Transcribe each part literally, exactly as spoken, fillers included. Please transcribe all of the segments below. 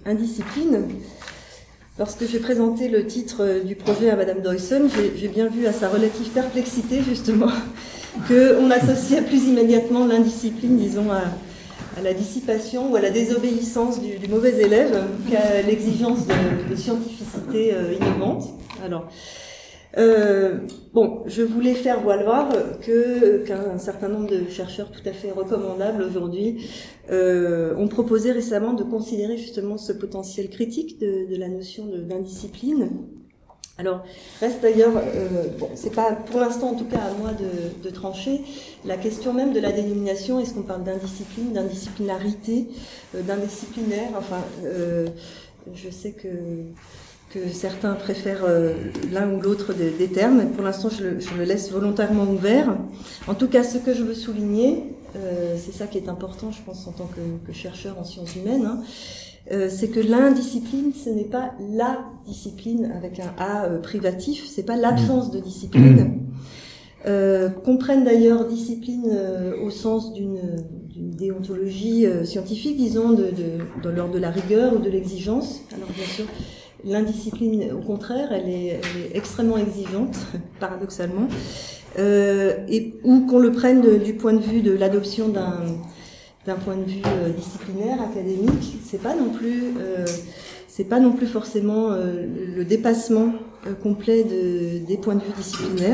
indiscipline. Lorsque j'ai présenté le titre du projet à Madame Deussen, j'ai, j'ai bien vu à sa relative perplexité, justement, qu'on associe plus immédiatement l'indiscipline, disons, à, à la dissipation ou à la désobéissance du, du mauvais élève qu'à l'exigence de, de scientificité euh, innovante. Alors, euh, bon, je voulais faire valoir que, qu'un certain nombre de chercheurs tout à fait recommandables aujourd'hui euh, ont proposé récemment de considérer justement ce potentiel critique de, de la notion de, d'indiscipline. Alors, reste d'ailleurs, euh, bon, c'est pas pour l'instant en tout cas à moi de, de trancher la question même de la dénomination. Est-ce qu'on parle d'indiscipline, d'indisciplinarité, euh, d'indisciplinaire? Enfin, euh, je sais que que certains préfèrent euh, l'un ou l'autre des, des termes. Pour l'instant, je le, je le laisse volontairement ouvert. En tout cas, ce que je veux souligner, euh, c'est ça qui est important, je pense, en tant que, que chercheur en sciences humaines, hein, euh, c'est que l'indiscipline, ce n'est pas la discipline avec un A euh, privatif, c'est pas l'absence de discipline. Euh, comprennent d'ailleurs discipline euh, au sens d'une, d'une déontologie euh, scientifique, disons, de, de, de l'ordre de la rigueur ou de l'exigence. Alors bien sûr, l'indiscipline, au contraire, elle est, elle est extrêmement exigeante, paradoxalement, euh, et ou qu'on le prenne de, du point de vue de l'adoption d'un, d'un point de vue euh, disciplinaire, académique, c'est pas non plus, euh, c'est pas non plus forcément euh, le dépassement euh, complet de, des points de vue disciplinaires.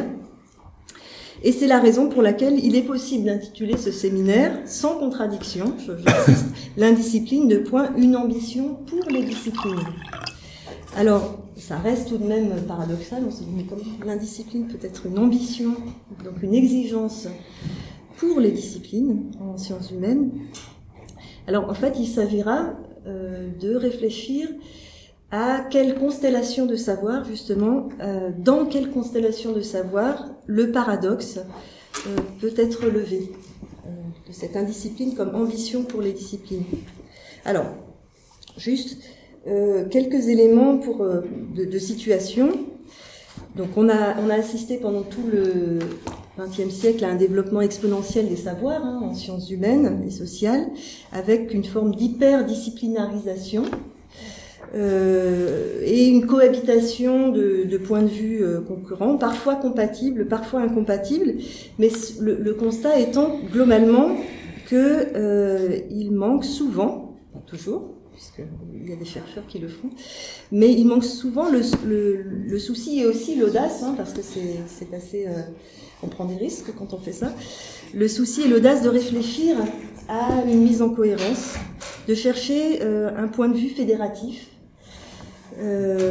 Et c'est la raison pour laquelle il est possible d'intituler ce séminaire, sans contradiction, j'insiste, l'indiscipline de point, une ambition pour les disciplines. Alors, ça reste tout de même paradoxal, on se dit, mais comment l'indiscipline peut être une ambition, donc une exigence pour les disciplines en sciences humaines? Alors, en fait, il s'agira euh, de réfléchir à quelle constellation de savoir, justement, euh, dans quelle constellation de savoir le paradoxe euh, peut être levé, euh, de cette indiscipline comme ambition pour les disciplines. Alors, juste euh, quelques éléments pour, euh, de, de situation. Donc, on a, on a assisté pendant tout le vingtième siècle à un développement exponentiel des savoirs hein, en sciences humaines et sociales, avec une forme d'hyperdisciplinarisation. Euh, et une cohabitation de, de points de vue euh, concurrents, parfois compatibles, parfois incompatibles, mais le, le constat étant globalement que euh, il manque souvent, pas toujours, puisqu'il y a des chercheurs qui le font, mais il manque souvent le, le, le souci et aussi l'audace, hein, parce que c'est, c'est assez, euh, on prend des risques quand on fait ça, le souci et l'audace de réfléchir à une mise en cohérence, de chercher euh, un point de vue fédératif. Euh,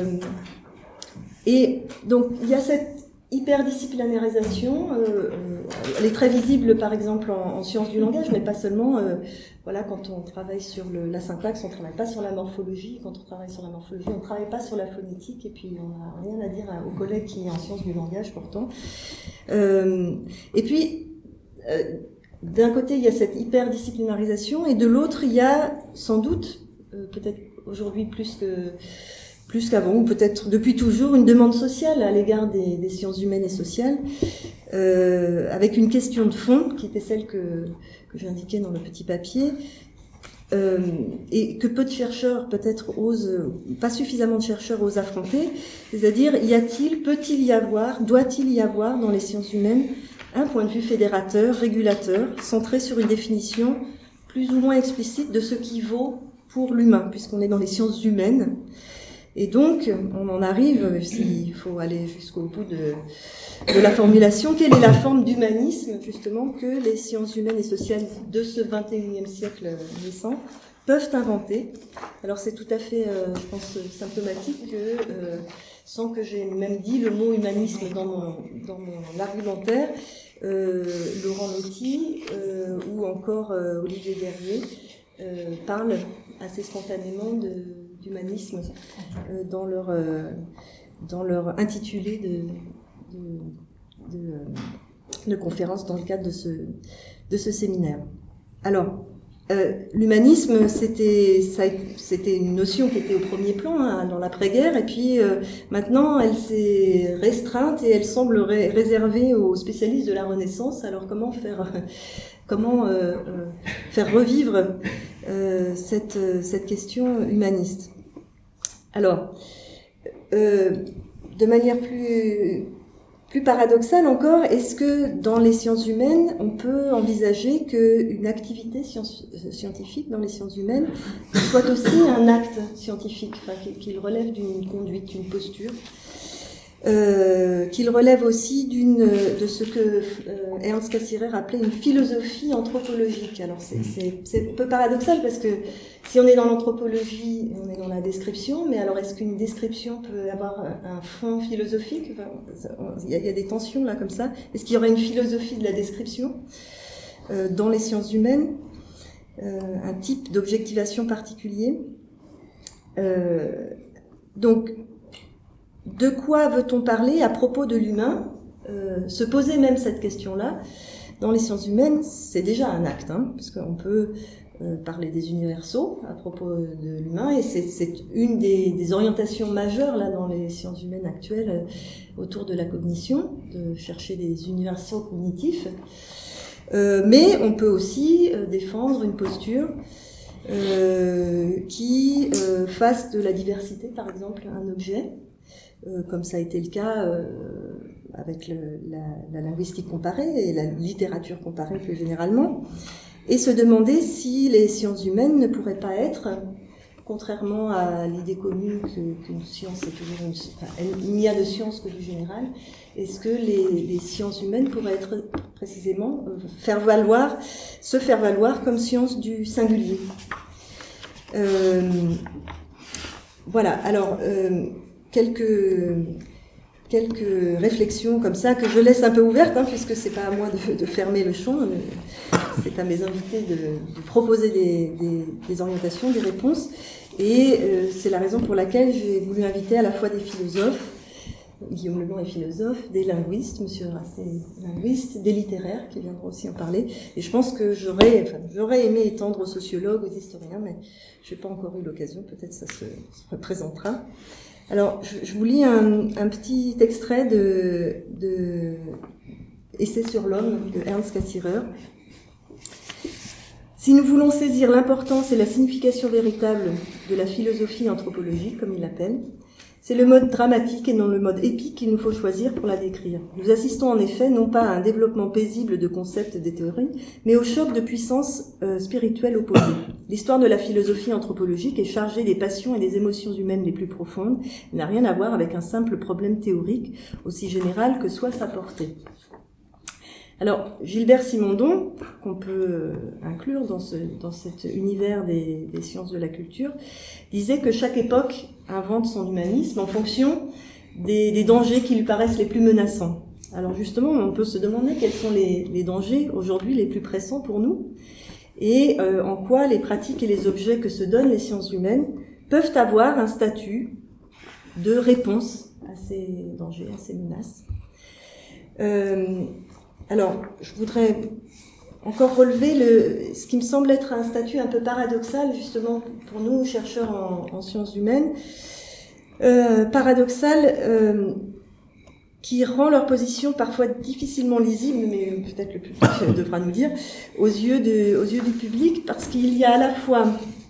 et donc il y a cette hyperdisciplinarisation, euh, elle est très visible par exemple en, en sciences du langage, mais pas seulement. Euh, voilà, quand on travaille sur le, la syntaxe, on travaille pas sur la morphologie. Quand on travaille sur la morphologie, on travaille pas sur la phonétique. Et puis on n'a rien à dire aux collègues qui sont en sciences du langage pourtant. Euh, et puis euh, d'un côté il y a cette hyperdisciplinarisation, et de l'autre il y a sans doute, euh, peut-être aujourd'hui plus que plus qu'avant, ou peut-être depuis toujours, une demande sociale à l'égard des, des sciences humaines et sociales, euh, avec une question de fond, qui était celle que, que j'indiquais dans le petit papier, euh, et que peu de chercheurs, peut-être, osent, pas suffisamment de chercheurs osent affronter, c'est-à-dire, y a-t-il, peut-il y avoir, doit-il y avoir dans les sciences humaines un point de vue fédérateur, régulateur, centré sur une définition plus ou moins explicite de ce qui vaut pour l'humain, puisqu'on est dans les sciences humaines. Et donc, on en arrive, s'il faut aller jusqu'au bout de, de la formulation, quelle est la forme d'humanisme, justement, que les sciences humaines et sociales de ce vingt et unième siècle naissant peuvent inventer. Alors, c'est tout à fait, euh, je pense, symptomatique que, euh, sans que j'ai même dit le mot humanisme dans mon, dans mon argumentaire, euh, Laurent Lotti euh, ou encore euh, Olivier Guerrier euh, parlent assez spontanément de d'humanisme euh, dans leur euh, dans leur intitulé de de, de de conférence dans le cadre de ce de ce séminaire. Alors euh, l'humanisme c'était ça, c'était une notion qui était au premier plan hein, dans l'après-guerre, et puis euh, maintenant elle s'est restreinte et elle semble ré- réservée aux spécialistes de la Renaissance. Alors comment faire comment euh, euh, faire revivre euh, cette, cette question humaniste. Alors, euh, de manière plus, plus paradoxale encore, est-ce que dans les sciences humaines, on peut envisager qu'une activité science, scientifique dans les sciences humaines soit aussi un acte scientifique, enfin, qu'il relève d'une conduite, d'une posture, euh, qu'il relève aussi d'une, de ce que euh, Ernst Cassirer appelait une philosophie anthropologique. Alors c'est, c'est, c'est un peu paradoxal parce que si on est dans l'anthropologie, on est dans la description, mais alors est-ce qu'une description peut avoir un fond philosophique? Enfin, il, y a, il y a des tensions là comme ça. Est-ce qu'il y aurait une philosophie de la description euh, dans les sciences humaines, euh, un type d'objectivation particulier? euh, Donc, de quoi veut-on parler à propos de l'humain? euh, Se poser même cette question-là, dans les sciences humaines, c'est déjà un acte, hein, parce qu'on peut euh, parler des universaux à propos de l'humain, et c'est, c'est une des, des orientations majeures là dans les sciences humaines actuelles euh, autour de la cognition, de chercher des universaux cognitifs. Euh, mais on peut aussi euh, défendre une posture euh, qui euh, fasse de la diversité, par exemple, un objet. Euh, comme ça a été le cas euh, avec le, la, la linguistique comparée et la littérature comparée plus généralement, et se demander si les sciences humaines ne pourraient pas être, contrairement à l'idée commune que, qu'une science est toujours une, enfin, il n'y a de science que du général, est-ce que les, les sciences humaines pourraient être précisément euh, faire valoir, se faire valoir comme science du singulier. Euh, voilà, alors euh, quelques, quelques réflexions comme ça que je laisse un peu ouvertes, hein, puisque c'est pas à moi de, de fermer le champ, c'est à mes invités de, de proposer des, des, des orientations, des réponses, et euh, c'est la raison pour laquelle j'ai voulu inviter à la fois des philosophes, Guillaume Leblanc est philosophe, des linguistes, Monsieur Racé est linguiste, des littéraires qui viendront aussi en parler. Et je pense que j'aurais, enfin, j'aurais aimé étendre aux sociologues, aux historiens, mais je n'ai pas encore eu l'occasion. Peut-être ça se, se représentera. Alors, je, je vous lis un, un petit extrait de, de Essai sur l'homme de Ernst Cassirer. Si nous voulons saisir l'importance et la signification véritable de la philosophie anthropologique, comme il l'appelle, c'est le mode dramatique et non le mode épique qu'il nous faut choisir pour la décrire. Nous assistons en effet non pas à un développement paisible de concepts et des théories, mais au choc de puissances euh, spirituelles opposées. L'histoire de la philosophie anthropologique est chargée des passions et des émotions humaines les plus profondes. Elle n'a rien à voir avec un simple problème théorique, aussi général que soit sa portée. Alors, Gilbert Simondon, qu'on peut inclure dans, ce, dans cet univers des, des sciences de la culture, disait que chaque époque invente son humanisme en fonction des, des dangers qui lui paraissent les plus menaçants. Alors justement, on peut se demander quels sont les, les dangers aujourd'hui les plus pressants pour nous, et euh, en quoi les pratiques et les objets que se donnent les sciences humaines peuvent avoir un statut de réponse à ces dangers, à ces menaces. Euh, Alors, je voudrais encore relever le, ce qui me semble être un statut un peu paradoxal, justement, pour nous, chercheurs en, en sciences humaines, euh, paradoxal, euh, qui rend leur position parfois difficilement lisible, mais peut-être le public devra nous dire, aux yeux, de, aux yeux du public, parce qu'il y a à la fois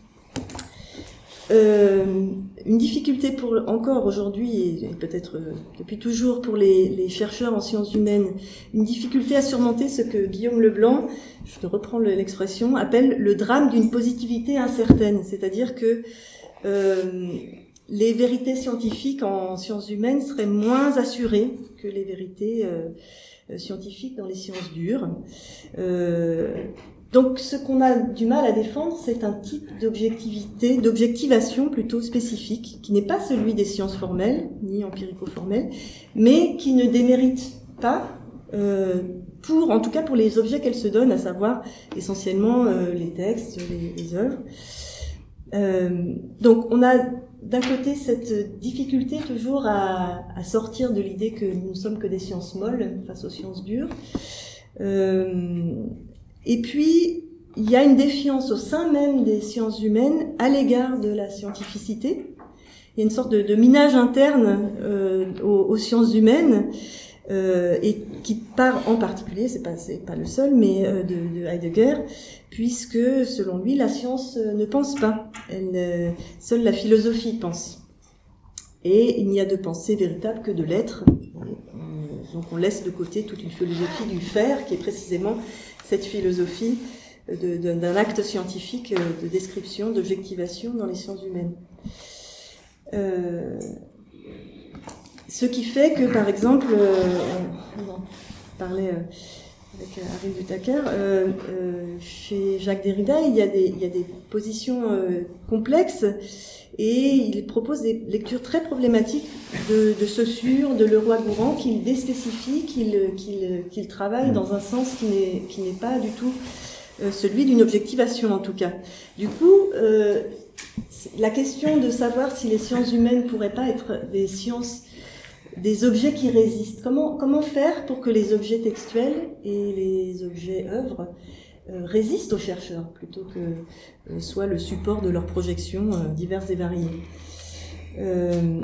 Euh, une difficulté pour encore aujourd'hui et peut-être euh, depuis toujours pour les, les chercheurs en sciences humaines, une difficulté à surmonter ce que Guillaume Leblanc, je te reprends l'expression, appelle le drame d'une positivité incertaine, c'est-à-dire que euh, les vérités scientifiques en sciences humaines seraient moins assurées que les vérités euh, scientifiques dans les sciences dures. Euh, Donc, ce qu'on a du mal à défendre, c'est un type d'objectivité, d'objectivation plutôt spécifique, qui n'est pas celui des sciences formelles, ni empirico-formelles, mais qui ne démérite pas, euh, pour, en tout cas pour les objets qu'elles se donnent, à savoir essentiellement euh, les textes, les, les œuvres. Euh, donc, on a d'un côté cette difficulté toujours à, à sortir de l'idée que nous ne sommes que des sciences molles face aux sciences dures. Euh, Et puis, il y a une défiance au sein même des sciences humaines à l'égard de la scientificité. Il y a une sorte de, de minage interne euh, aux, aux sciences humaines euh, et qui part en particulier, c'est pas, c'est pas le seul, mais euh, de, de Heidegger, puisque selon lui, la science ne pense pas, elle ne, seule la philosophie pense. Et il n'y a de pensée véritable que de l'être. Donc on laisse de côté toute une philosophie du faire, qui est précisément cette philosophie de, de, d'un acte scientifique de description, d'objectivation dans les sciences humaines. Euh, ce qui fait que, par exemple, euh, on, on parlait avec Harry Butaker, euh, euh, chez Jacques Derrida, il y a des, il y a des positions euh, complexes et il propose des lectures très problématiques de, de Saussure, de Leroi-Gourhan, qu'il déspécifie, qu'il, qu'il, qu'il travaille dans un sens qui n'est, qui n'est pas du tout euh, celui d'une objectivation, en tout cas. Du coup, euh, la question de savoir si les sciences humaines pourraient pas être des sciences, des objets qui résistent. Comment, comment faire pour que les objets textuels et les objets œuvres euh, résistent aux chercheurs, plutôt que euh, soient le support de leurs projections euh, diverses et variées. Euh,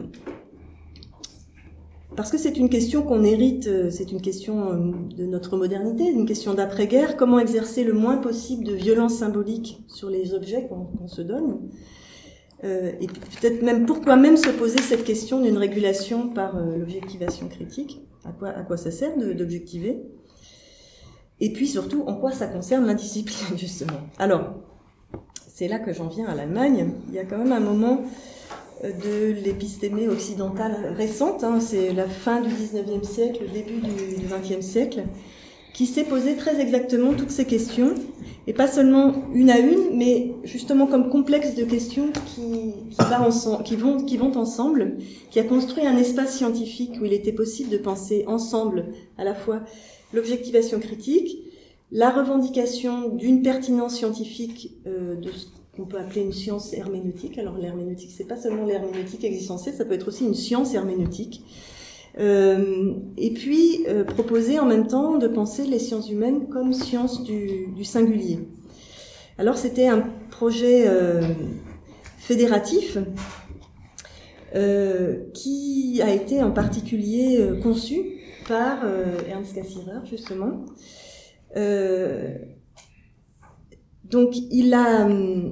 parce que c'est une question qu'on hérite, c'est une question de notre modernité, une question d'après-guerre. Comment exercer le moins possible de violence symbolique sur les objets qu'on, qu'on se donne? Euh, et peut-être même pourquoi même se poser cette question d'une régulation par euh, l'objectivation critique. À quoi, à quoi ça sert de, d'objectiver? Et puis surtout, en quoi ça concerne l'indiscipline, justement. Alors, c'est là que j'en viens à l'Allemagne. Il y a quand même un moment de l'épistémé occidentale récente, hein, c'est la fin du dix-neuvième siècle, le début du, du vingtième siècle, qui s'est posé très exactement toutes ces questions, et pas seulement une à une, mais justement comme complexe de questions qui, qui, va ensemble, qui, vont, qui vont ensemble, qui a construit un espace scientifique où il était possible de penser ensemble à la fois l'objectivation critique, la revendication d'une pertinence scientifique euh, de ce qu'on peut appeler une science herméneutique. Alors l'herméneutique, c'est pas seulement l'herméneutique existentielle, ça peut être aussi une science herméneutique. Euh, et puis euh, proposer en même temps de penser les sciences humaines comme sciences du, du singulier. Alors c'était un projet euh, fédératif euh, qui a été en particulier euh, conçu par euh, Ernst Cassirer, justement. Euh, donc il a,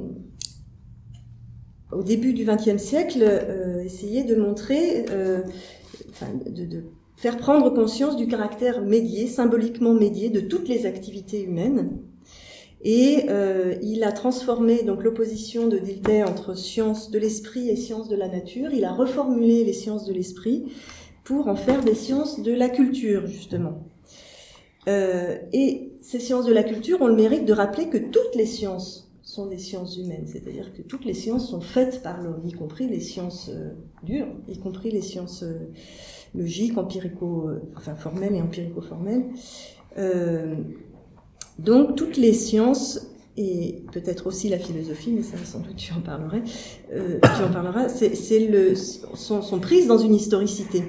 au début du vingtième siècle, euh, essayé de montrer, euh, enfin, de, de faire prendre conscience du caractère médié, symboliquement médié, de toutes les activités humaines. Et euh, il a transformé donc l'opposition de Dilthey entre sciences de l'esprit et sciences de la nature. Il a reformulé les sciences de l'esprit pour en faire des sciences de la culture, justement. Euh, et ces sciences de la culture ont le mérite de rappeler que toutes les sciences sont des sciences humaines, c'est-à-dire que toutes les sciences sont faites par l'homme, y compris les sciences euh, dures, y compris les sciences euh, logiques, empirico, euh, enfin formelles et empirico-formelles. Euh, donc toutes les sciences, et peut-être aussi la philosophie, mais ça sans doute tu en parlerais, euh, tu en parleras, c'est, c'est le, sont, sont prises dans une historicité.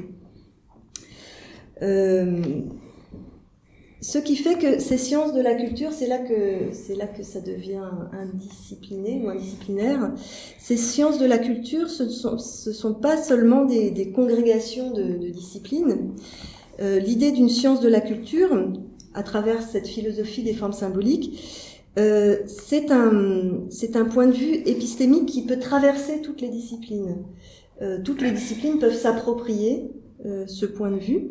Euh, Ce qui fait que ces sciences de la culture, c'est là que, c'est là que ça devient indiscipliné ou indisciplinaire. Ces sciences de la culture, ce sont, ce sont pas seulement des, des congrégations de, de disciplines. Euh, l'idée d'une science de la culture, à travers cette philosophie des formes symboliques, euh, c'est un, c'est un point de vue épistémique qui peut traverser toutes les disciplines. Euh, toutes les disciplines peuvent s'approprier euh, ce point de vue.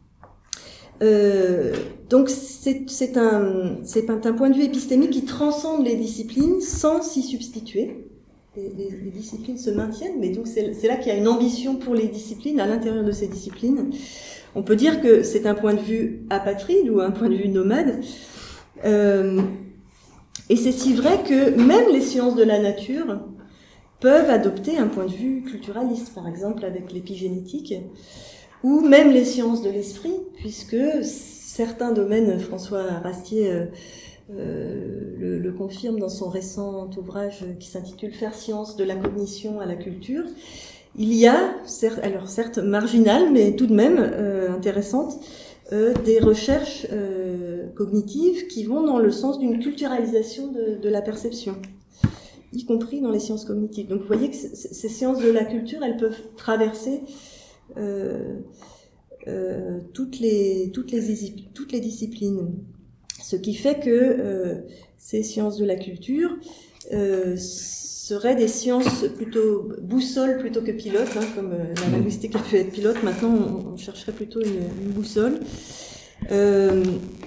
Euh, donc c'est, c'est, un, c'est un point de vue épistémique qui transcende les disciplines sans s'y substituer. Les, les, les disciplines se maintiennent, mais donc c'est, c'est là qu'il y a une ambition pour les disciplines à l'intérieur de ces disciplines. On peut dire que c'est un point de vue apatride ou un point de vue nomade. Euh, et c'est si vrai que même les sciences de la nature peuvent adopter un point de vue culturaliste, par exemple avec l'épigénétique, ou même les sciences de l'esprit, puisque certains domaines, François Rastier euh, euh, le, le confirme dans son récent ouvrage qui s'intitule « Faire science de la cognition à la culture », il y a, certes, alors certes marginales, mais tout de même euh, intéressantes, euh, des recherches euh, cognitives qui vont dans le sens d'une culturalisation de, de la perception, y compris dans les sciences cognitives. Donc vous voyez que c- ces sciences de la culture, elles peuvent traverser Euh, euh, toutes les toutes les toutes les disciplines, ce qui fait que euh, ces sciences de la culture euh, seraient des sciences plutôt boussole plutôt que pilote, hein, comme euh, la linguistique a pu être pilote. Maintenant, on, on chercherait plutôt une, une boussole. Euh,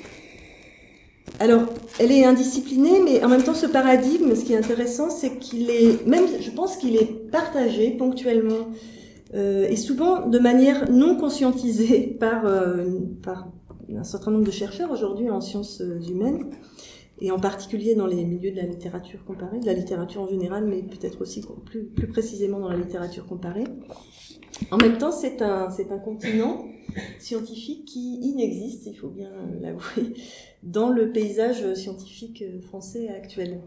alors, elle est indisciplinée, mais en même temps, ce paradigme, ce qui est intéressant, c'est qu'il est, même, je pense qu'il est partagé ponctuellement euh, et souvent de manière non conscientisée par, euh, par un certain nombre de chercheurs aujourd'hui en sciences humaines, et en particulier dans les milieux de la littérature comparée, de la littérature en général, mais peut-être aussi plus, plus précisément dans la littérature comparée. En même temps, c'est un, c'est un continent scientifique qui inexiste, il faut bien l'avouer, dans le paysage scientifique français actuel.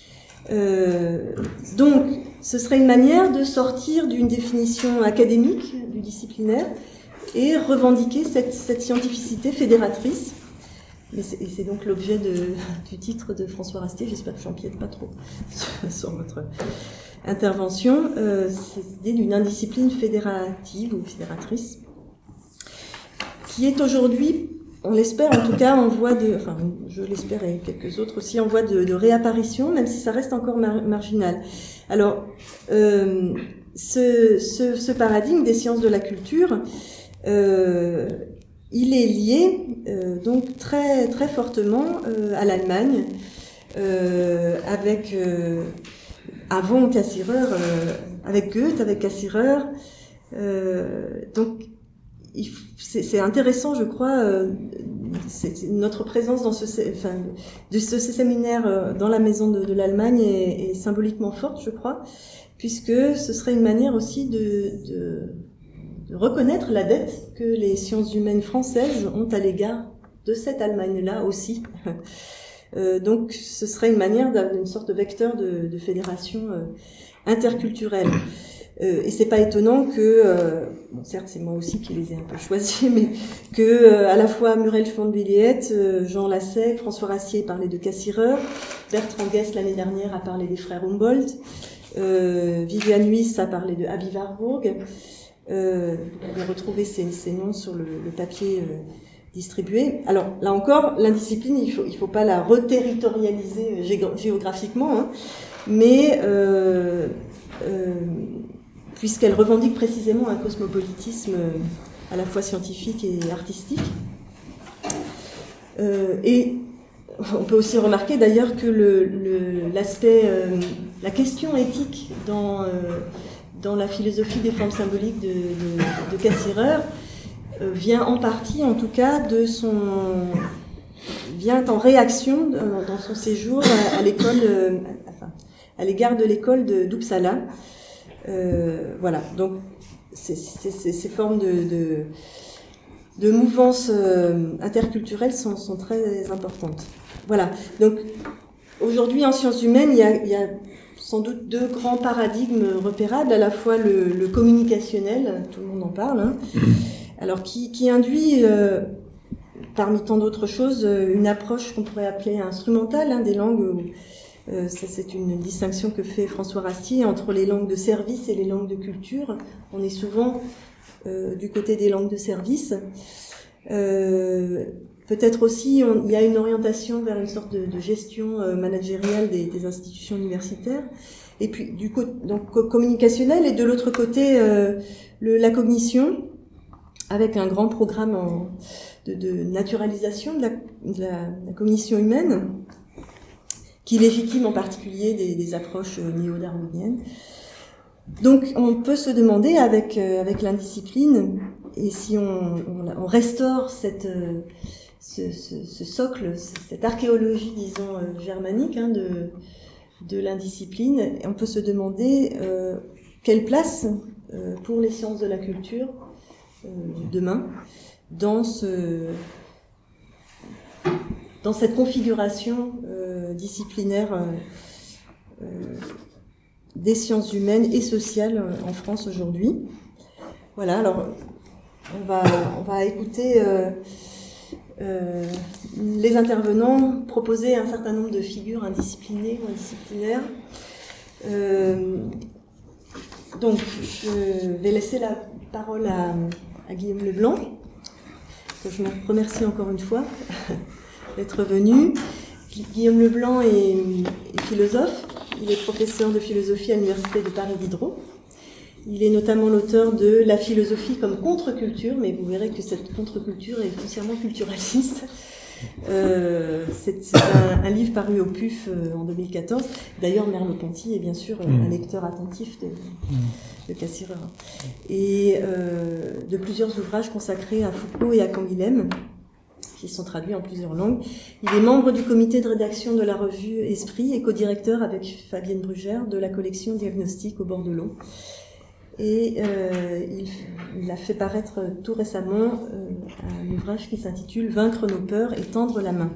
Euh, donc, ce serait une manière de sortir d'une définition académique du disciplinaire et revendiquer cette, cette scientificité fédératrice. Et c'est, et c'est donc l'objet de, du titre de François Rastier. J'espère que j'empiète pas trop sur, sur votre intervention. Euh, c'est l'idée d'une indiscipline fédérative ou fédératrice qui est aujourd'hui, on l'espère en tout cas, en voie de, enfin je l'espère et quelques autres aussi, en voie de, de réapparition, même si ça reste encore mar- marginal. Alors, euh, ce, ce, ce paradigme des sciences de la culture, euh, il est lié euh, donc très très fortement euh, à l'Allemagne, euh, avec euh, avant Cassirer, euh, avec Goethe, avec Cassirer. Euh, donc il, c'est, c'est intéressant, je crois, euh, c'est, c'est notre présence dans ce, enfin, de ce, ce séminaire euh, dans la maison de, de l'Allemagne est, est symboliquement forte, je crois, puisque ce serait une manière aussi de, de de reconnaître la dette que les sciences humaines françaises ont à l'égard de cette Allemagne-là aussi. Euh, donc, ce serait une manière d'une sorte de vecteur de, de fédération euh, interculturelle. Euh, et c'est pas étonnant que, euh, bon, certes, c'est moi aussi qui les ai un peu choisis, mais que euh, à la fois Muriel von Billiet, euh, Jean Lassac, François Rastier parlaient de Cassirer, Bertrand Guest l'année dernière a parlé des frères Humboldt, euh, Viviane Huys a parlé de Aby Warburg. Euh, vous pouvez retrouver ces, ces noms sur le, le papier euh, distribué. Alors là encore, l'indiscipline, il faut il faut pas la reterritorialiser gé- géographiquement, hein, mais euh, euh, puisqu'elle revendique précisément un cosmopolitisme à la fois scientifique et artistique. Euh, et on peut aussi remarquer d'ailleurs que le, le, l'aspect, euh, la question éthique dans euh, dans la philosophie des formes symboliques de, de, de Cassirer, euh, vient en partie, en tout cas, de son, vient en réaction euh, dans son séjour à, à l'école, euh, enfin, à l'égard de l'école de d'Uppsala. Euh, voilà. Donc, c'est, c'est, c'est, ces formes de, de, de mouvance euh, interculturelle sont, sont très importantes. Voilà. Donc, aujourd'hui, en sciences humaines, il y a, il y a sans doute deux grands paradigmes repérables, à la fois le, le communicationnel, tout le monde en parle, hein, alors qui, qui induit, euh, parmi tant d'autres choses, une approche qu'on pourrait appeler instrumentale, hein, des langues, où, euh, ça c'est une distinction que fait François Rastier entre les langues de service et les langues de culture. On est souvent euh, du côté des langues de service. Euh, Peut-être aussi, on, il y a une orientation vers une sorte de, de gestion euh, managériale des, des institutions universitaires. Et puis, du côté donc communicationnel, et de l'autre côté, euh, le, la cognition, avec un grand programme en, de, de naturalisation de la, de la, de la cognition humaine, qui légitime en particulier des, des approches néo-darwiniennes. Donc, on peut se demander, avec, euh, avec l'indiscipline, et si on, on, on restaure cette... Euh, Ce, ce, ce socle, cette archéologie, disons, euh, germanique, hein, de, de l'indiscipline, on peut se demander euh, quelle place euh, pour les sciences de la culture euh, demain dans ce dans cette configuration euh, disciplinaire euh, euh, des sciences humaines et sociales en France aujourd'hui. Voilà, alors on va on va écouter euh, Euh, les intervenants proposaient un certain nombre de figures indisciplinées ou indisciplinaires. Euh, donc, je vais laisser la parole à, à Guillaume Leblanc, que je me remercie encore une fois d'être venu. Guillaume Leblanc est, est philosophe. Il est professeur de philosophie à l'Université de Paris Diderot. Il est notamment l'auteur de La philosophie comme contre-culture, mais vous verrez que cette contre-culture est foncièrement culturaliste. Euh, c'est c'est un, un livre paru au P U F euh, en deux mille quatorze. D'ailleurs, Merleau-Ponty est bien sûr euh, un lecteur attentif de, de Cassirer. Et euh, de plusieurs ouvrages consacrés à Foucault et à Canguilhem, qui sont traduits en plusieurs langues. Il est membre du comité de rédaction de la revue Esprit et co-directeur avec Fabienne Brugère de la collection Diagnostic au bord de l'eau. Et euh, il, il a fait paraître tout récemment euh, un ouvrage qui s'intitule « Vaincre nos peurs et tendre la main ».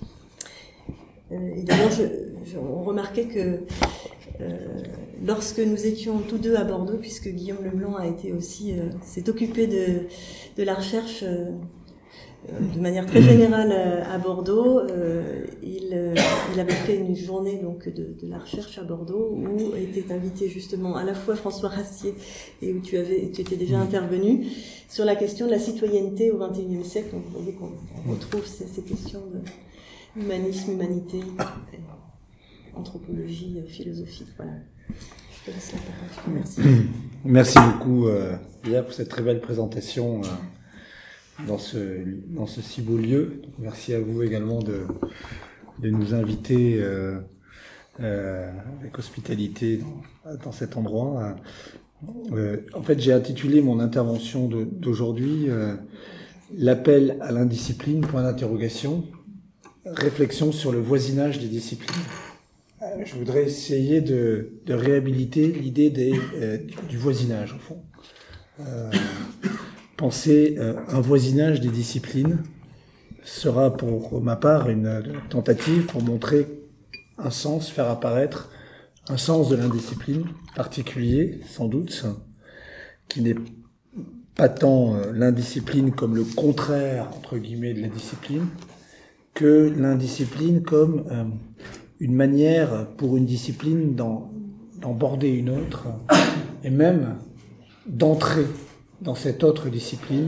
Euh, et d'ailleurs, je, je, on remarquait que euh, lorsque nous étions tous deux à Bordeaux, puisque Guillaume Leblanc a été aussi euh, s'est occupé de, de la recherche euh, de manière très générale à Bordeaux, euh, il, euh, il avait fait une journée donc de, de la recherche à Bordeaux où était invité justement à la fois François Rassier et où tu avais, tu étais déjà intervenu sur la question de la citoyenneté au vingt et unième siècle. Donc vous voyez qu'on retrouve ces, ces questions de humanisme, humanité, anthropologie, philosophie. Voilà. Je te laisse la parole. Merci. Merci beaucoup, euh, Léa, pour cette très belle présentation. Euh, dans ce, dans ce si beau lieu. Merci à vous également de, de nous inviter euh, euh, avec hospitalité dans, dans cet endroit. Euh, en fait, j'ai intitulé mon intervention de, d'aujourd'hui euh, « L'appel à l'indiscipline, point d'interrogation, réflexion sur le voisinage des disciplines ». Euh, je voudrais essayer de, de réhabiliter l'idée des, euh, du voisinage, au fond. Euh, Penser euh, un voisinage des disciplines sera pour ma part une tentative pour montrer un sens, faire apparaître un sens de l'indiscipline particulier, sans doute, qui n'est pas tant euh, l'indiscipline comme le contraire, entre guillemets, de la discipline, que l'indiscipline comme euh, une manière pour une discipline d'en, d'en border une autre, et même d'entrer dans cette autre discipline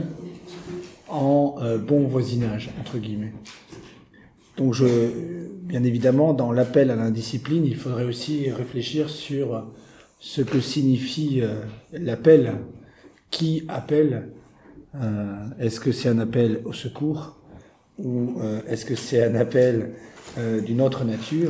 en euh, bon voisinage, entre guillemets. Donc, je, bien évidemment, dans l'appel à l'indiscipline, il faudrait aussi réfléchir sur ce que signifie euh, l'appel. Qui appelle euh, Est-ce que c'est un appel au secours ou euh, est-ce que c'est un appel euh, d'une autre nature?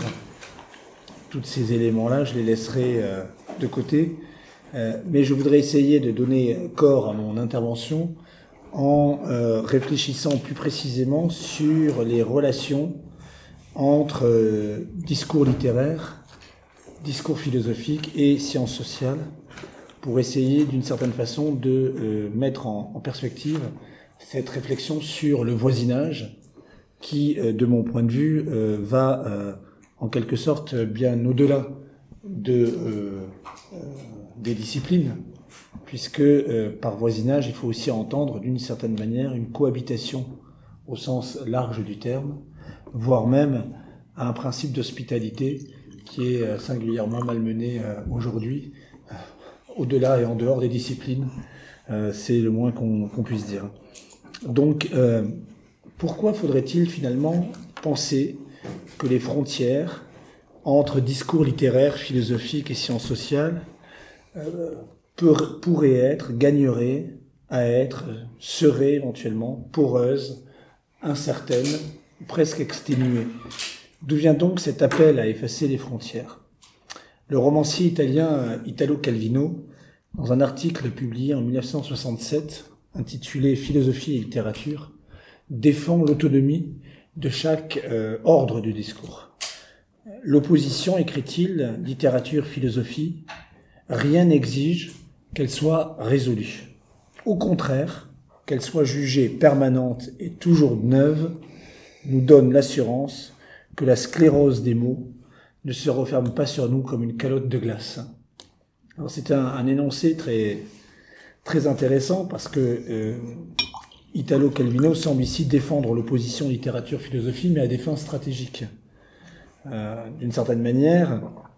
Tous ces éléments-là, je les laisserai euh, de côté. Euh, mais je voudrais essayer de donner corps à mon intervention en euh, réfléchissant plus précisément sur les relations entre euh, discours littéraire, discours philosophique et sciences sociales, pour essayer d'une certaine façon de euh, mettre en, en perspective cette réflexion sur le voisinage qui, euh, de mon point de vue, euh, va euh, en quelque sorte bien au-delà de... Euh, euh, des disciplines, puisque euh, par voisinage, il faut aussi entendre d'une certaine manière une cohabitation au sens large du terme, voire même un principe d'hospitalité qui est euh, singulièrement malmené euh, aujourd'hui, euh, au-delà et en dehors des disciplines, euh, c'est le moins qu'on, qu'on puisse dire. Donc, euh, pourquoi faudrait-il finalement penser que les frontières entre discours littéraires, philosophiques et sciences sociales Euh, pour, pourrait être, gagnerait à être, serait éventuellement poreuse, incertaine, presque exténuée. D'où vient donc cet appel à effacer les frontières? Le romancier italien Italo Calvino, dans un article publié en dix-neuf cent soixante-sept, intitulé « Philosophie et littérature », défend l'autonomie de chaque euh, ordre du discours. L'opposition, écrit-il, littérature-philosophie, rien n'exige qu'elle soit résolue. Au contraire, qu'elle soit jugée permanente et toujours neuve, nous donne l'assurance que la sclérose des mots ne se referme pas sur nous comme une calotte de glace. Alors c'est un, un énoncé très, très intéressant parce que euh, Italo Calvino semble ici défendre l'opposition littérature-philosophie, mais à des fins stratégiques. Euh, d'une certaine manière,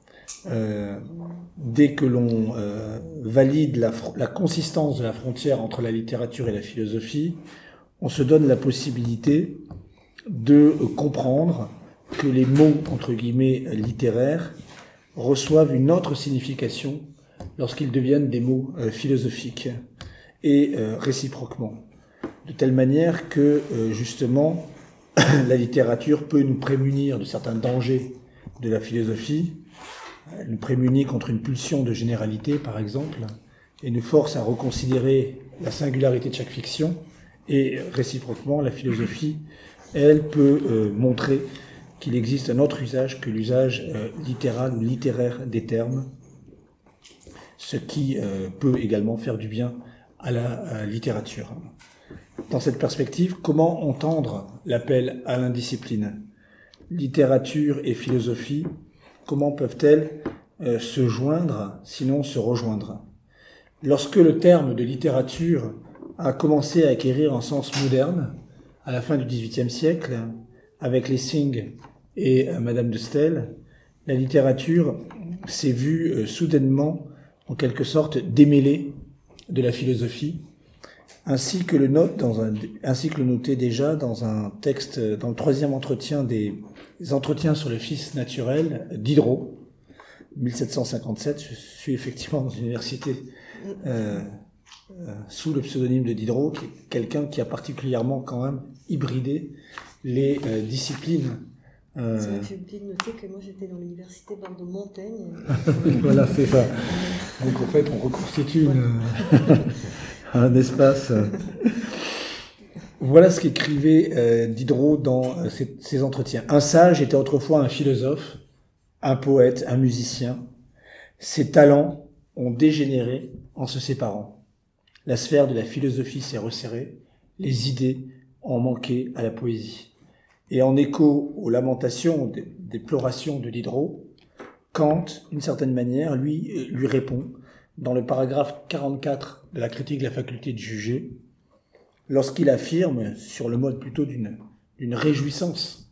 euh, dès que l'on euh, valide la, la consistance de la frontière entre la littérature et la philosophie, on se donne la possibilité de comprendre que les mots, entre guillemets, littéraires, reçoivent une autre signification lorsqu'ils deviennent des mots euh, philosophiques, et euh, réciproquement. De telle manière que, euh, justement, la littérature peut nous prémunir de certains dangers de la philosophie, elle nous prémunit contre une pulsion de généralité, par exemple, et nous force à reconsidérer la singularité de chaque fiction, et réciproquement, la philosophie, elle peut euh, montrer qu'il existe un autre usage que l'usage euh, littéral ou littéraire des termes, ce qui euh, peut également faire du bien à la à la littérature. Dans cette perspective, comment entendre l'appel à l'indiscipline ? Littérature et philosophie, comment peuvent-elles euh, se joindre, sinon se rejoindre ? Lorsque le terme de littérature a commencé à acquérir un sens moderne, à la fin du dix-huitième siècle, avec Lessing et euh, Madame de Staël, la littérature s'est vue euh, soudainement, en quelque sorte, démêlée de la philosophie, ainsi que le note dans un, ainsi que le notait déjà dans un texte, dans le troisième entretien des, des entretiens sur le fils naturel Diderot, mille sept cent cinquante-sept. Je suis effectivement dans une université euh, euh, sous le pseudonyme de Diderot, qui est quelqu'un qui a particulièrement quand même hybridé les euh, disciplines. Euh... J'ai oublié de noter que moi j'étais dans l'université Bordeaux-Montaigne. Voilà, c'est ça. Donc en fait, on reconstitue une, un espace. Voilà ce qu'écrivait euh, Diderot dans euh, ses, ses entretiens. Un sage était autrefois un philosophe, un poète, un musicien. Ses talents ont dégénéré en se séparant. La sphère de la philosophie s'est resserrée, les idées ont manqué à la poésie. Et en écho aux lamentations, des déplorations de Diderot, Kant, d'une certaine manière, lui, lui répond dans le paragraphe quarante-quatre de la critique de la faculté de juger, lorsqu'il affirme, sur le mode plutôt d'une, d'une réjouissance,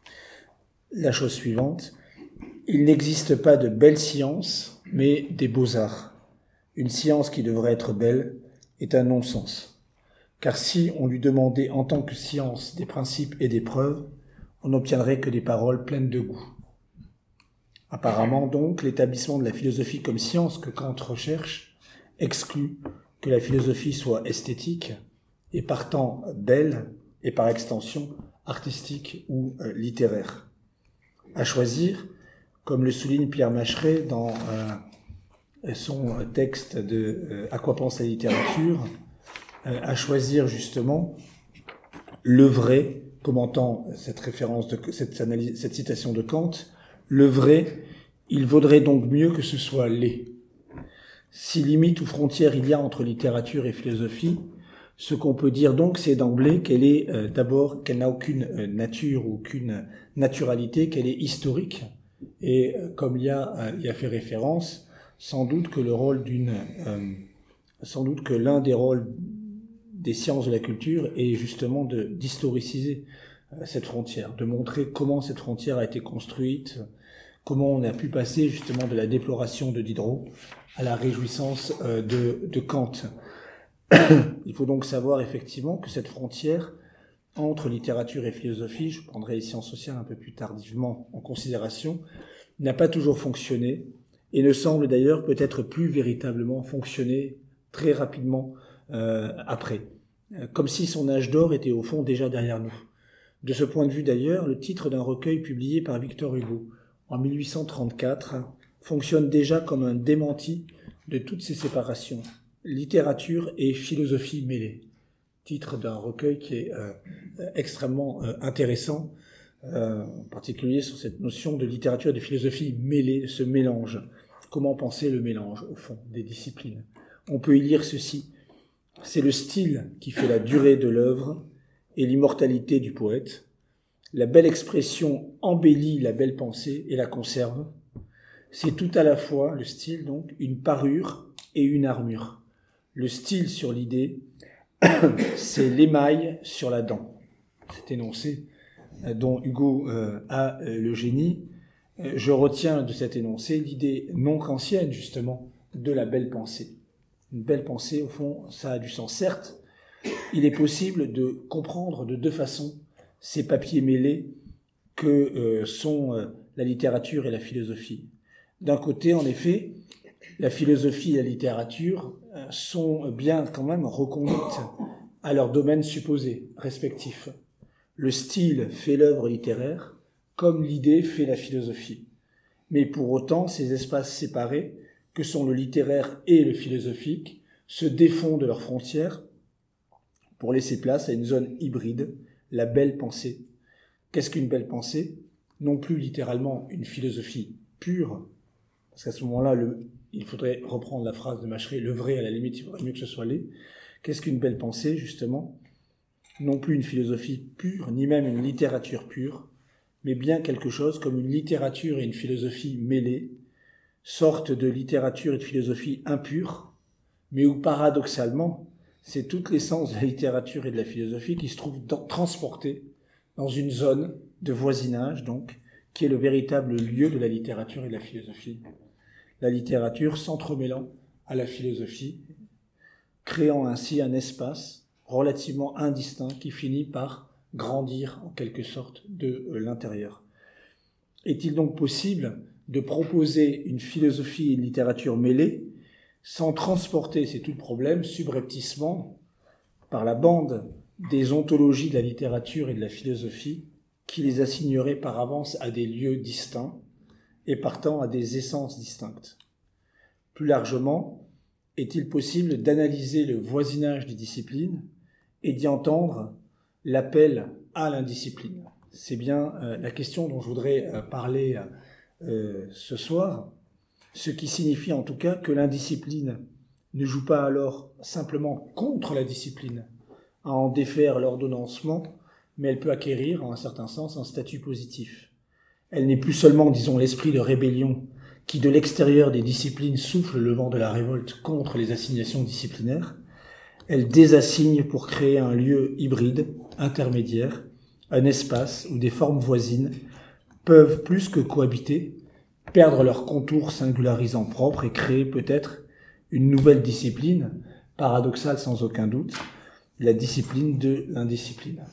la chose suivante: il n'existe pas de belle science, mais des beaux-arts. Une science qui devrait être belle est un non-sens. Car si on lui demandait en tant que science des principes et des preuves, on n'obtiendrait que des paroles pleines de goût. Apparemment donc, l'établissement de la philosophie comme science que Kant recherche exclut que la philosophie soit esthétique et partant belle et par extension artistique ou euh, littéraire. À choisir, comme le souligne Pierre Macheret dans euh, son texte de euh, « À quoi pense la littérature », à choisir justement le vrai, commentant cette référence, de cette, analyse, cette citation de Kant, le vrai, il vaudrait donc mieux que ce soit laid. Si limite ou frontière il y a entre littérature et philosophie, ce qu'on peut dire donc, c'est d'emblée qu'elle est euh, d'abord, qu'elle n'a aucune euh, nature ou aucune naturalité, qu'elle est historique, et euh, comme il y a, euh, il y a fait référence, sans doute que le rôle d'une, euh, sans doute que l'un des rôles des sciences de la culture est justement de, d'historiciser cette frontière, de montrer comment cette frontière a été construite, comment on a pu passer justement de la déploration de Diderot à la réjouissance de, de Kant. Il faut donc savoir effectivement que cette frontière entre littérature et philosophie, je prendrai les sciences sociales un peu plus tardivement en considération, n'a pas toujours fonctionné et ne semble d'ailleurs peut-être plus véritablement fonctionner très rapidement Euh, après, comme si son âge d'or était au fond déjà derrière nous. De ce point de vue d'ailleurs, le titre d'un recueil publié par Victor Hugo en mille huit cent trente-quatre fonctionne déjà comme un démenti de toutes ces séparations, littérature et philosophie mêlées. Titre d'un recueil qui est euh, extrêmement euh, intéressant, euh, en particulier sur cette notion de littérature et de philosophie mêlée, ce mélange. Comment penser le mélange, au fond, des disciplines ? On peut y lire ceci: c'est le style qui fait la durée de l'œuvre et l'immortalité du poète. La belle expression embellit la belle pensée et la conserve. C'est tout à la fois, le style donc, une parure et une armure. Le style sur l'idée, c'est l'émail sur la dent. Cet énoncé dont Hugo euh, a euh, le génie. Euh, je retiens de cet énoncé l'idée non kantienne, justement, de la belle pensée. Une belle pensée, au fond, ça a du sens. Certes, il est possible de comprendre de deux façons ces papiers mêlés que euh, sont euh, la littérature et la philosophie. D'un côté, en effet, la philosophie et la littérature euh, sont bien quand même reconduites à leurs domaines supposés, respectifs. Le style fait l'œuvre littéraire, comme l'idée fait la philosophie. Mais pour autant, ces espaces séparés, que sont le littéraire et le philosophique, se défont de leurs frontières pour laisser place à une zone hybride, la belle pensée. Qu'est-ce qu'une belle pensée ? Non plus littéralement une philosophie pure, parce qu'à ce moment-là, le, il faudrait reprendre la phrase de Macheret, le vrai, à la limite, il faudrait mieux que ce soit les. Qu'est-ce qu'une belle pensée, justement ? Non plus une philosophie pure, ni même une littérature pure, mais bien quelque chose comme une littérature et une philosophie mêlées, sorte de littérature et de philosophie impure, mais où paradoxalement, c'est toute l'essence de la littérature et de la philosophie qui se trouve dans, transportée dans une zone de voisinage, donc, qui est le véritable lieu de la littérature et de la philosophie. La littérature s'entremêlant à la philosophie, créant ainsi un espace relativement indistinct qui finit par grandir en quelque sorte de l'intérieur. Est-il donc possible de proposer une philosophie et une littérature mêlées sans transporter, c'est tout le problème, subrepticement par la bande des ontologies de la littérature et de la philosophie qui les assigneraient par avance à des lieux distincts et partant à des essences distinctes. Plus largement, est-il possible d'analyser le voisinage des disciplines et d'y entendre l'appel à l'indiscipline ? C'est bien euh, la question dont je voudrais euh, parler euh, ce soir, ce qui signifie en tout cas que l'indiscipline ne joue pas alors simplement contre la discipline, à en défaire l'ordonnancement, mais elle peut acquérir, en un certain sens, un statut positif. Elle n'est plus seulement, disons, l'esprit de rébellion qui, de l'extérieur des disciplines, souffle le vent de la révolte contre les assignations disciplinaires. Elle désassigne pour créer un lieu hybride, intermédiaire, un espace où des formes voisines peuvent, plus que cohabiter, perdre leurs contours singularisants propres et créer peut-être une nouvelle discipline, paradoxale sans aucun doute, la discipline de l'indiscipline.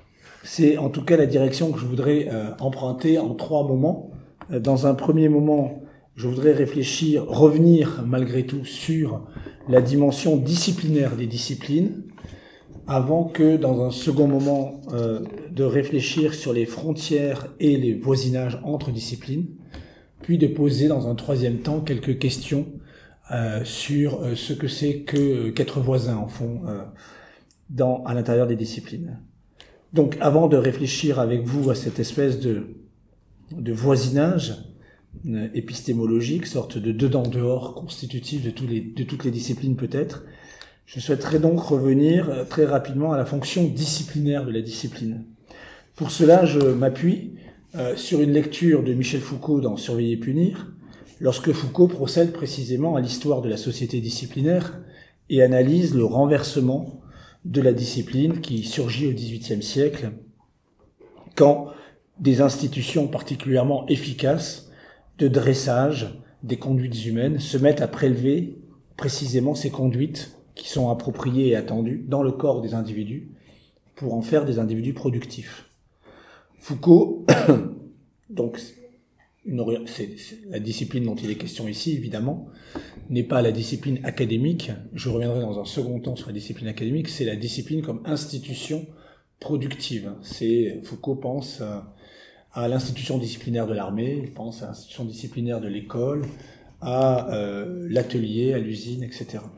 C'est en tout cas la direction que je voudrais euh, emprunter en trois moments. Euh, dans un premier moment, je voudrais réfléchir, revenir malgré tout sur la dimension disciplinaire des disciplines, avant que, dans un second moment, euh, de réfléchir sur les frontières et les voisinages entre disciplines, puis de poser dans un troisième temps quelques questions euh, sur euh, ce que c'est que qu'être voisin, en fond, euh, dans, à l'intérieur des disciplines. Donc, avant de réfléchir avec vous à cette espèce de, de voisinage euh, épistémologique, sorte de dedans-dehors constitutif de, tous les, de toutes les disciplines peut-être, je souhaiterais donc revenir euh, très rapidement à la fonction disciplinaire de la discipline. Pour cela, je m'appuie euh, sur une lecture de Michel Foucault dans Surveiller et punir, lorsque Foucault procède précisément à l'histoire de la société disciplinaire et analyse le renversement de la discipline qui surgit au dix-huitième siècle, quand des institutions particulièrement efficaces de dressage des conduites humaines se mettent à prélever précisément ces conduites qui sont appropriées et attendues dans le corps des individus pour en faire des individus productifs. Foucault, donc une, c'est, c'est la discipline dont il est question ici, évidemment, n'est pas la discipline académique. Je reviendrai dans un second temps sur la discipline académique. C'est la discipline comme institution productive. C'est, Foucault pense à, à l'institution disciplinaire de l'armée, il pense à l'institution disciplinaire de l'école, à euh, l'atelier, à l'usine, et cetera.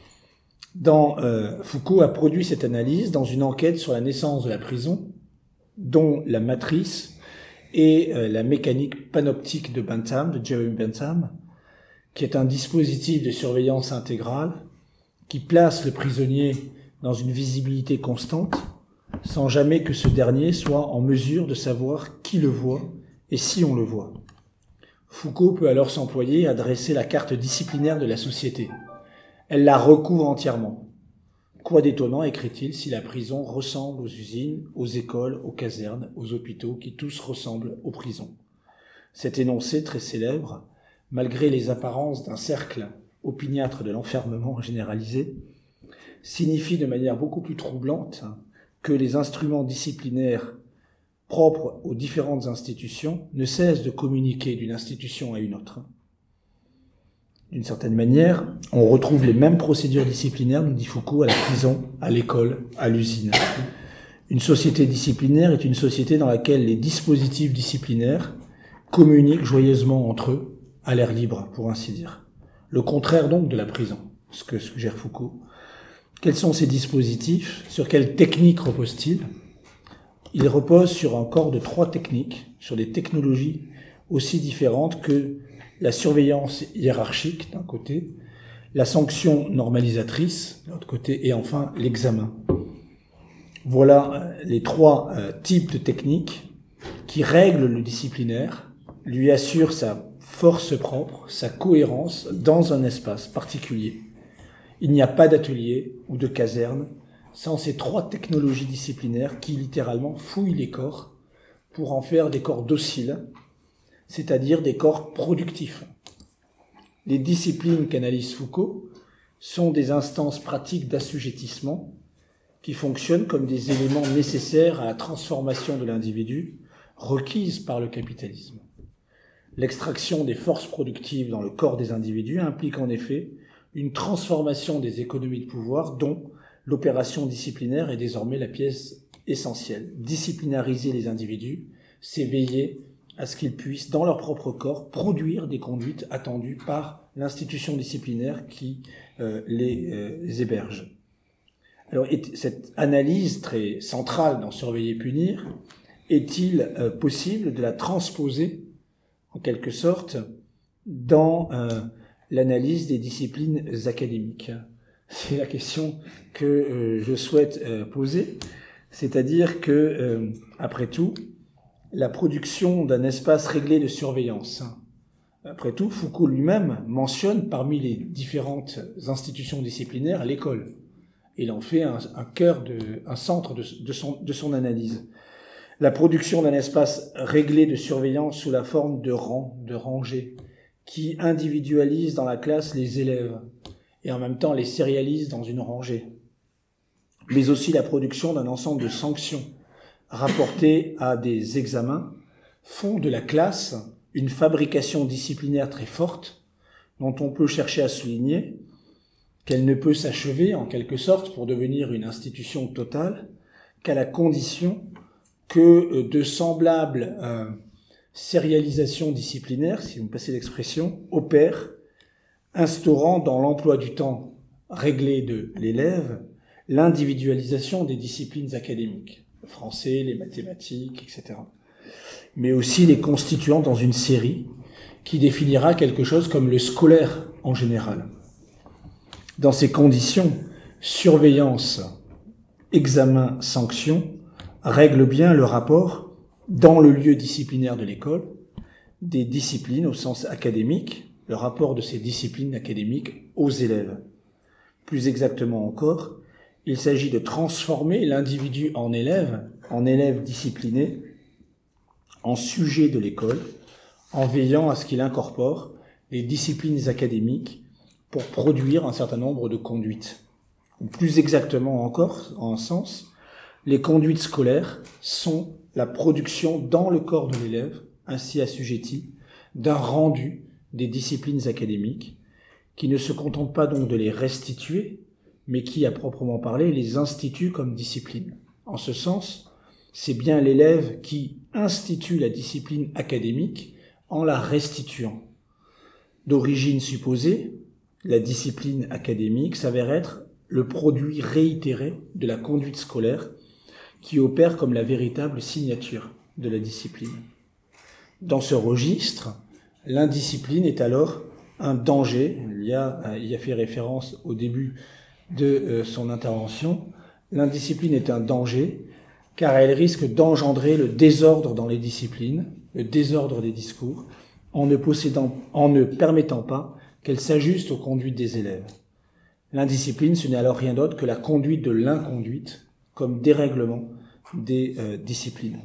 Dans, euh, Foucault a produit cette analyse dans une enquête sur la naissance de la prison, dont la matrice est euh, la mécanique panoptique de Bentham, de Jeremy Bentham, qui est un dispositif de surveillance intégrale qui place le prisonnier dans une visibilité constante, sans jamais que ce dernier soit en mesure de savoir qui le voit et si on le voit. Foucault peut alors s'employer à dresser la carte disciplinaire de la société. Elle la recouvre entièrement. Quoi d'étonnant, écrit-il, si la prison ressemble aux usines, aux écoles, aux casernes, aux hôpitaux, qui tous ressemblent aux prisons. Cet énoncé très célèbre, malgré les apparences d'un cercle opiniâtre de l'enfermement généralisé, signifie de manière beaucoup plus troublante que les instruments disciplinaires propres aux différentes institutions ne cessent de communiquer d'une institution à une autre. D'une certaine manière, on retrouve les mêmes procédures disciplinaires, nous dit Foucault, à la prison, à l'école, à l'usine. Une société disciplinaire est une société dans laquelle les dispositifs disciplinaires communiquent joyeusement entre eux, à l'air libre, pour ainsi dire. Le contraire donc de la prison, ce que suggère Foucault. Quels sont ces dispositifs? Sur quelles techniques reposent-ils? Ils reposent sur un corps de trois techniques, sur des technologies aussi différentes que la surveillance hiérarchique d'un côté, la sanction normalisatrice de l'autre côté, et enfin l'examen. Voilà les trois euh, types de techniques qui règlent le disciplinaire, lui assurent sa force propre, sa cohérence dans un espace particulier. Il n'y a pas d'atelier ou de caserne sans ces trois technologies disciplinaires qui littéralement fouillent les corps pour en faire des corps dociles, c'est-à-dire des corps productifs. Les disciplines qu'analyse Foucault sont des instances pratiques d'assujettissement qui fonctionnent comme des éléments nécessaires à la transformation de l'individu requise par le capitalisme. L'extraction des forces productives dans le corps des individus implique en effet une transformation des économies de pouvoir dont l'opération disciplinaire est désormais la pièce essentielle. Disciplinariser les individus, c'est veiller à ce qu'ils puissent, dans leur propre corps, produire des conduites attendues par l'institution disciplinaire qui euh, les, euh, les héberge. Alors, est, cette analyse très centrale dans Surveiller et punir, est-il euh, possible de la transposer, en quelque sorte, dans euh, l'analyse des disciplines académiques? C'est la question que euh, je souhaite euh, poser, c'est-à-dire que, euh, après tout, la production d'un espace réglé de surveillance. Après tout, Foucault lui-même mentionne parmi les différentes institutions disciplinaires l'école. Il en fait un, un cœur, de, un centre de, de, son, de son analyse. La production d'un espace réglé de surveillance sous la forme de rangs, de rangées, qui individualise dans la classe les élèves et en même temps les sérialise dans une rangée. Mais aussi la production d'un ensemble de sanctions rapportés à des examens, font de la classe une fabrication disciplinaire très forte, dont on peut chercher à souligner qu'elle ne peut s'achever, en quelque sorte, pour devenir une institution totale, qu'à la condition que de semblables euh, sérialisations disciplinaires, si vous me passez l'expression, opèrent, instaurant dans l'emploi du temps réglé de l'élève l'individualisation des disciplines académiques. Le français, les mathématiques, et cetera. Mais aussi les constituant dans une série qui définira quelque chose comme le scolaire en général. Dans ces conditions, surveillance, examen, sanction règlent bien le rapport dans le lieu disciplinaire de l'école des disciplines au sens académique, le rapport de ces disciplines académiques aux élèves. Plus exactement encore, il s'agit de transformer l'individu en élève, en élève discipliné, en sujet de l'école, en veillant à ce qu'il incorpore les disciplines académiques pour produire un certain nombre de conduites. Ou plus exactement encore, en un sens, les conduites scolaires sont la production dans le corps de l'élève, ainsi assujetti, d'un rendu des disciplines académiques, qui ne se contente pas donc de les restituer, mais qui, à proprement parler, les institue comme discipline. En ce sens, c'est bien l'élève qui institue la discipline académique en la restituant. D'origine supposée, la discipline académique s'avère être le produit réitéré de la conduite scolaire qui opère comme la véritable signature de la discipline. Dans ce registre, l'indiscipline est alors un danger. Il y a, il y a fait référence au début de euh, son intervention. L'indiscipline est un danger car elle risque d'engendrer le désordre dans les disciplines, le désordre des discours, en ne possédant, en ne permettant pas qu'elle s'ajuste aux conduites des élèves. L'indiscipline, ce n'est alors rien d'autre que la conduite de l'inconduite comme dérèglement des euh, disciplines.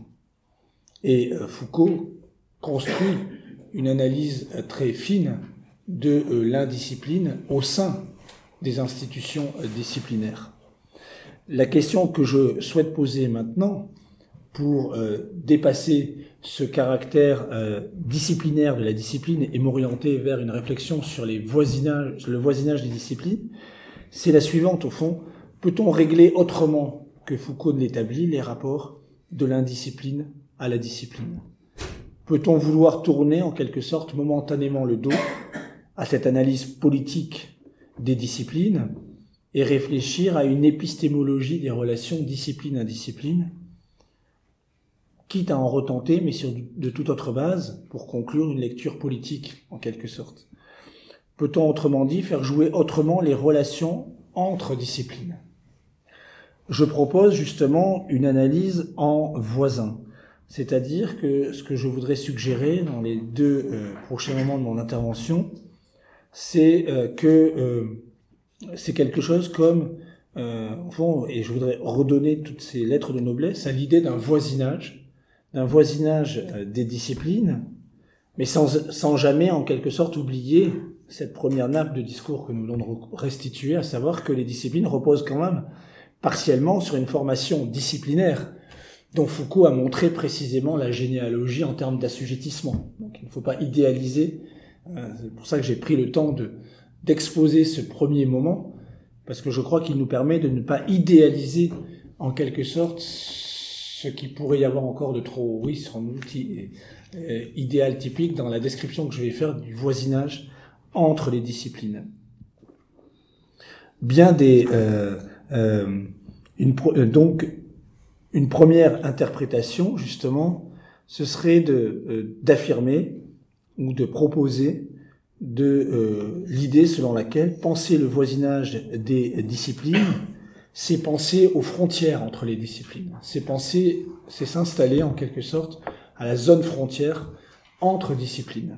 Et euh, Foucault construit une analyse euh, très fine de euh, l'indiscipline au sein des institutions disciplinaires. La question que je souhaite poser maintenant, pour euh, dépasser ce caractère euh, disciplinaire de la discipline et m'orienter vers une réflexion sur les voisinages, le voisinage des disciplines, c'est la suivante au fond. Peut-on régler autrement que Foucault ne l'établit les rapports de l'indiscipline à la discipline? Peut-on vouloir tourner en quelque sorte momentanément le dos à cette analyse politique des disciplines et réfléchir à une épistémologie des relations discipline-indiscipline, quitte à en retenter, mais sur de toute autre base, pour conclure une lecture politique, en quelque sorte? Peut-on, autrement dit, faire jouer autrement les relations entre disciplines? Je propose justement une analyse en voisin, c'est-à-dire que ce que je voudrais suggérer dans les deux euh, prochains moments de mon intervention, c'est euh, que euh, c'est quelque chose comme, euh, au fond, et je voudrais redonner toutes ces lettres de noblesse à l'idée d'un voisinage, d'un voisinage des disciplines, mais sans, sans jamais en quelque sorte oublier cette première nappe de discours que nous voulons restituer, à savoir que les disciplines reposent quand même partiellement sur une formation disciplinaire dont Foucault a montré précisément la généalogie en termes d'assujettissement. Donc il ne faut pas idéaliser, c'est pour ça que j'ai pris le temps de, d'exposer ce premier moment, parce que je crois qu'il nous permet de ne pas idéaliser en quelque sorte ce qui pourrait y avoir encore de trop, oui, sans doute, euh, idéal typique dans la description que je vais faire du voisinage entre les disciplines. Bien des, euh, euh, une, donc, une première interprétation, justement, ce serait de, euh, d'affirmer ou de proposer de euh, l'idée selon laquelle penser le voisinage des disciplines, c'est penser aux frontières entre les disciplines. C'est penser, c'est s'installer en quelque sorte à la zone frontière entre disciplines,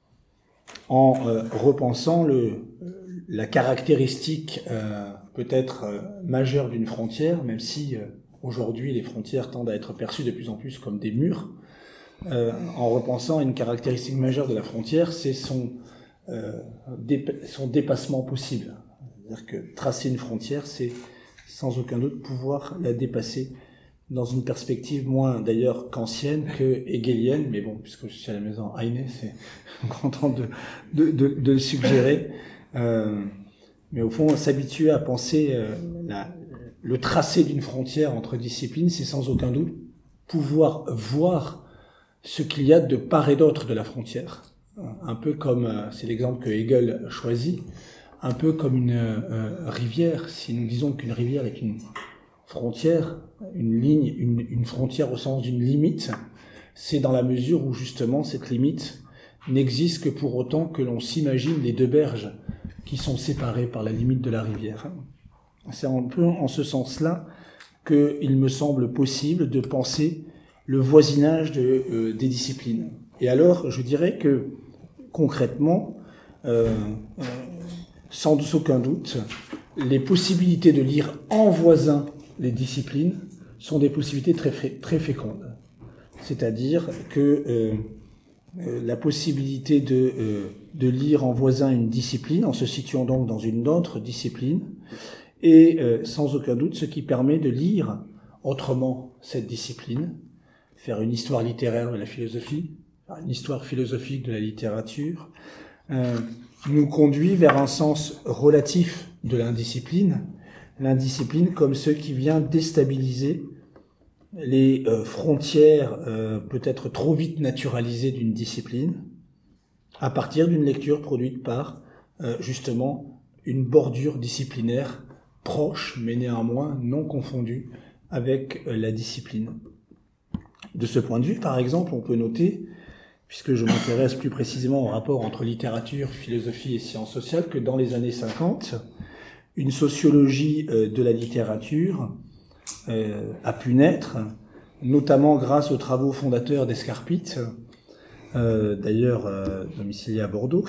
en euh, repensant le, la caractéristique euh, peut-être euh, majeure d'une frontière, même si euh, aujourd'hui les frontières tendent à être perçues de plus en plus comme des murs. Euh, en repensant à une caractéristique majeure de la frontière, c'est son, euh, dé- son dépassement possible. C'est-à-dire que tracer une frontière, c'est sans aucun doute pouvoir la dépasser dans une perspective moins d'ailleurs kantienne que hegelienne, mais bon, puisque je suis à la maison Heine, c'est content de, de, de, de le suggérer. Euh, mais au fond, s'habituer à penser euh, la, le tracé d'une frontière entre disciplines, c'est sans aucun doute pouvoir voir ce qu'il y a de part et d'autre de la frontière. Un peu comme, c'est l'exemple que Hegel choisit, un peu comme une euh, rivière. Si nous disons qu'une rivière est une frontière, une ligne, une, une frontière au sens d'une limite, c'est dans la mesure où justement cette limite n'existe que pour autant que l'on s'imagine les deux berges qui sont séparées par la limite de la rivière. C'est un peu en ce sens-là qu'il me semble possible de penser le voisinage de, euh, des disciplines. Et alors, je dirais que concrètement, euh, euh, sans aucun doute, les possibilités de lire en voisin les disciplines sont des possibilités très, très fécondes. C'est-à-dire que euh, euh, la possibilité de, euh, de lire en voisin une discipline, en se situant donc dans une autre discipline, est euh, sans aucun doute ce qui permet de lire autrement cette discipline, faire une histoire littéraire de la philosophie, une histoire philosophique de la littérature, euh, nous conduit vers un sens relatif de l'indiscipline, l'indiscipline comme ce qui vient déstabiliser les euh, frontières euh, peut-être trop vite naturalisées d'une discipline, à partir d'une lecture produite par euh, justement une bordure disciplinaire proche, mais néanmoins non confondue avec euh, la discipline. De ce point de vue, par exemple, on peut noter, puisque je m'intéresse plus précisément au rapport entre littérature, philosophie et sciences sociales, que dans les années cinquante, une sociologie de la littérature euh, a pu naître, notamment grâce aux travaux fondateurs d'Escarpit, euh, d'ailleurs euh, domicilié à Bordeaux,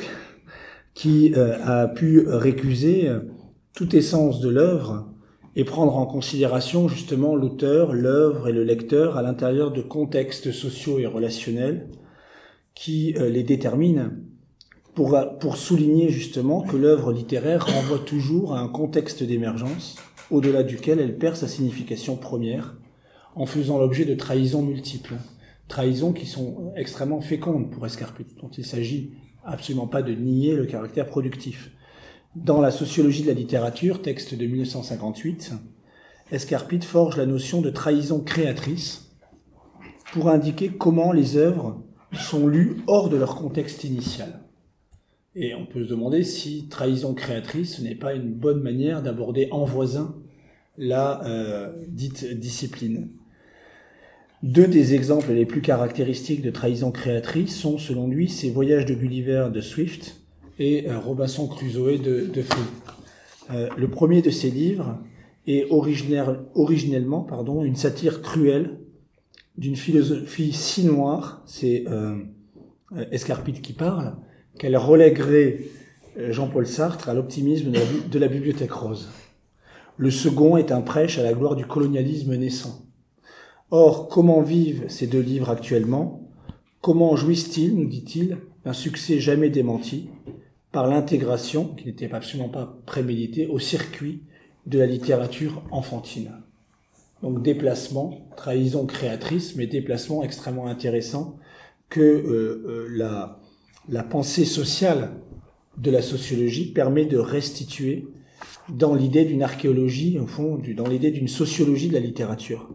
qui euh, a pu récuser toute essence de l'œuvre et prendre en considération justement l'auteur, l'œuvre et le lecteur à l'intérieur de contextes sociaux et relationnels qui euh, les déterminent pour, pour souligner justement que l'œuvre littéraire renvoie toujours à un contexte d'émergence, au-delà duquel elle perd sa signification première, en faisant l'objet de trahisons multiples. Trahisons qui sont extrêmement fécondes pour Escarpite, dont il ne s'agit absolument pas de nier le caractère productif. Dans la sociologie de la littérature, texte de mille neuf cent cinquante-huit, Escarpite forge la notion de trahison créatrice pour indiquer comment les œuvres sont lues hors de leur contexte initial. Et on peut se demander si trahison créatrice, ce n'est pas une bonne manière d'aborder en voisin la euh, dite discipline. Deux des exemples les plus caractéristiques de trahison créatrice sont, selon lui, ces Voyages de Gulliver de Swift et euh, Robinson Crusoe de, de Fruit. Euh, le premier de ces livres est originellement pardon, une satire cruelle d'une philosophie si noire, c'est euh, Escarpite qui parle, qu'elle relèguerait Jean-Paul Sartre à l'optimisme de la, de la Bibliothèque rose. Le second est un prêche à la gloire du colonialisme naissant. Or, comment vivent ces deux livres actuellement? Comment jouissent-ils, nous dit-il, d'un succès jamais démenti par l'intégration, qui n'était absolument pas préméditée, au circuit de la littérature enfantine? Donc déplacement, trahison créatrice, mais déplacement extrêmement intéressant que euh, euh, la, la pensée sociale de la sociologie permet de restituer dans l'idée d'une archéologie, au fond, du, dans l'idée d'une sociologie de la littérature.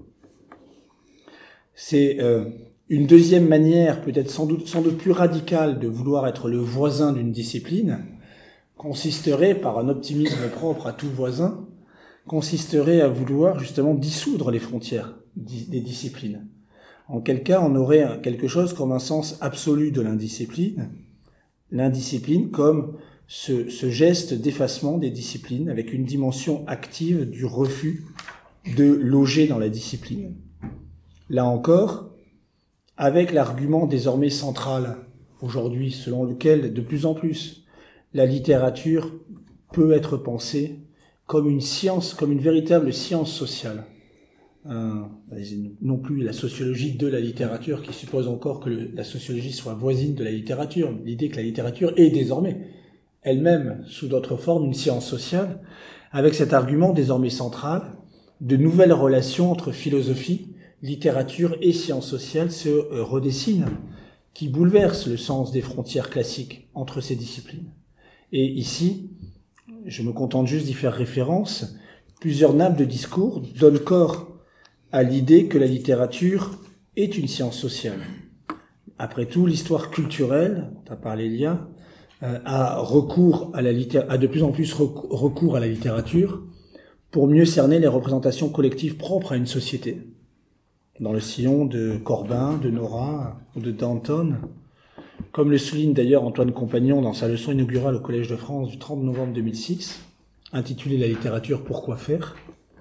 C'est euh, une deuxième manière, peut-être sans doute, sans doute plus radicale, de vouloir être le voisin d'une discipline, consisterait, par un optimisme propre à tout voisin, consisterait à vouloir justement dissoudre les frontières des disciplines. En quel cas, on aurait quelque chose comme un sens absolu de l'indiscipline, l'indiscipline comme ce, ce geste d'effacement des disciplines, avec une dimension active du refus de loger dans la discipline. Là encore, avec l'argument désormais central aujourd'hui, selon lequel de plus en plus la littérature peut être pensée comme une science, comme une véritable science sociale. Euh, non plus la sociologie de la littérature qui suppose encore que le, la sociologie soit voisine de la littérature, l'idée que la littérature est désormais elle-même, sous d'autres formes, une science sociale, avec cet argument désormais central de nouvelles relations entre philosophie, littérature et sciences sociales se euh, redessinent, qui bouleversent le sens des frontières classiques entre ces disciplines. Et ici, je me contente juste d'y faire référence, plusieurs nappes de discours donnent corps à l'idée que la littérature est une science sociale. Après tout, l'histoire culturelle, tu as parlé Lia, euh, a recours à la litté- a de plus en plus recours à la littérature pour mieux cerner les représentations collectives propres à une société. Dans le sillon de Corbin, de Nora ou de Danton, comme le souligne d'ailleurs Antoine Compagnon dans sa leçon inaugurale au Collège de France du trente novembre deux mille six, intitulée « La littérature, pourquoi faire ?».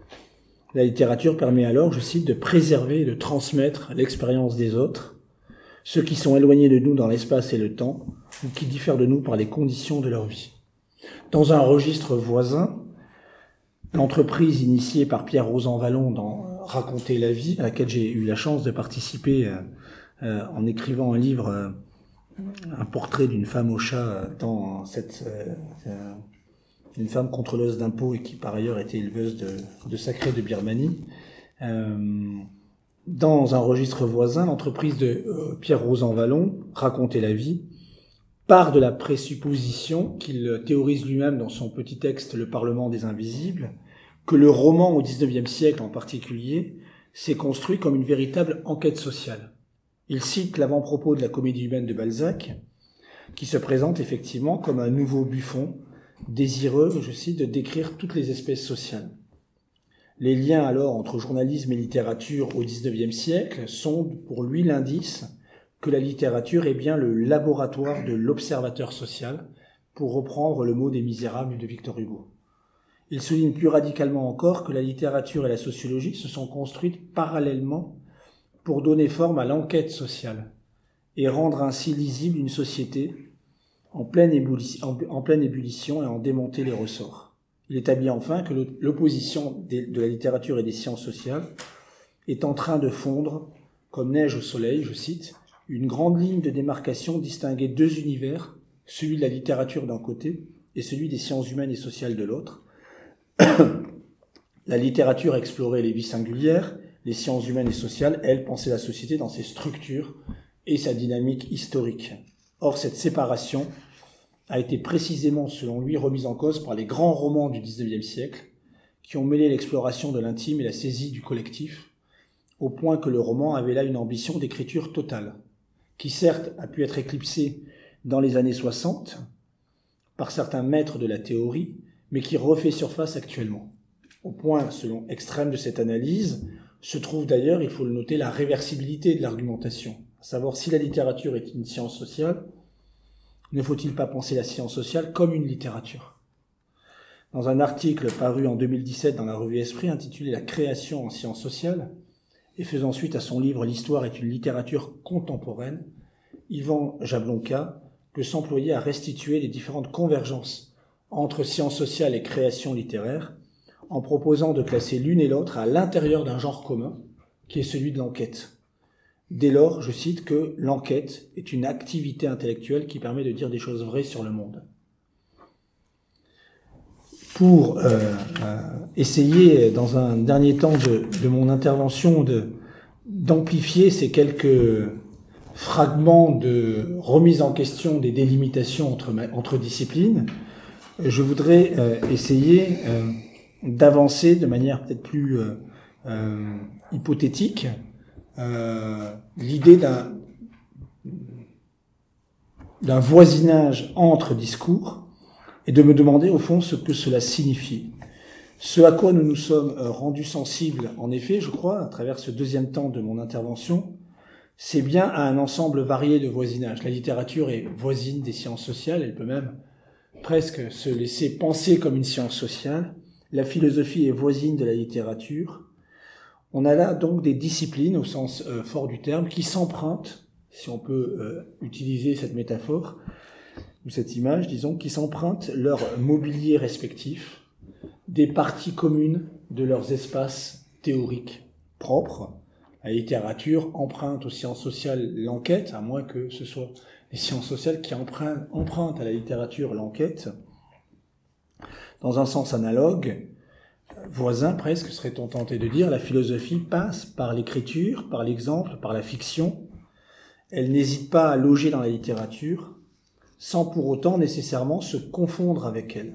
La littérature permet alors, je cite, de préserver et de transmettre l'expérience des autres, ceux qui sont éloignés de nous dans l'espace et le temps, ou qui diffèrent de nous par les conditions de leur vie. Dans un registre voisin, l'entreprise initiée par Pierre Rosanvallon dans « Raconter la vie », à laquelle j'ai eu la chance de participer euh, euh, en écrivant un livre, euh, un portrait d'une femme au chat dans cette... Euh, euh, une femme contrôleuse d'impôts et qui par ailleurs était éleveuse de, de sacrés de Birmanie. Euh, dans un registre voisin, l'entreprise de euh, Pierre Rosanvallon, Raconter la vie, part de la présupposition qu'il théorise lui-même dans son petit texte « Le Parlement des Invisibles », que le roman au dix-neuvième siècle en particulier s'est construit comme une véritable enquête sociale. Il cite l'avant-propos de la Comédie humaine de Balzac, qui se présente effectivement comme un nouveau Buffon, désireux, je cite, de décrire toutes les espèces sociales. Les liens alors entre journalisme et littérature au dix-neuvième siècle sont pour lui l'indice que la littérature est bien le laboratoire de l'observateur social, pour reprendre le mot des Misérables de Victor Hugo. Il souligne plus radicalement encore que la littérature et la sociologie se sont construites parallèlement pour donner forme à l'enquête sociale et rendre ainsi lisible une société en pleine ébullition, en pleine ébullition et en démonter les ressorts. Il établit enfin que l'opposition de la littérature et des sciences sociales est en train de fondre, comme neige au soleil, je cite, une grande ligne de démarcation distinguait deux univers celui de la littérature d'un côté et celui des sciences humaines et sociales de l'autre. La littérature explorait les vies singulières, les sciences humaines et sociales, elles, pensaient la société dans ses structures et sa dynamique historique. Or, cette séparation a été précisément, selon lui, remise en cause par les grands romans du dix-neuvième siècle, qui ont mêlé l'exploration de l'intime et la saisie du collectif, au point que le roman avait là une ambition d'écriture totale, qui certes a pu être éclipsée dans les années soixante par certains maîtres de la théorie, mais qui refait surface actuellement. Au point, selon Extrême, de cette analyse, se trouve d'ailleurs, il faut le noter, la réversibilité de l'argumentation. À savoir, si la littérature est une science sociale, ne faut-il pas penser la science sociale comme une littérature ? Dans un article paru en deux mille dix-sept dans la revue Esprit, intitulé « La création en sciences sociales », et faisant suite à son livre « L'histoire est une littérature contemporaine », Yvan Jablonka peut s'employer à restituer les différentes convergences entre sciences sociales et création littéraire, en proposant de classer l'une et l'autre à l'intérieur d'un genre commun, qui est celui de l'enquête. Dès lors, je cite que l'enquête est une activité intellectuelle qui permet de dire des choses vraies sur le monde. Pour euh, euh, essayer, dans un dernier temps de, de mon intervention, de, d'amplifier ces quelques fragments de remise en question des délimitations entre, entre disciplines, je voudrais euh, essayer euh, d'avancer de manière peut-être plus euh, euh, hypothétique euh, l'idée d'un, d'un voisinage entre discours et de me demander au fond ce que cela signifie. Ce à quoi nous nous sommes rendus sensibles, en effet, je crois, à travers ce deuxième temps de mon intervention, c'est bien à un ensemble varié de voisinage. La littérature est voisine des sciences sociales, elle peut même presque se laisser penser comme une science sociale. La philosophie est voisine de la littérature. On a là donc des disciplines, au sens euh, fort du terme, qui s'empruntent, si on peut euh, utiliser cette métaphore, ou cette image, disons, qui s'empruntent leur mobilier respectif, des parties communes de leurs espaces théoriques propres. La littérature emprunte aux sciences sociales l'enquête, à moins que ce soit les sciences sociales qui empruntent, empruntent à la littérature l'enquête. Dans un sens analogue, voisin presque, serait-on tenté de dire, la philosophie passe par l'écriture, par l'exemple, par la fiction. Elle n'hésite pas à loger dans la littérature, sans pour autant nécessairement se confondre avec elle.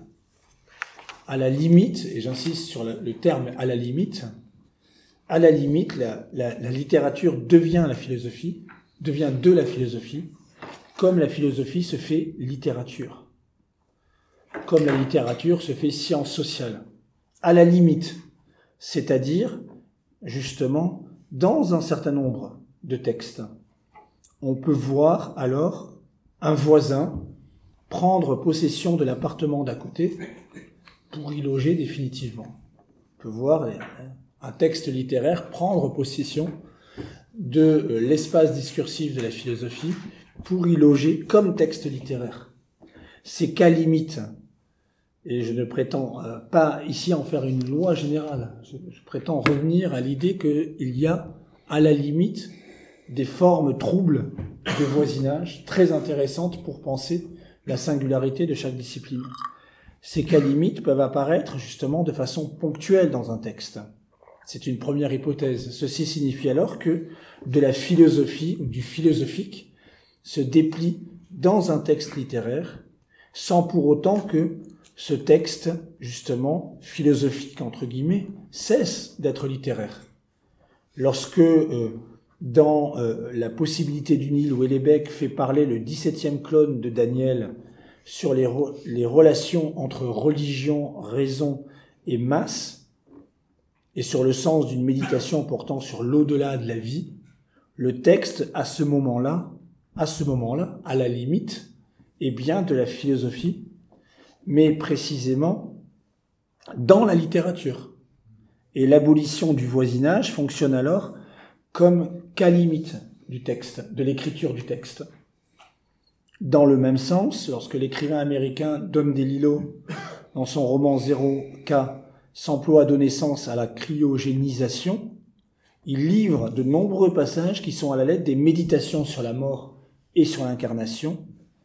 À la limite, et j'insiste sur le terme « à la limite », à la limite, la, la, la littérature devient la philosophie, devient de la philosophie, comme la philosophie se fait littérature, comme la littérature se fait science sociale. À la limite, c'est-à-dire, justement, dans un certain nombre de textes, on peut voir alors un voisin prendre possession de l'appartement d'à côté pour y loger définitivement. On peut voir un texte littéraire prendre possession de l'espace discursif de la philosophie pour y loger comme texte littéraire. C'est qu'à limite, et je ne prétends pas ici en faire une loi générale, je, je prétends revenir à l'idée qu'il y a à la limite des formes troubles de voisinage très intéressantes pour penser la singularité de chaque discipline. Ces cas limites peuvent apparaître justement de façon ponctuelle dans un texte. C'est une première hypothèse. Ceci signifie alors que de la philosophie ou du philosophique se déplie dans un texte littéraire sans pour autant que ce texte, justement, philosophique, entre guillemets, cesse d'être littéraire. Lorsque, euh, dans euh, La possibilité d'une île, où Houellebecq fait parler le dix-septième clone de Daniel sur les, re- les relations entre religion, raison et masse, et sur le sens d'une méditation portant sur l'au-delà de la vie, le texte, à ce moment-là, à ce moment-là, à la limite, est bien de la philosophie, mais précisément dans la littérature. Et l'abolition du voisinage fonctionne alors comme cas limite du texte, de l'écriture du texte. Dans le même sens, lorsque l'écrivain américain Don DeLillo, dans son roman Zéro K, s'emploie à donner sens à la cryogénisation, il livre de nombreux passages qui sont à la lettre des méditations sur la mort et sur l'incarnation,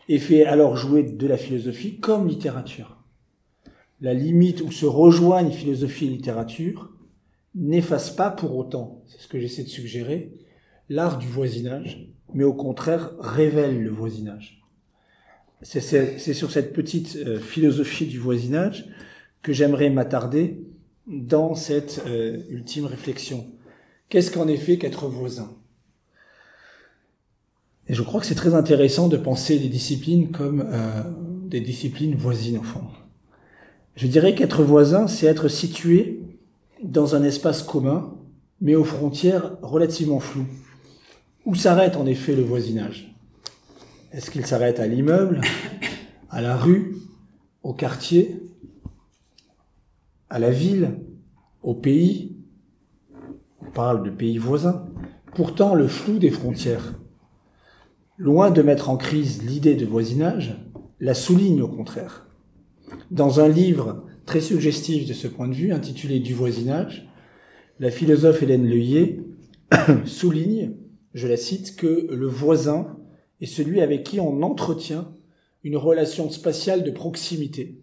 et fait alors jouer de la philosophie comme littérature. La limite où se rejoignent philosophie et littérature n'efface pas pour autant, c'est ce que j'essaie de suggérer, l'art du voisinage, mais au contraire révèle le voisinage. C'est, c'est, c'est sur cette petite euh, philosophie du voisinage que j'aimerais m'attarder dans cette euh, ultime réflexion. Qu'est-ce qu'en effet qu'être voisin ? Et je crois que c'est très intéressant de penser les disciplines comme euh, des disciplines voisines au fond. Je dirais qu'être voisin, c'est être situé dans un espace commun, mais aux frontières relativement floues. Où s'arrête en effet le voisinage ? Est-ce qu'il s'arrête à l'immeuble, à la rue, au quartier, à la ville, au pays ? On parle de pays voisins. Pourtant, le flou des frontières, loin de mettre en crise l'idée de voisinage, la souligne au contraire. Dans un livre très suggestif de ce point de vue, intitulé « Du voisinage », la philosophe Hélène Leuillet souligne, je la cite, que le voisin est celui avec qui on entretient une relation spatiale de proximité.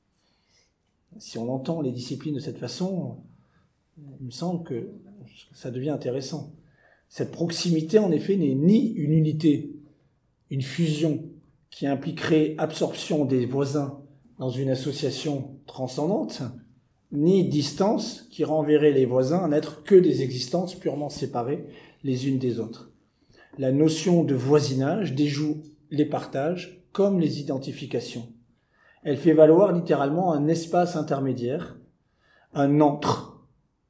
Si on entend les disciplines de cette façon, il me semble que ça devient intéressant. Cette proximité, en effet, n'est ni une unité, une fusion qui impliquerait absorption des voisins dans une association transcendante, ni distance qui renverrait les voisins à n'être que des existences purement séparées les unes des autres. La notion de voisinage déjoue les partages comme les identifications. Elle fait valoir littéralement un espace intermédiaire, un entre,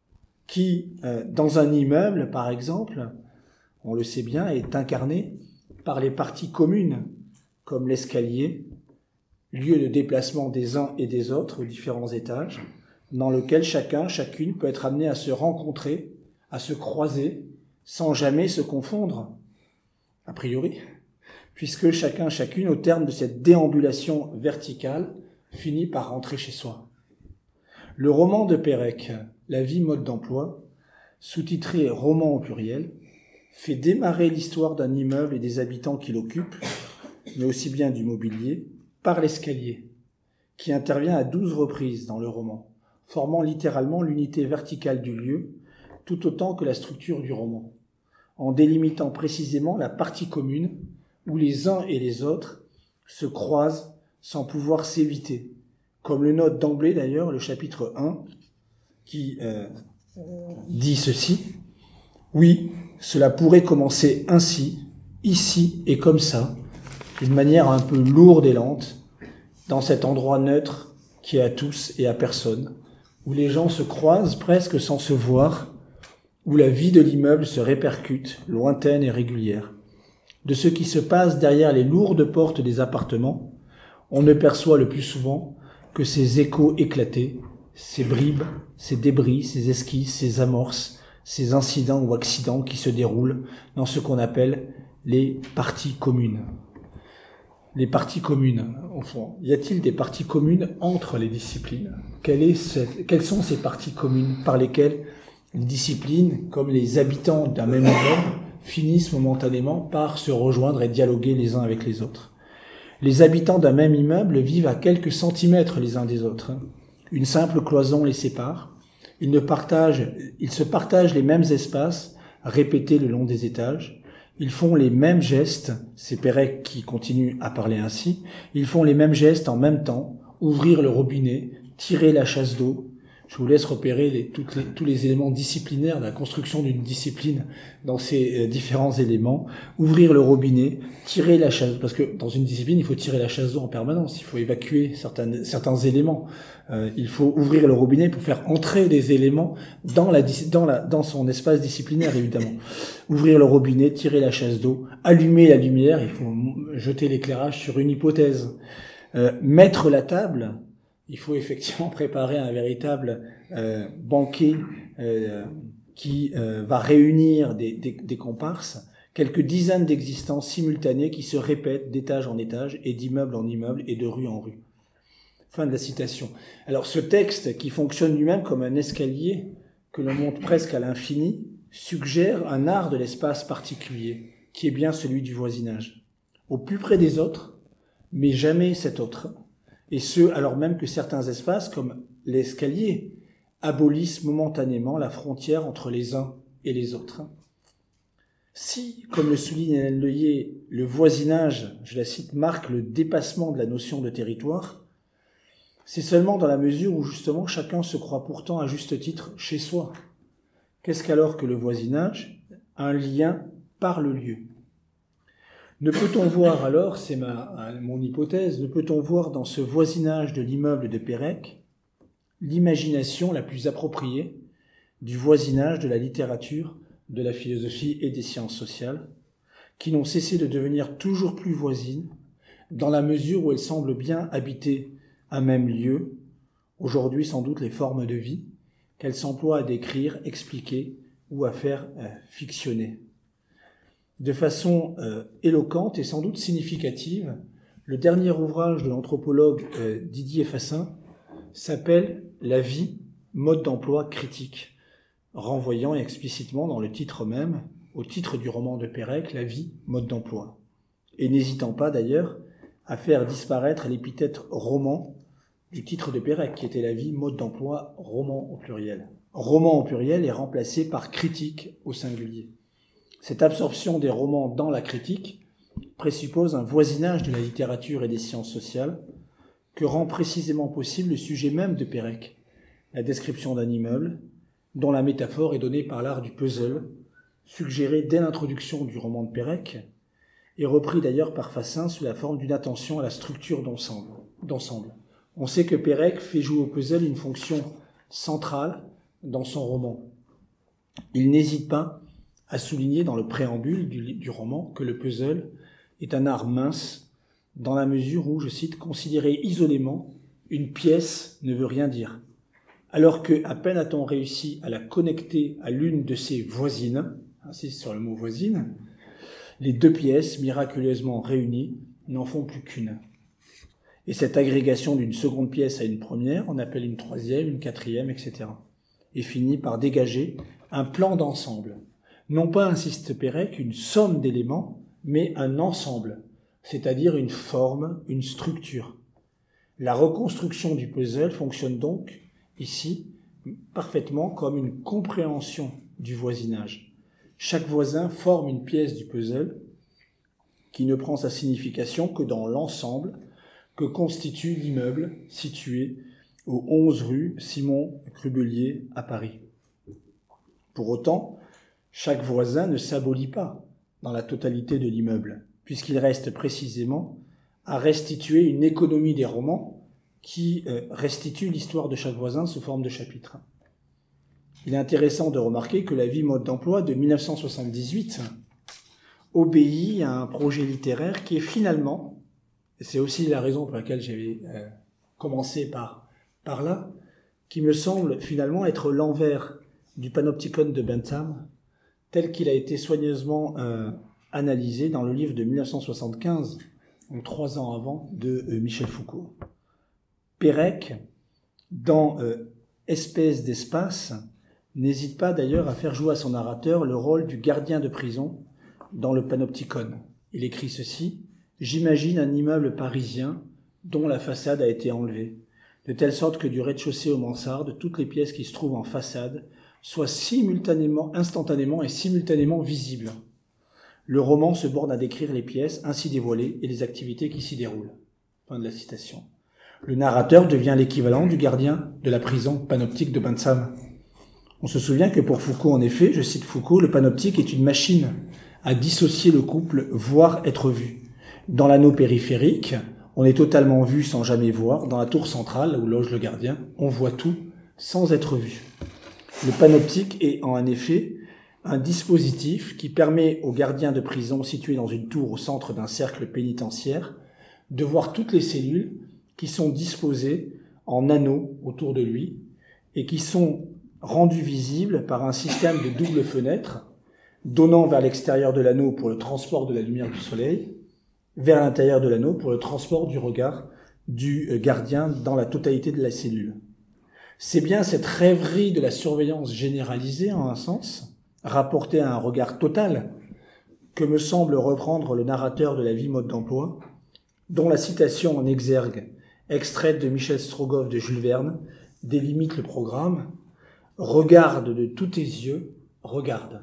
qui, euh, dans un immeuble, par exemple, on le sait bien, est incarné par les parties communes, comme l'escalier, lieu de déplacement des uns et des autres aux différents étages, dans lequel chacun, chacune peut être amené à se rencontrer, à se croiser, sans jamais se confondre, a priori, puisque chacun, chacune, au terme de cette déambulation verticale, finit par rentrer chez soi. Le roman de Pérec, La vie mode d'emploi, sous-titré roman au pluriel, fait démarrer l'histoire d'un immeuble et des habitants qui l'occupent, mais aussi bien du mobilier, par l'escalier, qui intervient à douze reprises dans le roman, formant littéralement l'unité verticale du lieu, tout autant que la structure du roman, en délimitant précisément la partie commune où les uns et les autres se croisent sans pouvoir s'éviter, comme le note d'emblée d'ailleurs le chapitre un, qui euh, dit ceci. Oui, cela pourrait commencer ainsi, ici et comme ça, d'une manière un peu lourde et lente, dans cet endroit neutre qui est à tous et à personne, où les gens se croisent presque sans se voir, où la vie de l'immeuble se répercute, lointaine et régulière. De ce qui se passe derrière les lourdes portes des appartements, on ne perçoit le plus souvent que ces échos éclatés, ces bribes, ces débris, ces esquisses, ces amorces, ces incidents ou accidents qui se déroulent dans ce qu'on appelle les parties communes. Les parties communes, au fond. Y a-t-il des parties communes entre les disciplines ? Quelle est cette, Quelles sont ces parties communes par lesquelles les disciplines, comme les habitants d'un même immeuble, finissent momentanément par se rejoindre et dialoguer les uns avec les autres ? Les habitants d'un même immeuble vivent à quelques centimètres les uns des autres. Une simple cloison les sépare. Ils, ne partagent, ils se partagent les mêmes espaces répétés le long des étages. Ils font les mêmes gestes, c'est Pérec qui continue à parler ainsi, ils font les mêmes gestes en même temps, ouvrir le robinet, tirer la chasse d'eau. Je vous laisse repérer les, toutes les, tous les éléments disciplinaires de la construction d'une discipline dans ces euh, différents éléments. Ouvrir le robinet, tirer la chasse, parce que dans une discipline, il faut tirer la chasse d'eau en permanence, il faut évacuer certains, certains éléments. Euh, il faut ouvrir le robinet pour faire entrer des éléments dans, la, dans, la, dans son espace disciplinaire, évidemment. Ouvrir le robinet, tirer la chasse d'eau, allumer la lumière, il faut jeter l'éclairage sur une hypothèse. Euh, mettre la table, il faut effectivement préparer un véritable euh, banquet euh, qui euh, va réunir des, des, des comparses, quelques dizaines d'existences simultanées qui se répètent d'étage en étage et d'immeuble en immeuble et de rue en rue. Fin de la citation. Alors ce texte, qui fonctionne lui-même comme un escalier que l'on monte presque à l'infini, suggère un art de l'espace particulier, qui est bien celui du voisinage. Au plus près des autres, mais jamais cet autre. Et ce, alors même que certains espaces, comme l'escalier, abolissent momentanément la frontière entre les uns et les autres. Si, comme le souligne Hélène Leuillet, le voisinage, je la cite, marque le dépassement de la notion de territoire, c'est seulement dans la mesure où justement chacun se croit pourtant à juste titre chez soi. Qu'est-ce qu'alors que le voisinage? Un lien par le lieu. Ne peut-on voir alors, c'est ma, mon hypothèse, ne peut-on voir dans ce voisinage de l'immeuble de Pérec l'imagination la plus appropriée du voisinage de la littérature, de la philosophie et des sciences sociales, qui n'ont cessé de devenir toujours plus voisines, dans la mesure où elles semblent bien habiter un même lieu, aujourd'hui sans doute les formes de vie, qu'elles s'emploient à décrire, expliquer ou à faire euh, fictionner. De façon euh, éloquente et sans doute significative, le dernier ouvrage de l'anthropologue euh, Didier Fassin s'appelle « La vie, mode d'emploi critique », renvoyant explicitement dans le titre même au titre du roman de Pérec, « La vie, mode d'emploi », et n'hésitant pas d'ailleurs à faire disparaître l'épithète « roman » du titre de Pérec, qui était « La vie, mode d'emploi, roman » au pluriel. Roman au pluriel est remplacé par « critique » au singulier. Cette absorption des romans dans la critique présuppose un voisinage de la littérature et des sciences sociales que rend précisément possible le sujet même de Pérec, la description d'un immeuble, dont la métaphore est donnée par l'art du puzzle, suggéré dès l'introduction du roman de Pérec, et repris d'ailleurs par Fassin sous la forme d'une attention à la structure d'ensemble. On sait que Pérec fait jouer au puzzle une fonction centrale dans son roman. Il n'hésite pas à souligner dans le préambule du, du roman que le puzzle est un art mince, dans la mesure où, je cite, « considéré isolément, une pièce ne veut rien dire ». Alors que, à peine a-t-on réussi à la connecter à l'une de ses voisines, insiste sur le mot voisine, les deux pièces, miraculeusement réunies, n'en font plus qu'une. Et cette agrégation d'une seconde pièce à une première, on appelle une troisième, une quatrième, et cetera, et finit par dégager un plan d'ensemble. Non pas, insiste Pérec, une somme d'éléments, mais un ensemble, c'est-à-dire une forme, une structure. La reconstruction du puzzle fonctionne donc, ici, parfaitement comme une compréhension du voisinage. Chaque voisin forme une pièce du puzzle qui ne prend sa signification que dans l'ensemble que constitue l'immeuble situé au onze rue Simon Crubelier à Paris. Pour autant, chaque voisin ne s'abolit pas dans la totalité de l'immeuble, puisqu'il reste précisément à restituer une économie des romans qui restitue l'histoire de chaque voisin sous forme de chapitres. Il est intéressant de remarquer que la vie mode d'emploi de mille neuf cent soixante-dix-huit obéit à un projet littéraire qui est finalement, et c'est aussi la raison pour laquelle j'avais euh, commencé par, par là, qui me semble finalement être l'envers du panopticon de Bentham, tel qu'il a été soigneusement euh, analysé dans le livre de mille neuf cent soixante-quinze, donc trois ans avant, de euh, Michel Foucault. Pérec, dans euh, Espèce d'espace, n'hésite pas d'ailleurs à faire jouer à son narrateur le rôle du gardien de prison dans le panopticon. Il écrit ceci: « J'imagine un immeuble parisien dont la façade a été enlevée, de telle sorte que du rez-de-chaussée aux mansardes, toutes les pièces qui se trouvent en façade soient simultanément, instantanément et simultanément visibles. Le roman se borne à décrire les pièces ainsi dévoilées et les activités qui s'y déroulent. » Fin de la citation. Le narrateur devient l'équivalent du gardien de la prison panoptique de Bentham. On se souvient que pour Foucault, en effet, je cite Foucault, le panoptique est une machine à dissocier le couple, voire être vu. Dans l'anneau périphérique, on est totalement vu sans jamais voir. Dans la tour centrale, où loge le gardien, on voit tout sans être vu. Le panoptique est en effet un dispositif qui permet au gardien de prison situé dans une tour au centre d'un cercle pénitentiaire de voir toutes les cellules qui sont disposées en anneaux autour de lui et qui sont rendues visibles par un système de double fenêtre donnant vers l'extérieur de l'anneau pour le transport de la lumière du soleil, vers l'intérieur de l'anneau pour le transport du regard du gardien dans la totalité de la cellule. C'est bien cette rêverie de la surveillance généralisée, en un sens, rapportée à un regard total, que me semble reprendre le narrateur de la vie mode d'emploi, dont la citation en exergue, extraite de Michel Strogoff de Jules Verne, délimite le programme. Regarde de tous tes yeux, regarde.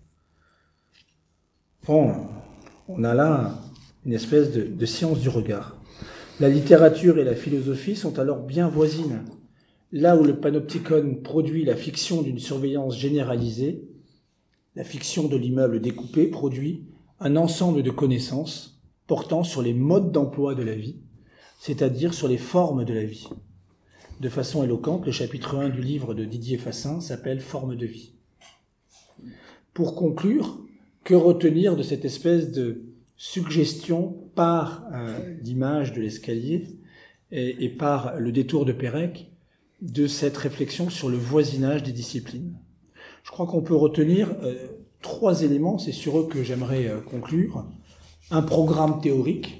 Bon, on a là une espèce de, de science du regard. La littérature et la philosophie sont alors bien voisines. Là où le panopticon produit la fiction d'une surveillance généralisée, la fiction de l'immeuble découpé produit un ensemble de connaissances portant sur les modes d'emploi de la vie, c'est-à-dire sur les formes de la vie. De façon éloquente, le chapitre un du livre de Didier Fassin s'appelle « Formes de vie ». Pour conclure, que retenir de cette espèce de suggestion par euh, l'image de l'escalier et, et par le détour de Pérec de cette réflexion sur le voisinage des disciplines? Je crois qu'on peut retenir euh, trois éléments, c'est sur eux que j'aimerais euh, conclure. Un programme théorique,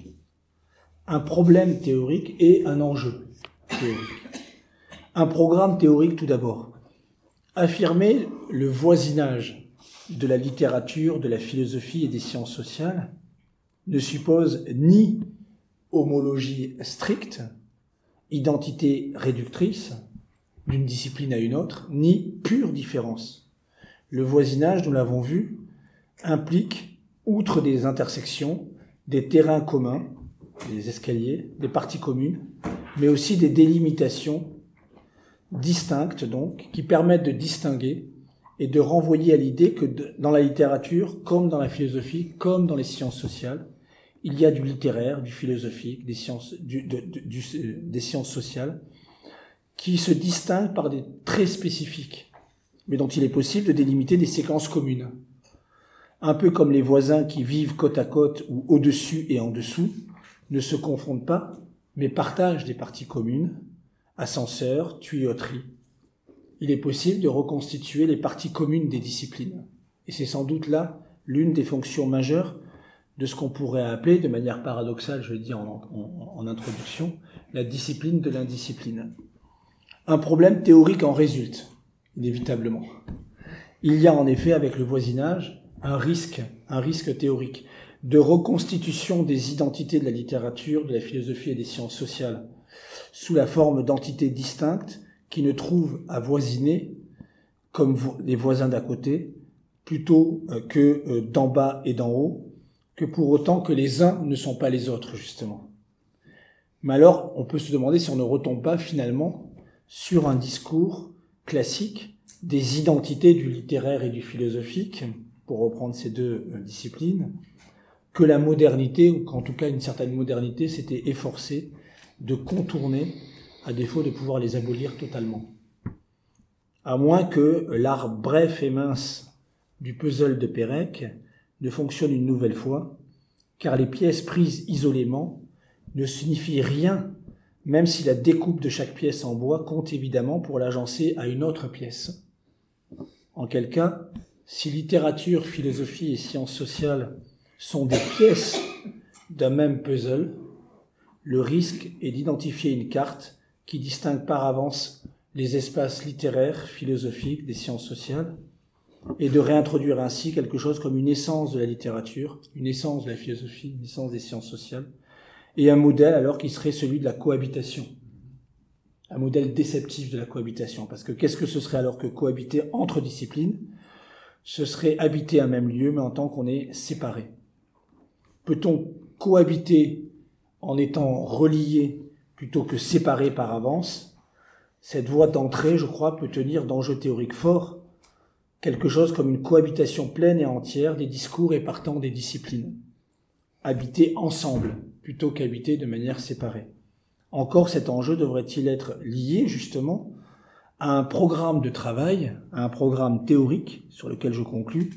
un problème théorique et un enjeu théorique. Un programme théorique tout d'abord. Affirmer le voisinage de la littérature, de la philosophie et des sciences sociales ne suppose ni homologie stricte, identité réductrice d'une discipline à une autre, ni pure différence. Le voisinage, nous l'avons vu, implique, outre des intersections, des terrains communs, des escaliers, des parties communes, mais aussi des délimitations distinctes, donc, qui permettent de distinguer et de renvoyer à l'idée que dans la littérature, comme dans la philosophie, comme dans les sciences sociales, il y a du littéraire, du philosophique, des sciences, du, de, de, du, des sciences sociales, qui se distinguent par des traits spécifiques, mais dont il est possible de délimiter des séquences communes. Un peu comme les voisins qui vivent côte à côte ou au-dessus et en dessous, ne se confondent pas, mais partagent des parties communes, ascenseurs, tuyauterie. Il est possible de reconstituer les parties communes des disciplines. Et c'est sans doute là l'une des fonctions majeures de ce qu'on pourrait appeler, de manière paradoxale, je le dis en, en, en introduction, la discipline de l'indiscipline. Un problème théorique en résulte, inévitablement. Il y a en effet, avec le voisinage, un risque, un risque théorique de reconstitution des identités de la littérature, de la philosophie et des sciences sociales, sous la forme d'entités distinctes qui ne trouvent à voisiner, comme les voisins d'à côté, plutôt que d'en bas et d'en haut, que pour autant que les uns ne sont pas les autres, justement. Mais alors, on peut se demander si on ne retombe pas finalement sur un discours classique des identités du littéraire et du philosophique, pour reprendre ces deux disciplines, que la modernité, ou qu'en tout cas une certaine modernité, s'était efforcée de contourner, à défaut de pouvoir les abolir totalement. À moins que l'art bref et mince du puzzle de Pérec ne fonctionne une nouvelle fois, car les pièces prises isolément ne signifient rien, même si la découpe de chaque pièce en bois compte évidemment pour l'agencer à une autre pièce. En quel cas, si littérature, philosophie et sciences sociales sont des pièces d'un même puzzle, le risque est d'identifier une carte qui distingue par avance les espaces littéraires, philosophiques, des sciences sociales, et de réintroduire ainsi quelque chose comme une essence de la littérature, une essence de la philosophie, une essence des sciences sociales, et un modèle alors qui serait celui de la cohabitation, un modèle déceptif de la cohabitation, parce que qu'est-ce que ce serait alors que cohabiter entre disciplines? Ce serait habiter un même lieu, mais en tant qu'on est séparés. Peut-on cohabiter en étant reliés plutôt que séparés par avance? Cette voie d'entrée, je crois, peut tenir d'enjeux théoriques forts, quelque chose comme une cohabitation pleine et entière des discours et partant des disciplines. Habiter ensemble, plutôt qu'habiter de manière séparée. Encore, cet enjeu devrait-il être lié, justement, à un programme de travail, à un programme théorique, sur lequel je conclus,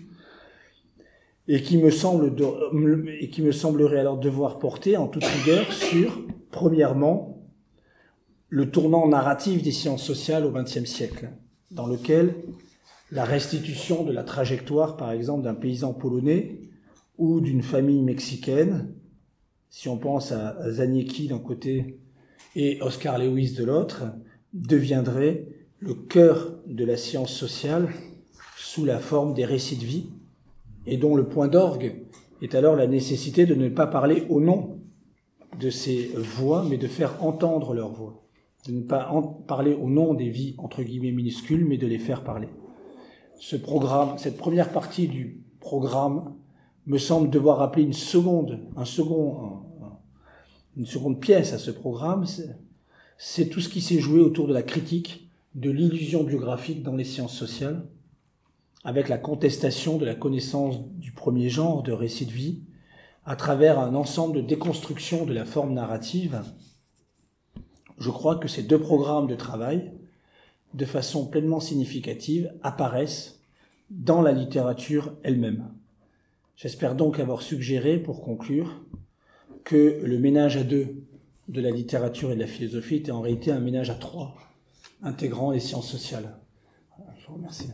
et qui me semble de, et qui me semblerait alors devoir porter en toute rigueur sur, premièrement, le tournant narratif des sciences sociales au vingtième siècle, dans lequel la restitution de la trajectoire, par exemple, d'un paysan polonais ou d'une famille mexicaine, si on pense à Zanicki d'un côté et Oscar Lewis de l'autre, deviendrait le cœur de la science sociale sous la forme des récits de vie, et dont le point d'orgue est alors la nécessité de ne pas parler au nom de ces voix, mais de faire entendre leurs voix. De ne pas en parler au nom des vies, entre guillemets, minuscules, mais de les faire parler. Ce programme, cette première partie du programme me semble devoir rappeler une seconde, un second, un, un, une seconde pièce à ce programme. C'est, c'est tout ce qui s'est joué autour de la critique de l'illusion biographique dans les sciences sociales, avec la contestation de la connaissance du premier genre de récit de vie, à travers un ensemble de déconstruction de la forme narrative. Je crois que ces deux programmes de travail, de façon pleinement significative, apparaissent dans la littérature elle-même. J'espère donc avoir suggéré, pour conclure, que le ménage à deux de la littérature et de la philosophie était en réalité un ménage à trois, intégrant les sciences sociales. Voilà, je vous remercie.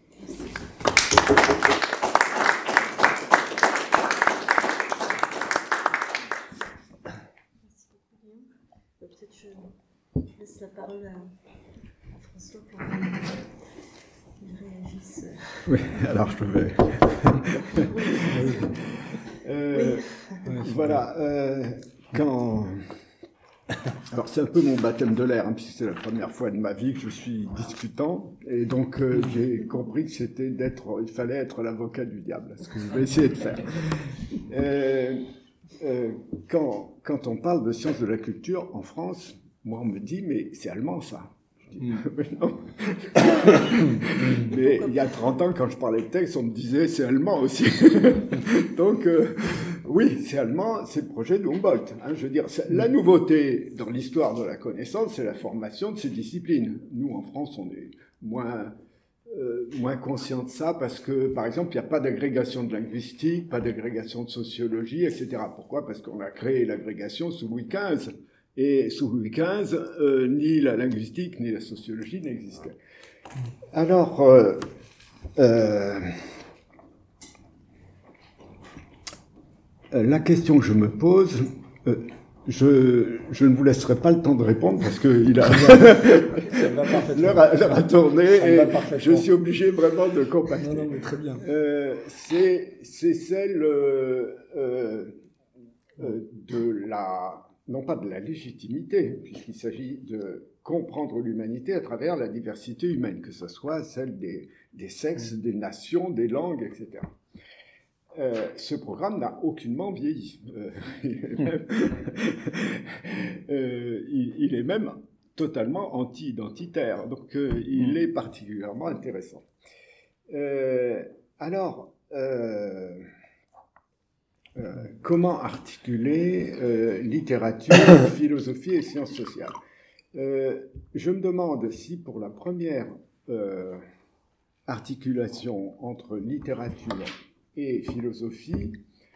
Peut-être je laisse la parole à, à François pour qu'il réagisse. Oui, alors je vais. euh, oui. Voilà. Euh, quand. Alors c'est un peu mon baptême de l'air, hein, puisque c'est la première fois de ma vie que je suis discutant, et donc euh, j'ai compris que c'était d'être, il fallait être l'avocat du diable, ce que je vais essayer de faire. Euh, euh, quand, quand on parle de sciences de la culture en France, moi on me dit mais c'est allemand ça. Je dis, mais non. Mais il y a trente ans, quand je parlais de texte, on me disait c'est allemand aussi. Donc, euh, oui, c'est allemand, c'est le projet de Humboldt. Hein, je veux dire, la nouveauté dans l'histoire de la connaissance, c'est la formation de ces disciplines. Nous, en France, on est moins, euh, moins conscients de ça parce que, par exemple, il n'y a pas d'agrégation de linguistique, pas d'agrégation de sociologie, et cetera. Pourquoi ? Parce qu'on a créé l'agrégation sous Louis quinze. Et sous Louis quinze, euh, ni la linguistique ni la sociologie n'existaient. Alors, euh, euh, la question que je me pose, euh, je, je ne vous laisserai pas le temps de répondre parce que il a l'heure a, l'heure a tourné et je suis obligé vraiment de compacter. Non, non, mais très bien. Euh, c'est, c'est celle euh, euh, de la... non pas de la légitimité, puisqu'il s'agit de comprendre l'humanité à travers la diversité humaine, que ce soit celle des, des sexes, des nations, des langues, et cetera. Euh, ce programme n'a aucunement vieilli. Euh, il, est même, euh, il, il est même totalement anti-identitaire, donc euh, il est particulièrement intéressant. Euh, alors... Euh, Euh, comment articuler euh, littérature, philosophie et sciences sociales. Euh, je me demande si pour la première euh, articulation entre littérature et philosophie,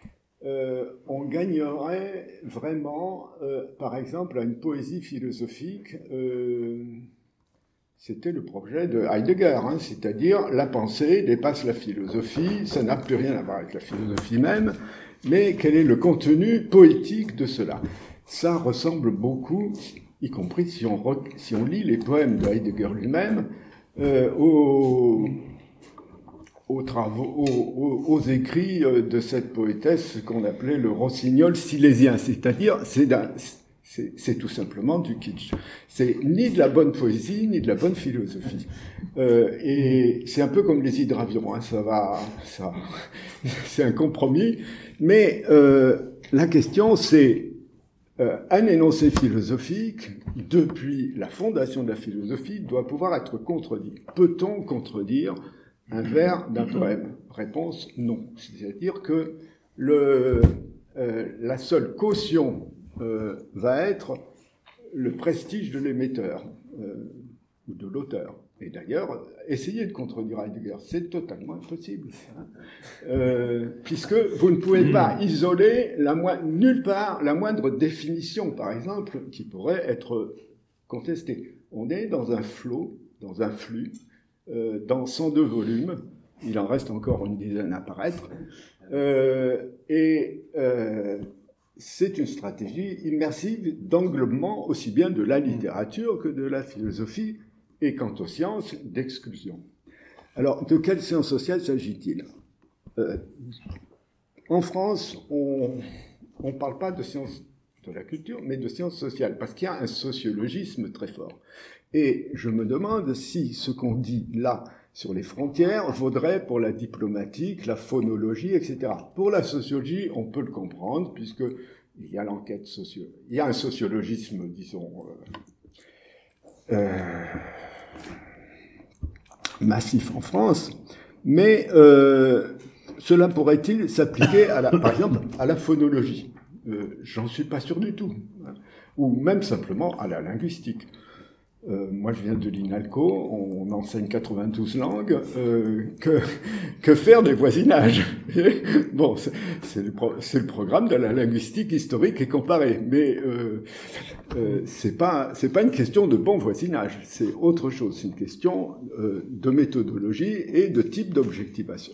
euh, on gagnerait vraiment, euh, par exemple, à une poésie philosophique. Euh, C'était le projet de Heidegger, hein, c'est-à-dire la pensée dépasse la philosophie, ça n'a plus rien à voir avec la philosophie même, mais quel est le contenu poétique de cela ? Ça ressemble beaucoup, y compris si on, re, si on lit les poèmes de Heidegger lui-même, euh, aux, aux, travaux, aux, aux écrits de cette poétesse qu'on appelait le rossignol silésien, c'est-à-dire c'est d'un... C'est, c'est tout simplement du kitsch. C'est ni de la bonne poésie, ni de la bonne philosophie. Euh, et c'est un peu comme les hydravions, hein, ça va, ça, c'est un compromis. Mais euh, la question, c'est euh, un énoncé philosophique, depuis la fondation de la philosophie, doit pouvoir être contredit. Peut-on contredire un vers d'un poème ? Réponse, non. C'est-à-dire que le, euh, la seule caution Euh, va être le prestige de l'émetteur euh, ou de l'auteur. Et d'ailleurs, essayer de contredire Heidegger, c'est totalement impossible, hein, euh, puisque vous ne pouvez pas isoler la mo- nulle part la moindre définition, par exemple, qui pourrait être contestée. On est dans un flot, dans un flux, euh, dans cent deux volumes, il en reste encore une dizaine à paraître, euh, et euh, c'est une stratégie immersive d'englobement aussi bien de la littérature que de la philosophie et quant aux sciences, d'exclusion. Alors, de quelles sciences sociales s'agit-il ? euh, En France, on ne parle pas de sciences de de la culture, mais de sciences sociales, parce qu'il y a un sociologisme très fort. Et je me demande si ce qu'on dit là, sur les frontières, vaudrait pour la diplomatique, la phonologie, et cetera. Pour la sociologie, on peut le comprendre, puisque il y a l'enquête socio... il y a un sociologisme, disons, euh, euh, massif en France, mais euh, cela pourrait-il s'appliquer, à la, par exemple, à la phonologie? euh, J'en suis pas sûr du tout. Hein. Ou même simplement à la linguistique. Euh, moi, je viens de l'INALCO, on enseigne quatre-vingt-douze langues. Euh, que, que faire des voisinages? Bon, c'est, c'est, le pro, c'est le programme de la linguistique historique et comparée, mais euh, euh, c'est pas c'est pas une question de bon voisinage, c'est autre chose. C'est une question euh, de méthodologie et de type d'objectivation.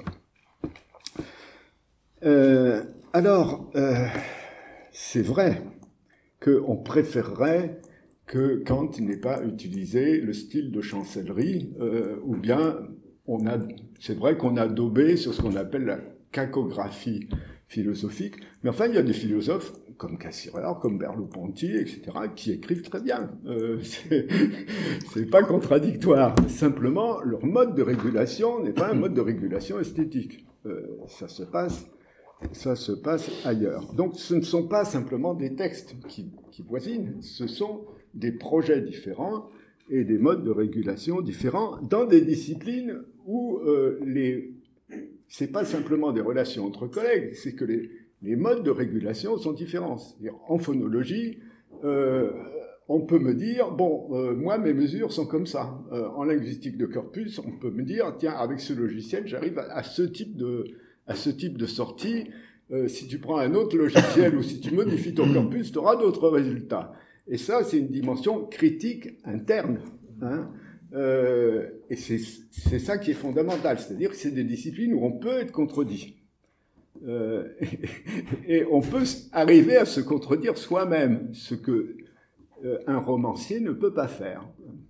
Euh, alors, euh, c'est vrai qu'on préférerait que Kant n'ait pas utilisé le style de chancellerie, euh, ou bien on a, c'est vrai qu'on a daubé sur ce qu'on appelle la cacographie philosophique, mais enfin il y a des philosophes comme Cassirer, comme Merleau-Ponty, et cetera, qui écrivent très bien. Euh, c'est, c'est pas contradictoire. Simplement, leur mode de régulation n'est pas un mode de régulation esthétique. Euh, ça se passe, ça se passe ailleurs. Donc, ce ne sont pas simplement des textes qui, qui voisinent, ce sont des projets différents et des modes de régulation différents dans des disciplines où euh, les, c'est pas simplement des relations entre collègues, c'est que les, les modes de régulation sont différents. C'est-à-dire, en phonologie, euh, on peut me dire, bon, euh, moi mes mesures sont comme ça. Euh, en linguistique de corpus, on peut me dire, tiens, avec ce logiciel, j'arrive à, à ce type de, à ce type de sortie. Euh, si tu prends un autre logiciel ou si tu modifies ton corpus, tu auras d'autres résultats. Et ça, c'est une dimension critique interne. Hein. Euh, et c'est, c'est ça qui est fondamental. C'est-à-dire que c'est des disciplines où on peut être contredit. Euh, et, et on peut arriver à se contredire soi-même, ce que euh, un romancier ne peut pas faire.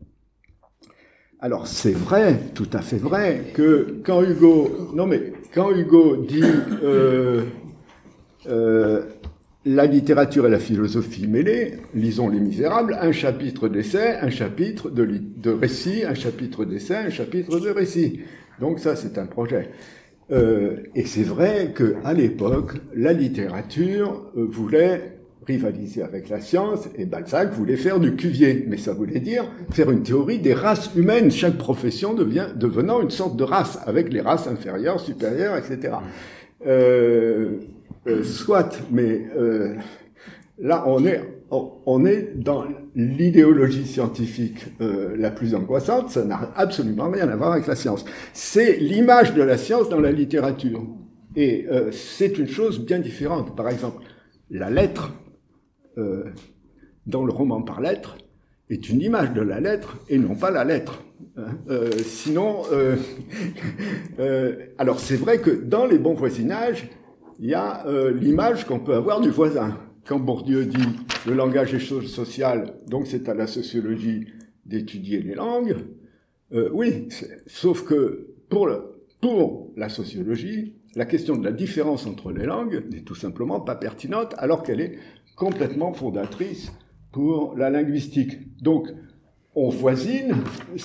Alors, c'est vrai, tout à fait vrai, que quand Hugo... Non, mais quand Hugo dit... Euh, euh, la littérature et la philosophie mêlées, lisons Les Misérables, un chapitre d'essai, un chapitre de, de récit, un chapitre d'essai, un chapitre de récit. Donc ça, c'est un projet. Euh, et c'est vrai qu'à l'époque, la littérature euh, voulait rivaliser avec la science, et Balzac voulait faire du Cuvier. Mais ça voulait dire faire une théorie des races humaines, chaque profession devient, devenant une sorte de race, avec les races inférieures, supérieures, et cetera. Euh, Euh, soit, mais euh, là on est on, on est dans l'idéologie scientifique euh, la plus angoissante. Ça n'a absolument rien à voir avec la science. C'est l'image de la science dans la littérature, et euh, c'est une chose bien différente. Par exemple, la lettre euh, dans le roman par lettres est une image de la lettre et non pas la lettre. Euh, sinon, euh, euh, alors c'est vrai que dans les bons voisinages, il y a euh, l'image qu'on peut avoir du voisin. Quand Bourdieu dit « le langage est chose sociale, donc c'est à la sociologie d'étudier les langues euh, », oui, sauf que pour, le, pour la sociologie, la question de la différence entre les langues n'est tout simplement pas pertinente, alors qu'elle est complètement fondatrice pour la linguistique. Donc, on voisine...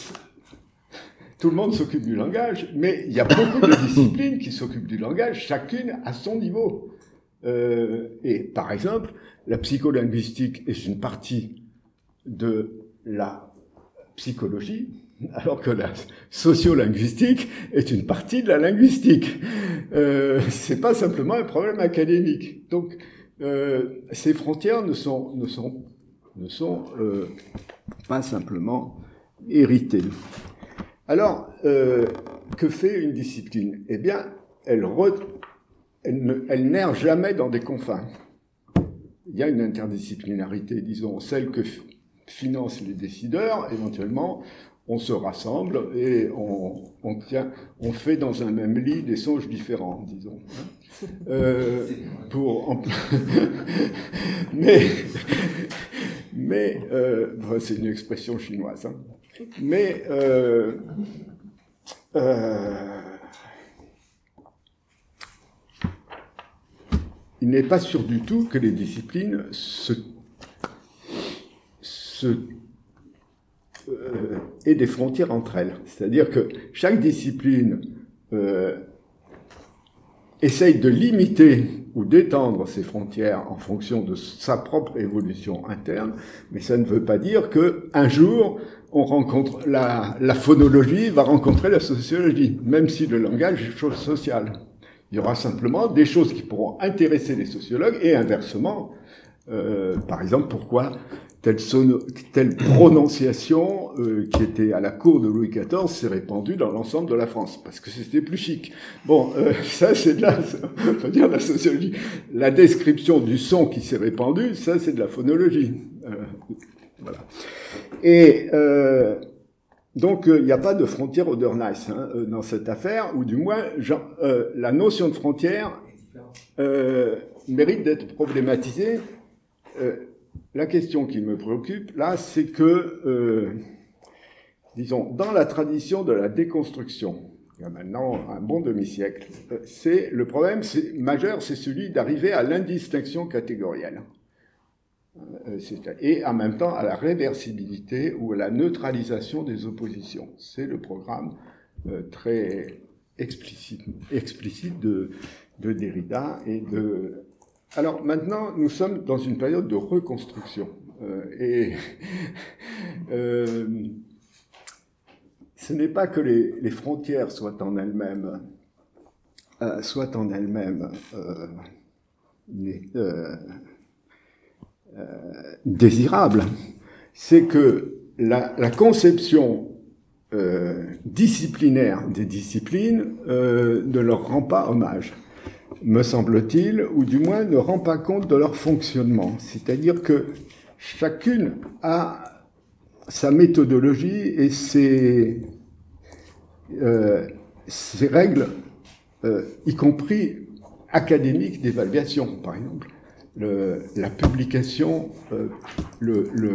Tout le monde s'occupe du langage, mais il y a beaucoup de disciplines qui s'occupent du langage, chacune à son niveau. Euh, et par exemple, la psycholinguistique est une partie de la psychologie, alors que la sociolinguistique est une partie de la linguistique. Euh, c'est pas simplement un problème académique. Donc, euh, ces frontières ne sont, ne sont, ne sont euh, pas simplement héritées. Alors, euh, que fait une discipline? Eh bien, elle, re, elle, ne, elle n'erre jamais dans des confins. Il y a une interdisciplinarité, disons, celle que f- financent les décideurs. Éventuellement, on se rassemble et on, on, tient, on fait dans un même lit des songes différents, disons. Euh, pour en... mais mais euh, c'est une expression chinoise. Hein. Mais euh, euh, il n'est pas sûr du tout que les disciplines se, se, euh, aient des frontières entre elles. C'est-à-dire que chaque discipline euh, essaye de limiter ou d'étendre ses frontières en fonction de sa propre évolution interne, mais ça ne veut pas dire qu'un jour, on rencontre la, la phonologie va rencontrer la sociologie, même si le langage est chose sociale. Il y aura simplement des choses qui pourront intéresser les sociologues et inversement, euh, par exemple, pourquoi telle, sono, telle prononciation euh, qui était à la cour de Louis quatorze s'est répandue dans l'ensemble de la France, parce que c'était plus chic. Bon, euh, ça c'est de la, on peut dire de la sociologie. La description du son qui s'est répandu, ça c'est de la phonologie. Euh, voilà. Et euh, donc, il euh, n'y a pas de frontière Odernice hein, dans cette affaire, ou du moins, genre, euh, la notion de frontière euh, mérite d'être problématisée. Euh, la question qui me préoccupe, là, c'est que, euh, disons, dans la tradition de la déconstruction, il y a maintenant un bon demi-siècle, euh, c'est, le problème c'est, majeur, c'est celui d'arriver à l'indistinction catégorielle. Et en même temps à la réversibilité ou à la neutralisation des oppositions. C'est le programme euh, très explicite, explicite de, de Derrida et de... Alors maintenant, nous sommes dans une période de reconstruction. Euh, et euh, ce n'est pas que les, les frontières soient en elles-mêmes, euh, soient en elles-mêmes euh, euh, Euh, désirable, c'est que la, la conception euh, disciplinaire des disciplines euh, ne leur rend pas hommage, me semble-t-il, ou du moins ne rend pas compte de leur fonctionnement. C'est-à-dire que chacune a sa méthodologie et ses, euh, ses règles, euh, y compris académiques d'évaluation, par exemple. Le, la publication, euh, le, le,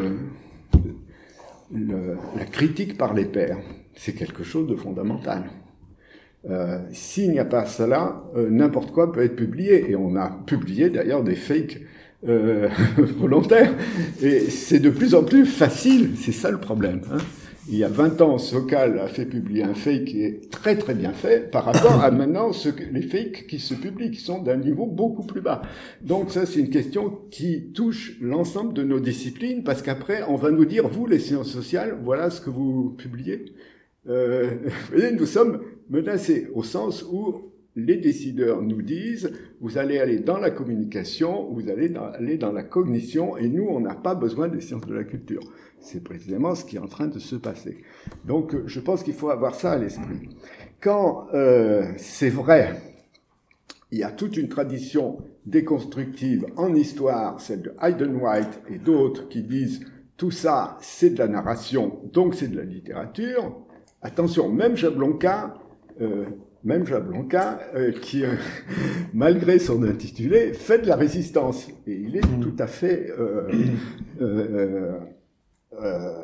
le, la critique par les pairs, c'est quelque chose de fondamental. Euh, s'il n'y a pas cela, euh, n'importe quoi peut être publié, et on a publié d'ailleurs des fakes euh, volontaires, et c'est de plus en plus facile, c'est ça le problème. Hein. Il y a vingt ans, Sokal a fait publier un fake qui est très très bien fait par rapport à maintenant ce que, les fakes qui se publient, qui sont d'un niveau beaucoup plus bas. Donc ça, c'est une question qui touche l'ensemble de nos disciplines, parce qu'après, on va nous dire, vous, les sciences sociales, voilà ce que vous publiez. Euh, vous voyez, nous sommes menacés, au sens où les décideurs nous disent, vous allez aller dans la communication, vous allez dans, aller dans la cognition, et nous, on n'a pas besoin des sciences de la culture. C'est précisément ce qui est en train de se passer. Donc, je pense qu'il faut avoir ça à l'esprit. Quand euh, c'est vrai, il y a toute une tradition déconstructive en histoire, celle de Hayden White et d'autres qui disent tout ça, c'est de la narration, donc c'est de la littérature. Attention, même Jablonka, euh, même Jablonka, euh, qui, euh, malgré son intitulé, fait de la résistance. Et il est tout à fait euh, euh, euh,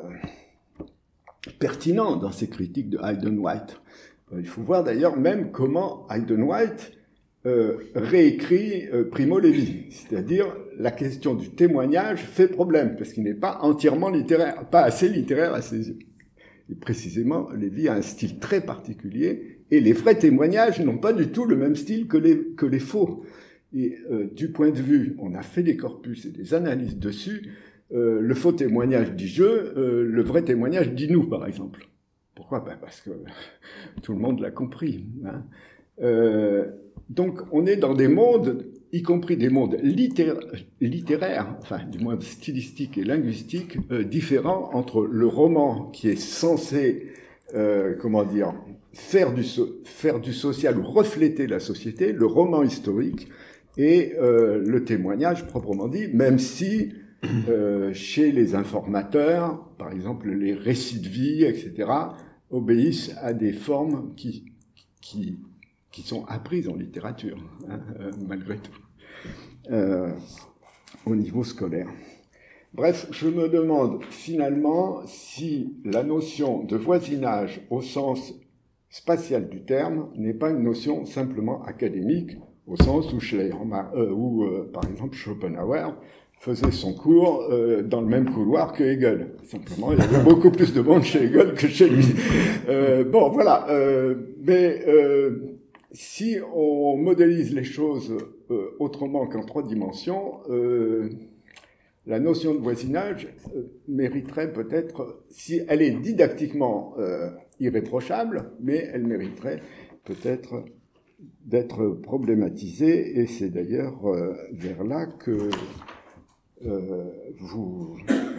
pertinent dans ses critiques de Hayden White. Euh, il faut voir d'ailleurs même comment Hayden White euh, réécrit euh, Primo Levi. C'est-à-dire, la question du témoignage fait problème, parce qu'il n'est pas entièrement littéraire, pas assez littéraire à ses yeux. Et précisément, Lévy a un style très particulier, et les vrais témoignages n'ont pas du tout le même style que les, que les faux. Et euh, du point de vue, on a fait des corpus et des analyses dessus, euh, le faux témoignage dit je, euh, le vrai témoignage dit nous, par exemple. Pourquoi ? Ben parce que tout le monde l'a compris. Hein. Euh, donc, on est dans des mondes, y compris des mondes littéra- littéraires, enfin, du moins stylistiques et linguistiques, euh, différents entre le roman qui est censé, euh, comment dire, faire du, so- faire du social ou refléter la société, le roman historique, et euh, le témoignage proprement dit, même si euh, chez les informateurs, par exemple les récits de vie, et cetera, obéissent à des formes qui, qui, qui sont apprises en littérature, hein, euh, malgré tout, euh, au niveau scolaire. Bref, je me demande finalement si la notion de voisinage au sens spatial du terme n'est pas une notion simplement académique, au sens où, Schleiermacher, euh, où euh, par exemple, Schopenhauer faisait son cours euh, dans le même couloir que Hegel. Simplement, il y avait beaucoup plus de monde chez Hegel que chez lui. Euh, bon, voilà. Euh, mais euh, si on modélise les choses euh, autrement qu'en trois dimensions, euh, la notion de voisinage euh, mériterait peut-être, si elle est didactiquement euh, irréprochable, mais elle mériterait peut-être d'être problématisée, et c'est d'ailleurs euh, vers là que euh, vous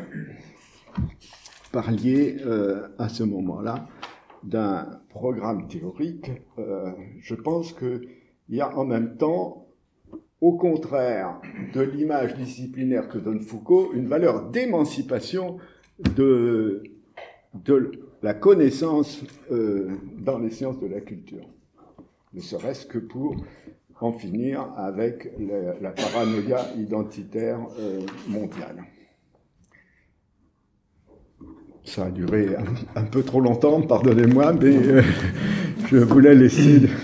parliez euh, à ce moment-là d'un programme théorique. Euh, je pense qu'il y a en même temps, au contraire de l'image disciplinaire que donne Foucault, une valeur d'émancipation de, de la connaissance euh, dans les sciences de la culture. Ne serait-ce que pour en finir avec la, la paranoïa identitaire euh, mondiale. Ça a duré un, un peu trop longtemps, pardonnez-moi, mais euh, je voulais laisser... De...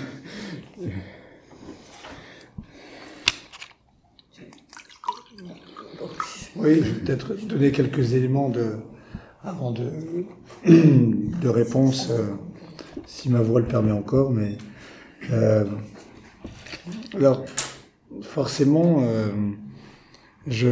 Oui, je vais peut-être donner quelques éléments de, avant de, de réponse, euh, si ma voix le permet encore, mais... Euh, alors, forcément, euh, je,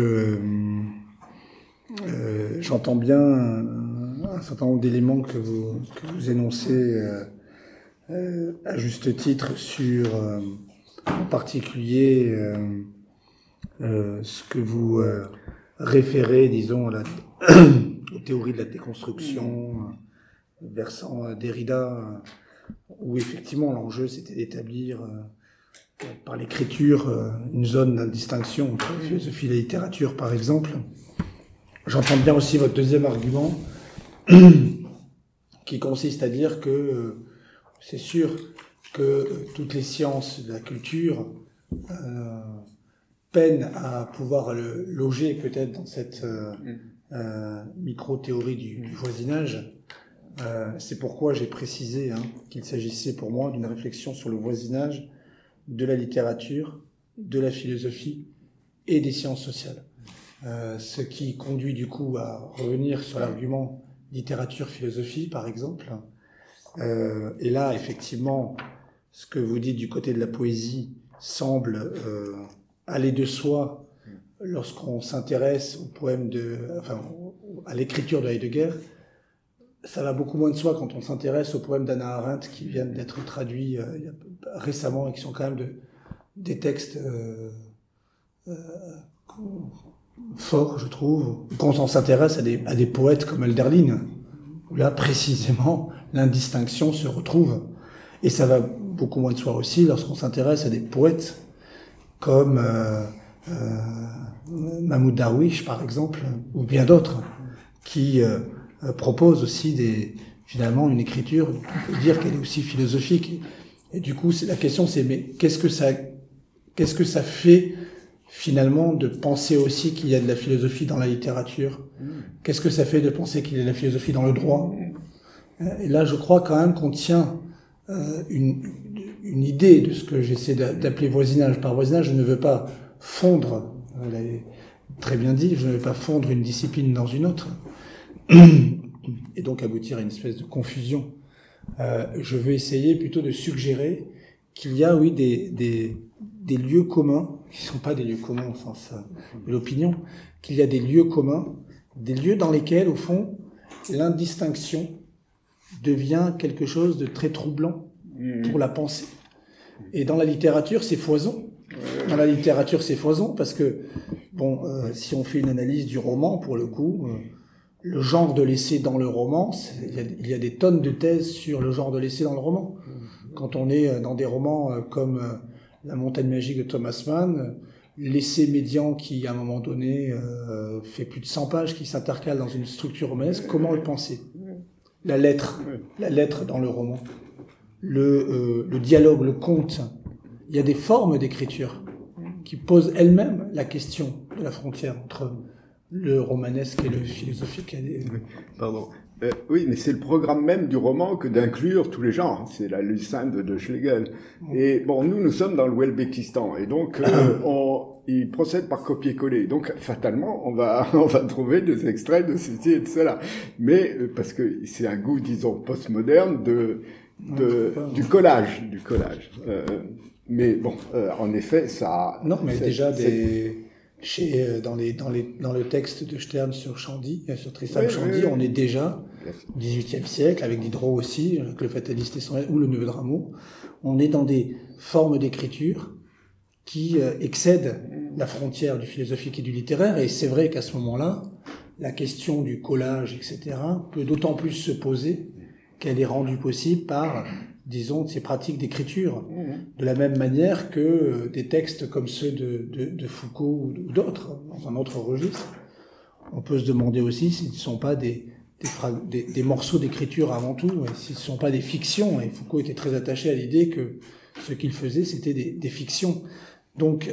euh, j'entends bien un, un certain nombre d'éléments que vous, que vous énoncez euh, euh, à juste titre sur, euh, en particulier, euh, euh, ce que vous euh, référez, disons, à la, aux théories de la déconstruction, euh, versant Derrida, euh, où effectivement l'enjeu c'était d'établir euh, par l'écriture euh, une zone de distinction entre la philosophie et la littérature, par exemple. J'entends bien aussi votre deuxième argument, qui consiste à dire que euh, c'est sûr que euh, toutes les sciences de la culture euh, peinent à pouvoir le loger peut-être dans cette euh, euh, micro-théorie du, du voisinage. Euh, c'est pourquoi j'ai précisé hein, qu'il s'agissait pour moi d'une réflexion sur le voisinage de la littérature, de la philosophie et des sciences sociales. Euh, ce qui conduit du coup à revenir sur l'argument littérature-philosophie, par exemple. Euh, et là, effectivement, ce que vous dites du côté de la poésie semble euh, aller de soi lorsqu'on s'intéresse au poème de, enfin, à l'écriture de Heidegger. Ça va beaucoup moins de soi quand on s'intéresse aux poèmes d'Hannah Arendt qui viennent d'être traduits euh, récemment et qui sont quand même de, des textes euh, euh, forts, je trouve. Quand on s'intéresse à des, à des poètes comme Hölderlin, où là, précisément, l'indistinction se retrouve. Et ça va beaucoup moins de soi aussi lorsqu'on s'intéresse à des poètes comme euh, euh, Mahmoud Darwish, par exemple, ou bien d'autres, qui... Euh, Euh, propose aussi des, finalement une écriture, on peut dire qu'elle est aussi philosophique. Et du coup, c'est, la question c'est, mais qu'est-ce que ça, qu'est-ce que ça fait finalement de penser aussi qu'il y a de la philosophie dans la littérature ? Qu'est-ce que ça fait de penser qu'il y a de la philosophie dans le droit ? Et là, je crois quand même qu'on tient euh, une, une idée de ce que j'essaie d'appeler voisinage. Par voisinage, je ne veux pas fondre, vous l'avez très bien dit, je ne veux pas fondre une discipline dans une autre. Et donc aboutir à une espèce de confusion. Euh, je veux essayer plutôt de suggérer qu'il y a, oui, des, des, des lieux communs, qui ne sont pas des lieux communs au sens de l'opinion, qu'il y a des lieux communs, des lieux dans lesquels, au fond, l'indistinction devient quelque chose de très troublant pour la pensée. Et dans la littérature, c'est foison. Dans la littérature, c'est foison, parce que, bon, euh, si on fait une analyse du roman, pour le coup... Euh, le genre de l'essai dans le roman, il y, a, il y a des tonnes de thèses sur le genre de l'essai dans le roman. Quand on est dans des romans comme La montagne magique de Thomas Mann, l'essai médian qui, à un moment donné, euh, fait plus de cent pages, qui s'intercale dans une structure romanesque, comment le penser ? La lettre, la lettre dans le roman, le, euh, le dialogue, le conte. Il y a des formes d'écriture qui posent elles-mêmes la question de la frontière entre... le romanesque et le philosophique. Pardon. Euh, oui, mais c'est le programme même du roman que d'inclure tous les genres. C'est la Lucinde de, de Schlegel. Et bon, nous, nous sommes dans le Welbekistan. Et donc, euh, on, il procède par copier-coller. Donc, fatalement, on va, on va trouver des extraits de ceci et de cela. Mais, euh, parce que c'est un goût, disons, postmoderne de, de, du collage, du collage. Euh, mais bon, euh, en effet, ça... Non, mais c'est, déjà, c'est, des... Chez, euh, dans, les, dans, les, dans le texte de Stern sur Chandy, euh, sur Tristan oui, Shandy, oui, oui. on est déjà au dix-huitième siècle, avec Diderot aussi, avec le Fataliste et son ou le Neveu de Rameau. On est dans des formes d'écriture qui euh, excèdent la frontière du philosophique et du littéraire, et c'est vrai qu'à ce moment-là, la question du collage, et cetera, peut d'autant plus se poser qu'elle est rendue possible par, disons, ces pratiques d'écriture, de la même manière que euh, des textes comme ceux de, de, de Foucault ou d'autres, dans un autre registre. On peut se demander aussi s'ils ne sont pas des, des, frag- des, des morceaux d'écriture avant tout, et s'ils ne sont pas des fictions, et Foucault était très attaché à l'idée que ce qu'il faisait, c'était des, des fictions. Donc,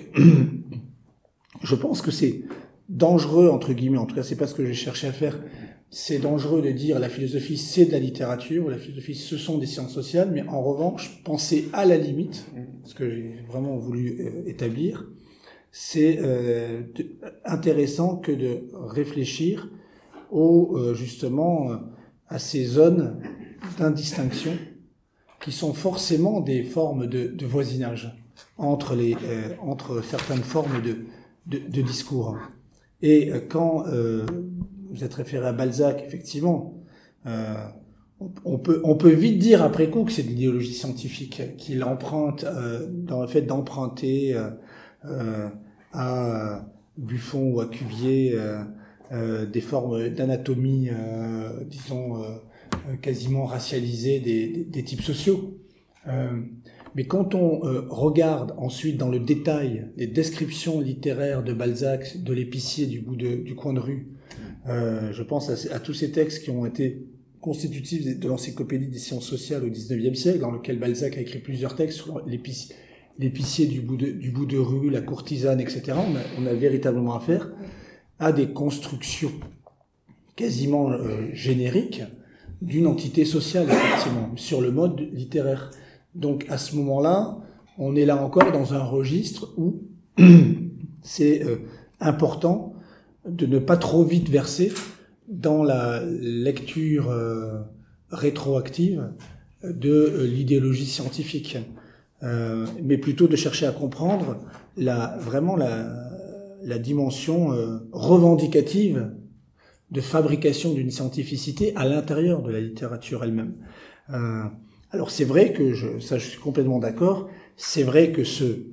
je pense que c'est dangereux, entre guillemets, en tout cas c'est pas ce que j'ai cherché à faire, c'est dangereux de dire la philosophie c'est de la littérature, ou la philosophie ce sont des sciences sociales, mais en revanche, penser à la limite, ce que j'ai vraiment voulu euh, établir, c'est euh, de, intéressant que de réfléchir au, euh, justement euh, à ces zones d'indistinction qui sont forcément des formes de, de voisinage entre, les, euh, entre certaines formes de, de, de discours. Et euh, quand euh, vous êtes référé à Balzac, effectivement, euh, on, on, peut, on peut vite dire après coup que c'est de l'idéologie scientifique, qu'il emprunte euh, dans le fait d'emprunter euh, euh, à Buffon ou à Cuvier euh, euh, des formes d'anatomie, euh, disons, euh, quasiment racialisées des, des, des types sociaux. Euh, mais quand on euh, regarde ensuite dans le détail les descriptions littéraires de Balzac, de l'épicier du bout de, du coin de rue, euh, je pense à, à tous ces textes qui ont été constitutifs de l'encyclopédie des sciences sociales au dix-neuvième siècle, dans lequel Balzac a écrit plusieurs textes sur l'épicier, l'épicier du bout de, du bout de rue, la courtisane, et cetera. On a, on a véritablement affaire à des constructions quasiment euh, génériques d'une entité sociale, effectivement, sur le mode littéraire. Donc, à ce moment-là, on est là encore dans un registre où c'est euh, important de ne pas trop vite verser dans la lecture euh, rétroactive de euh, l'idéologie scientifique, euh, mais plutôt de chercher à comprendre la, vraiment la, la dimension euh, revendicative de fabrication d'une scientificité à l'intérieur de la littérature elle-même. Euh, alors c'est vrai que, je, ça je suis complètement d'accord, c'est vrai que ce,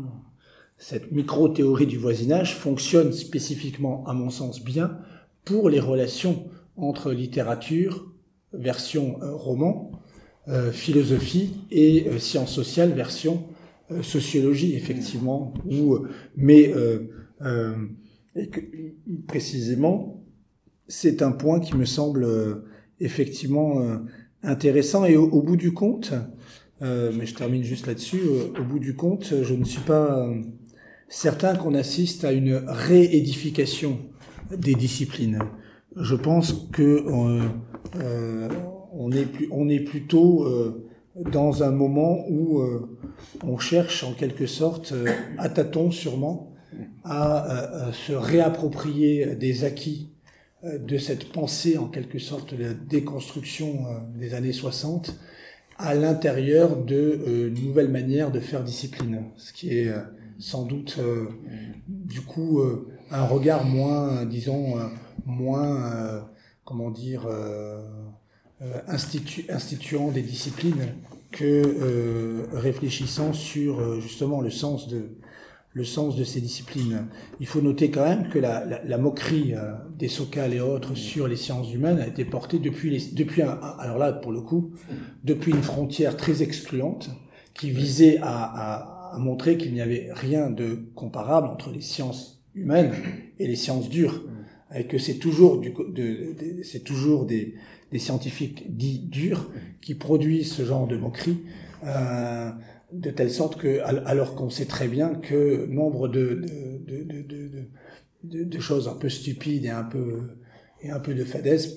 cette micro-théorie du voisinage fonctionne spécifiquement, à mon sens, bien pour les relations entre littérature, version euh, roman, euh, philosophie et euh, sciences sociales, version euh, sociologie, effectivement, où, mais euh, euh, et que, précisément, c'est un point qui me semble euh, effectivement euh, intéressant, et au, au bout du compte, euh, mais je termine juste là-dessus, euh, au bout du compte, je ne suis pas euh, certain qu'on assiste à une réédification des disciplines. Je pense que euh, euh, on est plus, on est plutôt euh, dans un moment où euh, on cherche en quelque sorte, euh, à tâtons sûrement, à, à, à se réapproprier des acquis de cette pensée en quelque sorte de la déconstruction des années soixante à l'intérieur de euh, nouvelles manières de faire discipline, ce qui est euh, sans doute euh, du coup euh, un regard moins, disons, euh, moins, euh, comment dire, euh, euh, institu- instituant des disciplines que euh, réfléchissant sur euh, justement le sens de le sens de ces disciplines. Il faut noter quand même que la, la, la moquerie euh, des Sokal et autres sur les sciences humaines a été portée depuis, les, depuis un, alors là, pour le coup, depuis une frontière très excluante qui visait à, à, à montrer qu'il n'y avait rien de comparable entre les sciences humaines et les sciences dures, et que c'est toujours, du, de, de, c'est toujours des, des scientifiques dits durs qui produisent ce genre de moquerie, euh, de telle sorte que, alors qu'on sait très bien que nombre de, de, de, de, de, de, de choses un peu stupides et un peu, et un peu de fadaises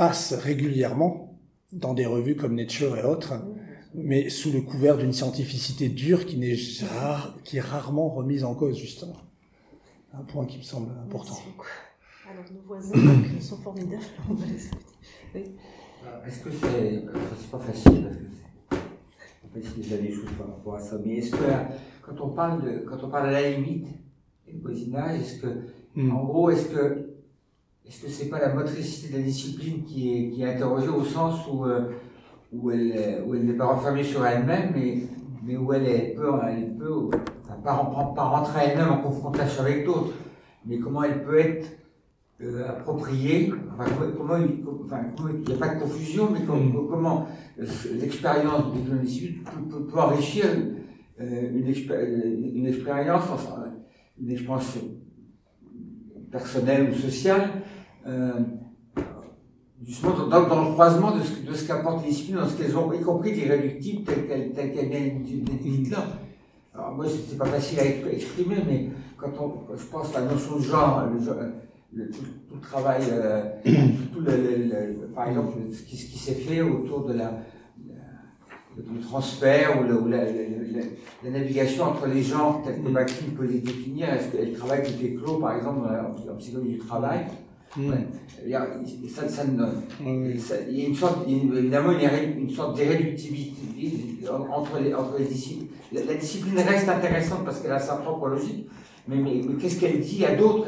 passe régulièrement dans des revues comme Nature et autres, mais sous le couvert d'une scientificité dure qui, n'est rare, qui est rarement remise en cause, justement. Un point qui me semble important. Merci beaucoup. Alors, nos voisins donc, sont formidables. On va les écouter. Oui. Est-ce que c'est... C'est pas facile, parce que c'est pas facile déjà des choses par rapport à ça, mais est-ce que quand on parle, de, quand on parle à la limite du voisinage, est-ce que, mm. en gros, est-ce que est-ce que c'est pas la motricité de la discipline qui est, qui est interrogée au sens où, euh, où elle où elle n'est pas renfermée sur elle-même, mais, mais où elle, est, elle peut, elle peut enfin, pas, pas rentrer elle-même en confrontation avec d'autres, mais comment elle peut être euh, appropriée, enfin, comment, enfin, comment, il n'y a pas de confusion, mais comment, comment l'expérience de la discipline peut, peut, peut enrichir euh, une, expé une expérience, enfin, une expérience personnelle ou sociale, euh, justement dans, dans le croisement de ce, de ce qu'apportent les disciplines, dans ce qu'elles ont, y compris l'irréductible telles qu'elles telles qu'elles viennent d'être là. Alors moi, c'est pas facile à exprimer, mais quand on, quand je pense à la notion de genre, le, le, tout, tout le travail, euh, tout le, le, le, par exemple, ce qui, ce qui s'est fait autour de la, la le transfert ou, le, ou la, la, la, la navigation entre les genres, tel que Bakhtin peut les définir, est-ce que le travail qui fait clos, par exemple, en psychologie du travail, mmh. ouais, ça, ça, mmh. ça, il y a une sorte, évidemment, une, une sorte d'irréductibilité entre les, entre les disciplines. La, la discipline reste intéressante parce qu'elle a sa propre logique, mais, mais, mais qu'est-ce qu'elle dit à d'autres?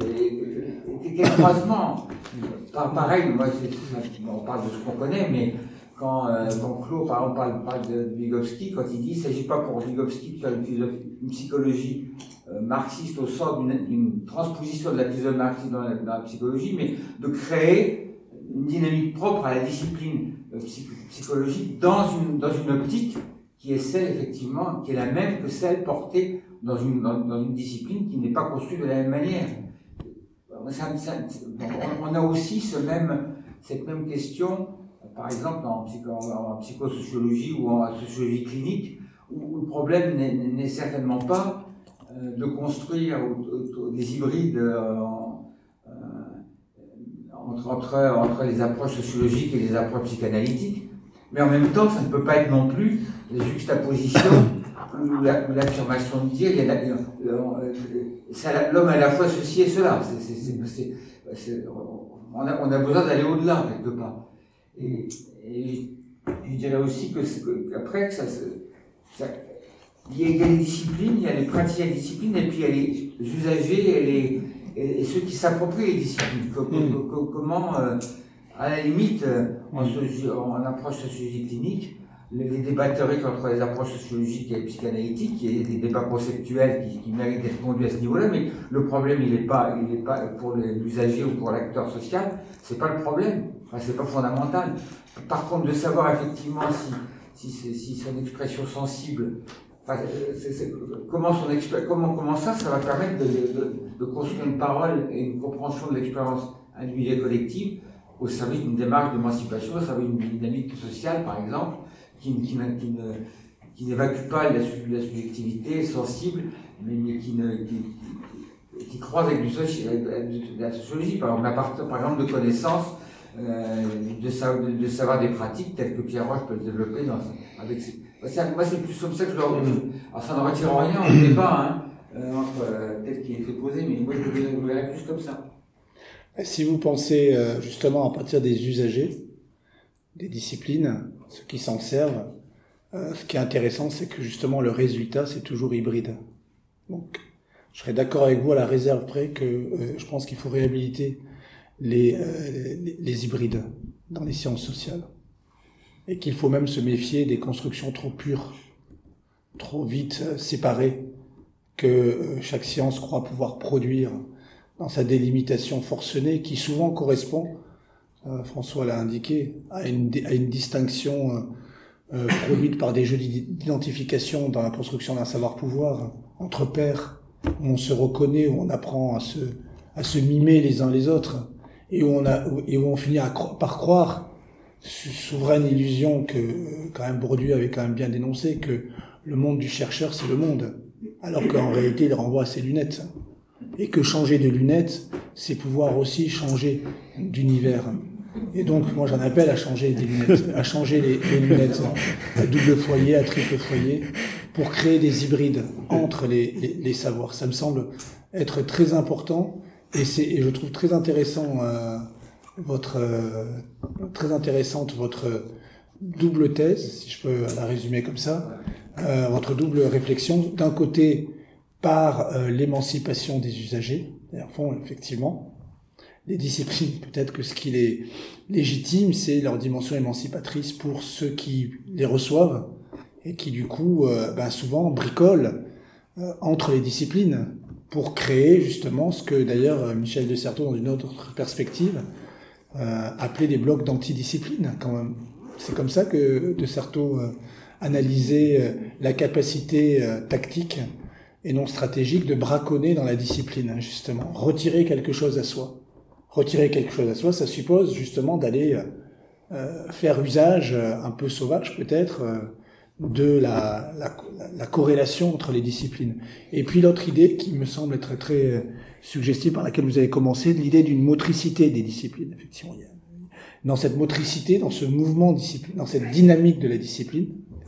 Quel croisement? Pareil, moi, on parle de ce qu'on connaît, mais quand, euh, quand Claude, par exemple, parle, parle de Vygotsky, quand il dit qu'il ne s'agit pas pour Vygotsky de faire une, une psychologie euh, marxiste au sens d'une transposition de la philosophie marxiste dans la, dans la psychologie, mais de créer une dynamique propre à la discipline euh, psychologique dans une, dans une optique qui est celle, effectivement, qui est la même que celle portée dans une, dans, dans une discipline qui n'est pas construite de la même manière. Ça, ça, on, on a aussi ce même, cette même question, par exemple en, psycho, en psychosociologie ou en sociologie clinique, où le problème n'est certainement pas euh, de construire des hybrides euh, euh, entre, entre, entre les approches sociologiques et les approches psychanalytiques, mais en même temps, ça ne peut pas être non plus la juxtaposition ou l'affirmation de dire il y a l'homme a à la fois ceci et cela. C'est, c'est, c'est, c'est, on, a, on a besoin d'aller au-delà quelque part. Et, et je dirais aussi que, que après ça, ça, il y a les disciplines, il y a les pratiques à discipline, et puis il y a les usagers et, les, et, et ceux qui s'approprient les disciplines. Mmh. Comment, euh, à la limite, en, en approche sociologique clinique, les, les débats théoriques entre les approches sociologiques et psychanalytiques, il y a des débats conceptuels qui, qui méritent d'être conduits à ce niveau-là, mais le problème, il n'est pas, il n'est pas pour l'usager ou pour l'acteur social, c'est pas le problème. Enfin, c'est pas fondamental. Par contre, de savoir effectivement si, si, si son expression sensible, enfin, c'est, c'est, comment, son expé- comment, comment ça, ça va permettre de, de, de construire une parole et une compréhension de l'expérience individuelle et collective au service d'une démarche d'émancipation, au service d'une dynamique sociale, par exemple, qui, qui, qui, ne, qui n'évacue pas la, la subjectivité sensible, mais, mais qui, ne, qui, qui, qui croise avec, du soci, avec de la sociologie, par exemple, à partir, par exemple, de connaissances, Euh, de, savoir, de, de savoir des pratiques telles que Pierre Roche peut le développer dans, avec ses... Moi, c'est plus comme ça que je dois... Alors, ça ne retire rien au débat, hein, euh, entre euh, peut-être qui est fait poser, mais moi, je le verrais plus comme ça. Si vous pensez euh, justement à partir des usagers, des disciplines, ceux qui s'en servent, euh, ce qui est intéressant, c'est que justement, le résultat, c'est toujours hybride. Donc, je serais d'accord avec vous à la réserve près que euh, je pense qu'il faut réhabiliter Les, euh, les, les hybrides dans les sciences sociales. Et qu'il faut même se méfier des constructions trop pures, trop vite euh, séparées, que euh, chaque science croit pouvoir produire dans sa délimitation forcenée, qui souvent correspond, euh, François l'a indiqué, à une, à une distinction euh, euh, produite par des jeux d'identification dans la construction d'un savoir-pouvoir entre pairs, où on se reconnaît, où on apprend à se, à se mimer les uns les autres, et où on a, et où on finit à cro- par croire, souveraine illusion que, quand même, Bourdieu avait quand même bien dénoncé, que le monde du chercheur, c'est le monde. Alors qu'en réalité, il renvoie à ses lunettes. Et que changer de lunettes, c'est pouvoir aussi changer d'univers. Et donc, moi, j'en appelle à changer des lunettes, à changer les, les lunettes à double foyer, à triple foyer, pour créer des hybrides entre les, les, les savoirs. Ça me semble être très important, et, c'est, et je trouve très intéressant euh, votre euh, très intéressante votre double thèse, si je peux la résumer comme ça, euh, votre double réflexion. D'un côté, par euh, l'émancipation des usagers, en fond, effectivement. Les disciplines, peut-être que ce qui est légitime, c'est leur dimension émancipatrice pour ceux qui les reçoivent et qui, du coup, euh, ben souvent bricolent euh, entre les disciplines pour créer justement ce que, d'ailleurs, Michel de Certeau, dans une autre perspective, euh, appelait des blocs d'antidiscipline, quand même. C'est comme ça que de Certeau euh, analysait euh, la capacité euh, tactique et non stratégique de braconner dans la discipline, justement. Retirer quelque chose à soi. Retirer quelque chose à soi, ça suppose justement d'aller euh, faire usage euh, un peu sauvage peut-être euh, de la, la, la corrélation entre les disciplines. Et puis l'autre idée qui me semble être très euh, suggestive, par laquelle vous avez commencé, l'idée d'une motricité des disciplines. Effectivement, il y a, dans cette motricité, dans ce mouvement discipline, dans cette dynamique de la discipline,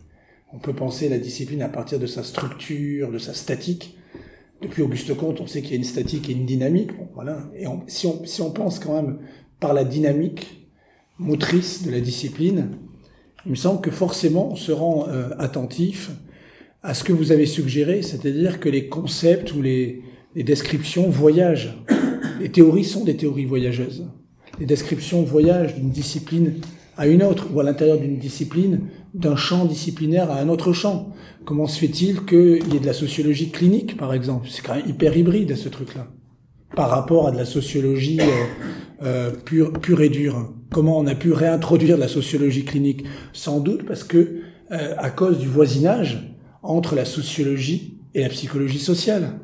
on peut penser la discipline à partir de sa structure, de sa statique. Depuis Auguste Comte, on sait qu'il y a une statique et une dynamique. Bon, voilà. Et on, si, on, si on pense quand même par la dynamique motrice de la discipline, il me semble que forcément on se rend euh, attentif à ce que vous avez suggéré, c'est-à-dire que les concepts ou les, les descriptions voyagent. Les théories sont des théories voyageuses. Les descriptions voyagent d'une discipline à une autre, ou à l'intérieur d'une discipline, d'un champ disciplinaire à un autre champ. Comment se fait-il qu'il y ait de la sociologie clinique, par exemple? C'est quand même hyper hybride, ce truc-là, par rapport à de la sociologie euh, euh, pure, pure et dure. Comment on a pu réintroduire de la sociologie clinique? Sans doute parce que, euh, à cause du voisinage entre la sociologie et la psychologie sociale.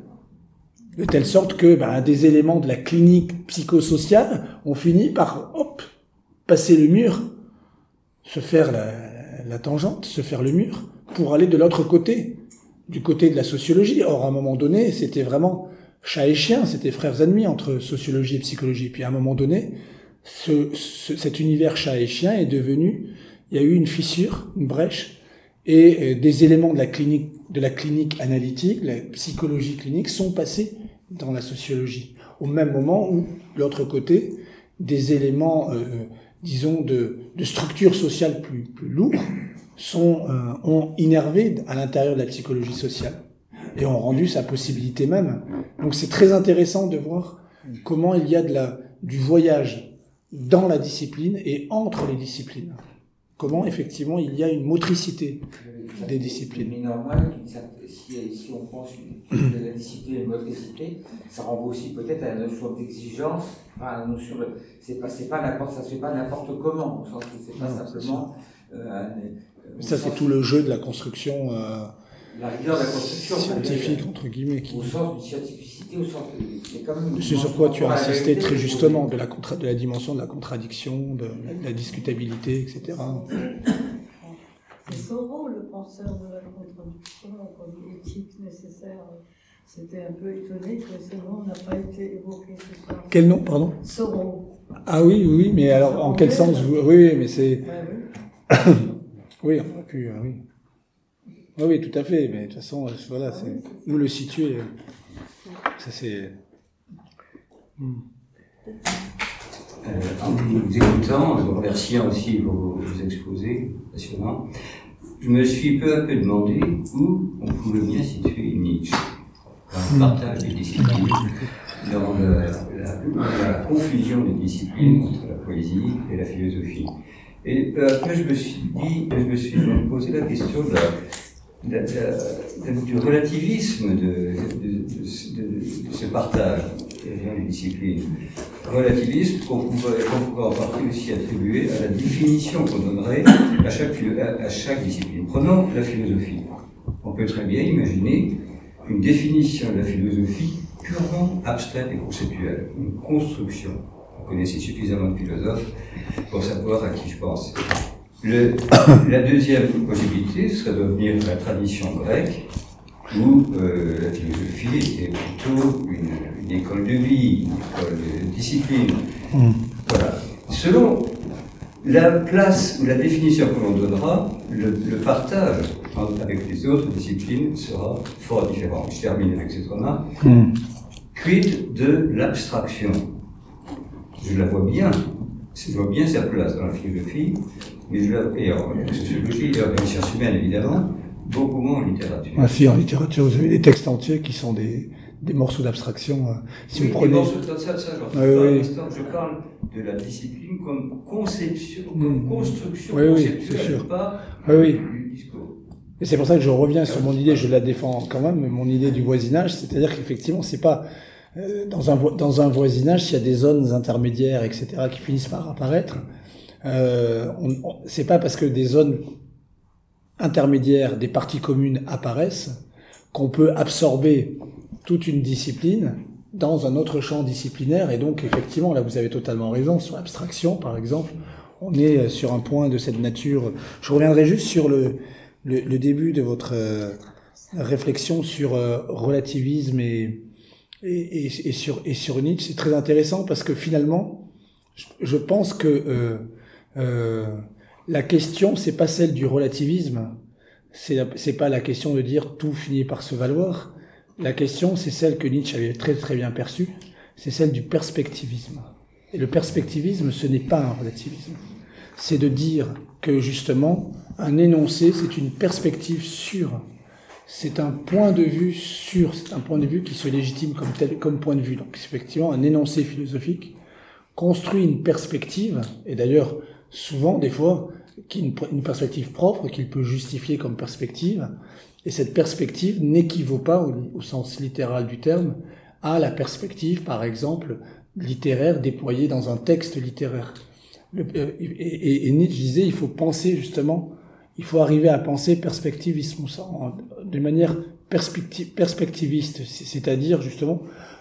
De telle sorte que ben, des éléments de la clinique psychosociale ont fini par, hop, passer le mur, se faire la, la tangente, se faire le mur, pour aller de l'autre côté, du côté de la sociologie. Or, à un moment donné, c'était vraiment chat et chien, c'était frères ennemis entre sociologie et psychologie. Puis à un moment donné, ce, ce, cet univers chat et chien est devenu, il y a eu une fissure, une brèche, et euh, des éléments de la clinique, de la clinique analytique, la psychologie clinique, sont passés dans la sociologie. Au même moment où, de l'autre côté, des éléments, euh, disons, de, de structure sociale plus, plus lourds sont, euh, ont innervé à l'intérieur de la psychologie sociale et ont rendu sa possibilité même. Donc c'est très intéressant de voir comment il y a de la, du voyage dans la discipline et entre les disciplines. Comment, effectivement, il y a une motricité des disciplines. Mais normal, si, si on pense que la discipline et la motricité, ça renvoie aussi peut-être à la notion d'exigence, enfin, à la notion de, c'est pas, c'est pas n'importe, ça se fait pas n'importe comment, au sens où c'est pas non, simplement, euh, un, ça c'est tout le jeu de la construction, euh, la rigueur de la construction scientifique, entre guillemets. Qui... Au sens d'une scientificité, au sens de, c'est quand même. C'est sur quoi tu as insisté très justement, de la, contra... de la dimension de la contradiction, de la discutabilité, et cetera. C'est Soro, le penseur de la contradiction, comme éthique nécessaire. C'était un peu étonné que ce nom n'a pas été évoqué ce soir. Quel nom, pardon? Soro. Ah oui, oui, mais alors Soro en quel sens vous... Oui, mais c'est. Ouais, oui. Oui, on a pu, oui. Oui, oui, tout à fait, mais de toute façon, voilà, c'est où le situer. Ça, c'est. Hmm. Euh, en vous écoutant, en vous remerciant aussi vos, vos exposés passionnants, je me suis peu à peu demandé où on pouvait bien situer Nietzsche dans le partage des disciplines, dans le, la, la confusion des disciplines entre la poésie et la philosophie. Et peu à peu, je me suis dit, je me suis posé la question de la, de, de, de, du relativisme de, de, de, de, de ce partage des disciplines. Relativisme qu'on pourrait, qu'on pourrait en partie aussi attribuer à la définition qu'on donnerait à chaque, à, à chaque discipline. Prenons la philosophie. On peut très bien imaginer une définition de la philosophie purement abstraite et conceptuelle, une construction. Vous connaissez suffisamment de philosophes pour savoir à qui je pense. Le, la deuxième possibilité serait de revenir à la tradition grecque, où euh, la philosophie était plutôt une, une école de vie, une école de discipline. Mmh. Voilà. selon la place ou la définition que l'on donnera, le, le partage avec les autres disciplines sera fort différent. Je termine avec cette remarque. Mm. Quid de l'abstraction? Je la vois bien, je vois bien sa place dans la philosophie, mais je la vois, et en sociologie, et en sciences humaines évidemment, beaucoup moins en littérature. Ah si, en littérature, vous avez des textes entiers qui sont des, des morceaux d'abstraction. Si oui, vous prenez... des morceaux, ça, ça, ça, genre, oui, oui. je parle de la discipline comme conception, comme construction oui, oui, conceptuelle, sûr. pas oui, oui. du discours. Et c'est pour ça que je reviens sur mon idée, je la défends quand même, mon idée du voisinage, c'est-à-dire qu'effectivement, c'est pas euh, dans un dans un voisinage, s'il y a des zones intermédiaires, et cetera, qui finissent par apparaître, euh, on, on, c'est pas parce que des zones intermédiaires, des parties communes apparaissent qu'on peut absorber toute une discipline dans un autre champ disciplinaire. Et donc, effectivement, là, vous avez totalement raison sur l'abstraction, par exemple. On est sur un point de cette nature. Je reviendrai juste sur le Le, le début de votre euh, réflexion sur euh, relativisme et, et, et, et sur et sur Nietzsche, c'est très intéressant parce que finalement, je, je pense que euh, euh, la question c'est pas celle du relativisme, c'est c'est pas la question de dire tout finit par se valoir. La question c'est celle que Nietzsche avait très très bien perçue, c'est celle du perspectivisme. Et le perspectivisme, ce n'est pas un relativisme. C'est de dire que justement, un énoncé, c'est une perspective sûre. C'est un point de vue sûr, c'est un point de vue qui se légitime comme tel, comme point de vue. Donc effectivement, un énoncé philosophique construit une perspective, et d'ailleurs, souvent, des fois, qui une, une perspective propre, qu'il peut justifier comme perspective, et cette perspective n'équivaut pas, au, au sens littéral du terme, à la perspective, par exemple, littéraire déployée dans un texte littéraire. Le, euh, et, et, et Nietzsche disait, il faut penser justement, il faut arriver à penser perspectivisme, de manière perspective, perspectiviste, c'est-à-dire justement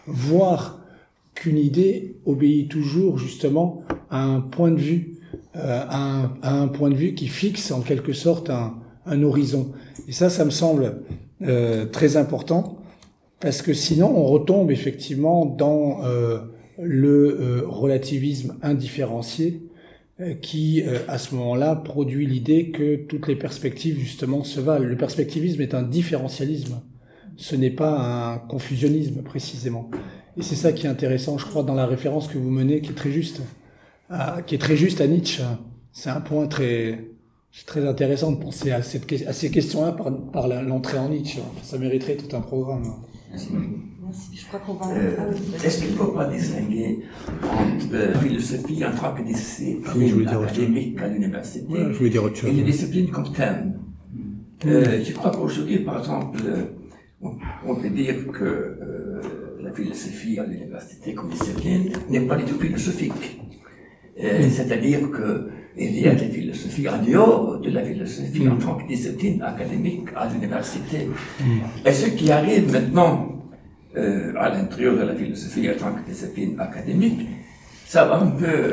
voir qu'une idée obéit toujours justement à un point de vue, euh, à, un, à un point de vue qui fixe en quelque sorte un, un horizon. Et ça, ça me semble euh, très important, parce que sinon on retombe effectivement dans euh, le euh, relativisme indifférencié, qui, à ce moment-là, produit l'idée que toutes les perspectives, justement, se valent. Le perspectivisme est un différentialisme. Ce n'est pas un confusionnisme, précisément. Et c'est ça qui est intéressant, je crois, dans la référence que vous menez, qui est très juste, à, qui est très juste à Nietzsche. C'est un point très, c'est très intéressant de penser à, cette, à ces questions-là par, par l'entrée en Nietzsche. Ça mériterait tout un programme. Merci. Merci. Je crois qu'on va... Euh, Est-ce qu'il ne faut pas distinguer entre la philosophie en tant que discipline oui, académique à l'université ouais, et les disciplines comme thème? Euh, je crois qu'aujourd'hui, par exemple, on, on peut dire que euh, la philosophie à l'université comme discipline n'est pas du tout philosophique. Euh, C'est-à-dire qu'il y a des philosophies en dehors de la philosophie en tant que discipline académique à l'université. Et ce qui arrive maintenant Euh, à l'intérieur de la philosophie en tant que discipline académique, ça va un peu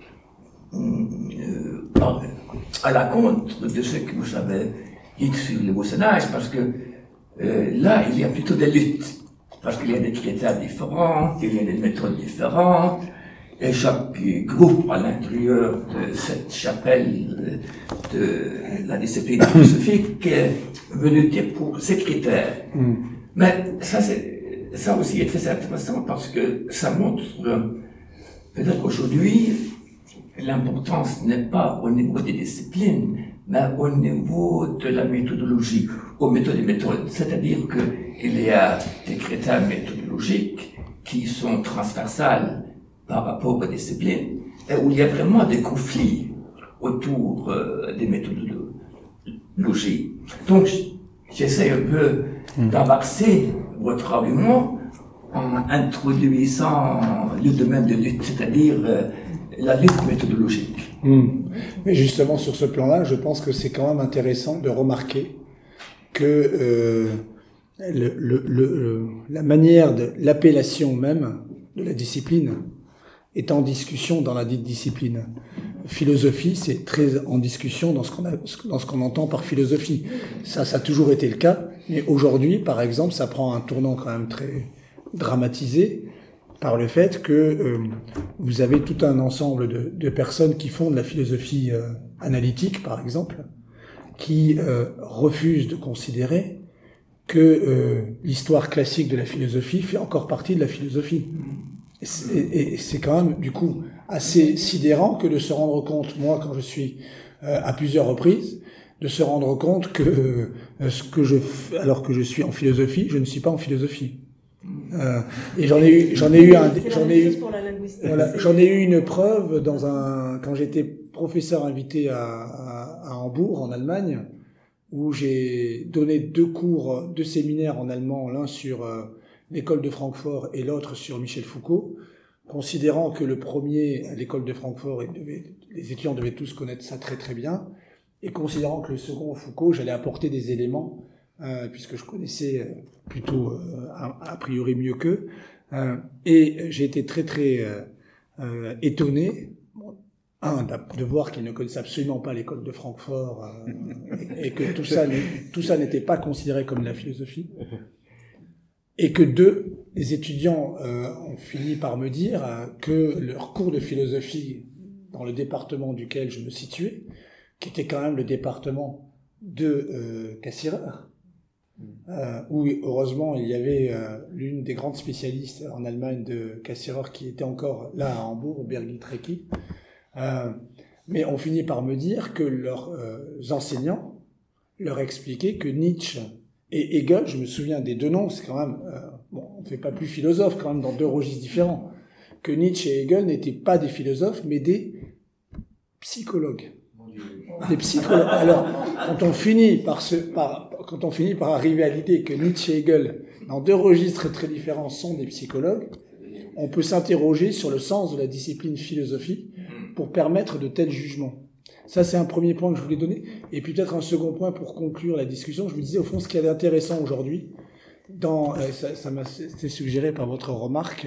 euh, à la contre de ce que vous avez dit sur le voisinage, parce que euh, là, il y a plutôt des luttes, parce qu'il y a des critères différents, il y a des méthodes différentes, et chaque groupe à l'intérieur de cette chapelle de la discipline philosophique est venu dire pour ces critères. Mm. Mais ça, c'est Ça aussi est très intéressant parce que ça montre euh, peut-être qu'aujourd'hui, l'importance n'est pas au niveau des disciplines, mais au niveau de la méthodologie, aux méthodes et méthodes. C'est-à-dire qu'il y a des critères méthodologiques qui sont transversales par rapport aux disciplines, et où il y a vraiment des conflits autour euh, des méthodologies. Donc, j'essaie un peu d'embarquer votre argument en introduisant le domaine de lutte, c'est-à-dire euh, la lutte méthodologique. Mmh. Mais justement, sur ce plan-là, je pense que c'est quand même intéressant de remarquer que euh, le, le, le, la manière de l'appellation même de la discipline est en discussion dans la dite discipline. Philosophie, c'est très en discussion dans ce qu'on a, dans ce qu'on entend par philosophie. Ça, ça a toujours été le cas. Mais aujourd'hui, par exemple, ça prend un tournant quand même très dramatisé. par le fait que euh, vous avez tout un ensemble de, de personnes qui font de la philosophie euh, analytique, par exemple, qui euh, refusent de considérer que euh, l'histoire classique de la philosophie fait encore partie de la philosophie. Et c'est, et, et c'est quand même, du coup, assez sidérant que de se rendre compte, moi, quand je suis euh, à plusieurs reprises, de se rendre compte que euh, ce que je f... alors que je suis en philosophie, je ne suis pas en philosophie. Euh, et j'en ai eu, j'en ai eu un, j'en ai eu, voilà, j'en ai eu une preuve dans un, quand j'étais professeur invité à, à, à Hambourg, en Allemagne, où j'ai donné deux cours, deux séminaires en allemand, l'un sur euh, l'école de Francfort et l'autre sur Michel Foucault, considérant que le premier, à l'école de Francfort, il devait, les étudiants devaient tous connaître ça très très bien, et considérant que le second, Foucault, j'allais apporter des éléments, euh, puisque je connaissais plutôt euh, a, a priori mieux qu'eux, euh, et j'ai été très très euh, euh, étonné, un, de voir qu'ils ne connaissaient absolument pas l'école de Francfort, euh, et, et que tout ça, tout ça n'était pas considéré comme de la philosophie, et que deux, les étudiants euh, ont fini par me dire euh, que leur cours de philosophie dans le département duquel je me situais, qui était quand même le département de euh, Cassirer, euh, où heureusement il y avait euh, l'une des grandes spécialistes en Allemagne de Cassirer qui était encore là à Hambourg, Birgit Recki, euh, mais on finit par me dire que leurs euh, enseignants leur expliquaient que Nietzsche et Hegel, je me souviens des deux noms, c'est quand même, euh, bon, on ne fait pas plus philosophe quand même dans deux registres différents, que Nietzsche et Hegel n'étaient pas des philosophes, mais des psychologues. Des psychologues. Alors, quand on finit par se, par, quand on finit par arriver à l'idée que Nietzsche et Hegel, dans deux registres très différents, sont des psychologues, on peut s'interroger sur le sens de la discipline philosophie pour permettre de tels jugements. Ça, c'est un premier point que je voulais donner. Et puis peut-être un second point pour conclure la discussion. Je me disais, au fond, ce qui est intéressant aujourd'hui, dans, euh, ça, ça m'a été suggéré par votre remarque,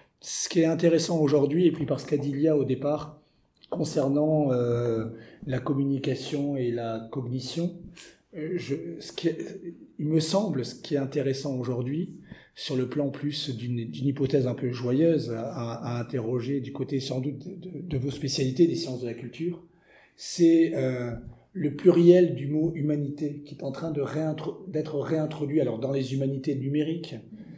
ce qui est intéressant aujourd'hui, et puis parce qu'a dit Lia au départ, concernant euh, la communication et la cognition, euh, je, ce qui est, il me semble, ce qui est intéressant aujourd'hui, sur le plan plus d'une, d'une hypothèse un peu joyeuse à, à interroger du côté sans doute de, de, de vos spécialités, des sciences de la culture, c'est euh, le pluriel du mot humanité qui est en train de réintro- d'être réintroduit alors dans les humanités numériques,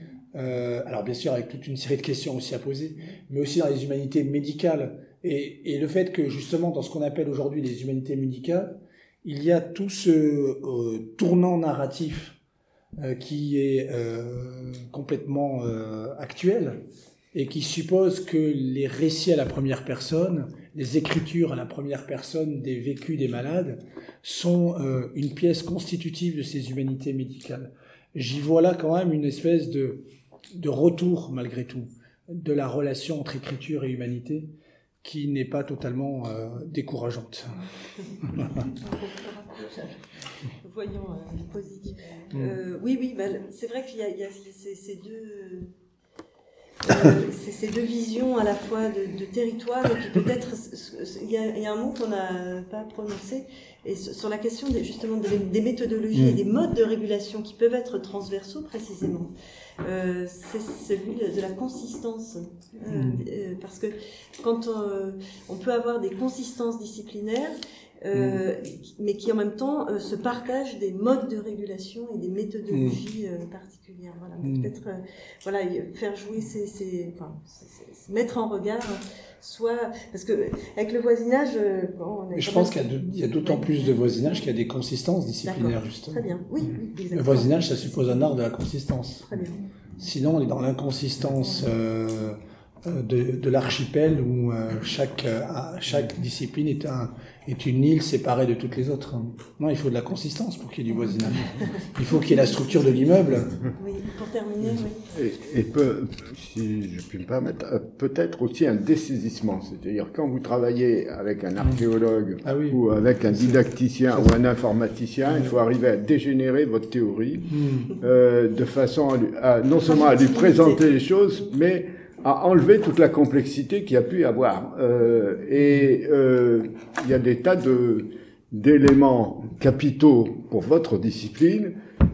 euh, alors bien sûr avec toute une série de questions aussi à poser, mais aussi dans les humanités médicales. Et, et le fait que justement dans ce qu'on appelle aujourd'hui les humanités médicales, il y a tout ce euh, tournant narratif euh, qui est euh, complètement euh, actuel et qui suppose que les récits à la première personne, les écritures à la première personne des vécus des malades sont euh, une pièce constitutive de ces humanités médicales. J'y vois là quand même une espèce de, de retour, malgré tout, de la relation entre écriture et humanité qui n'est pas totalement euh, décourageante. Voyons euh, le positif. Euh, oui, oui, bah, c'est vrai qu'il y a, il y a ces, ces deux... Euh, c'est ces deux visions à la fois de, de territoire et puis peut-être il y a, il y a un mot qu'on n'a pas prononcé et sur la question des, justement des, des méthodologies mmh. et des modes de régulation qui peuvent être transversaux précisément. Euh, c'est celui de la consistance euh, mmh. euh, parce que quand on, on peut avoir des consistances disciplinaires Euh, mmh. mais qui en même temps euh, se partagent des modes de régulation et des méthodologies euh, particulières. Voilà, mmh. peut-être euh, voilà, faire jouer ces, ces, enfin, ces, ces, mettre en regard, soit parce que avec le voisinage, euh, bon, on est je pense qu'il y a, de, il y a d'autant ouais. plus de voisinage qu'il y a des consistances disciplinaires. D'accord. Justement. Très bien. Oui, oui, exactement. Le voisinage, ça suppose un art de la consistance. Très bien. Sinon, on est dans l'inconsistance. Euh, De, de l'archipel où euh, chaque, euh, chaque discipline est, un, est une île séparée de toutes les autres. Non, il faut de la consistance pour qu'il y ait du voisinage. Il faut qu'il y ait la structure de l'immeuble. Oui, pour terminer, oui. Et, et peut, si je puis me permettre, peut-être aussi un dessaisissement. C'est-à-dire quand vous travaillez avec un archéologue ah oui. ou avec un didacticien ou un informaticien, il faut arriver à dégénérer votre théorie mm. euh, de façon à, lui, à non seulement à lui présenter les choses, mais à enlever toute la complexité qu'il y a pu y avoir. Euh, et euh, il y a des tas de, d'éléments capitaux pour votre discipline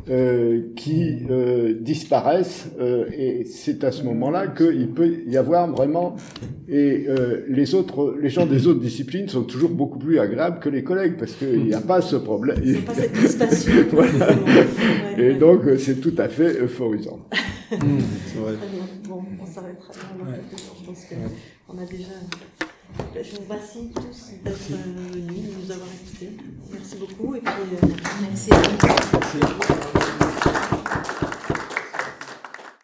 euh, qui euh, disparaissent, euh, et c'est à ce moment-là qu'il peut y avoir vraiment, et euh, les autres, les gens des autres disciplines sont toujours beaucoup plus agréables que les collègues, parce qu'il n'y a pas ce problème. Il n'y a pas cette crispation. Voilà. Ouais, Et ouais. donc c'est tout à fait euphorisant. Mmh, c'est vrai. Très bien. Bon, on s'arrêtera là. On a Ouais. fait le tour. Je pense qu'on a déjà. Je vous remercie tous d'être euh, venus, de nous avoir écoutés. Merci beaucoup. Et puis, euh, Merci. Merci.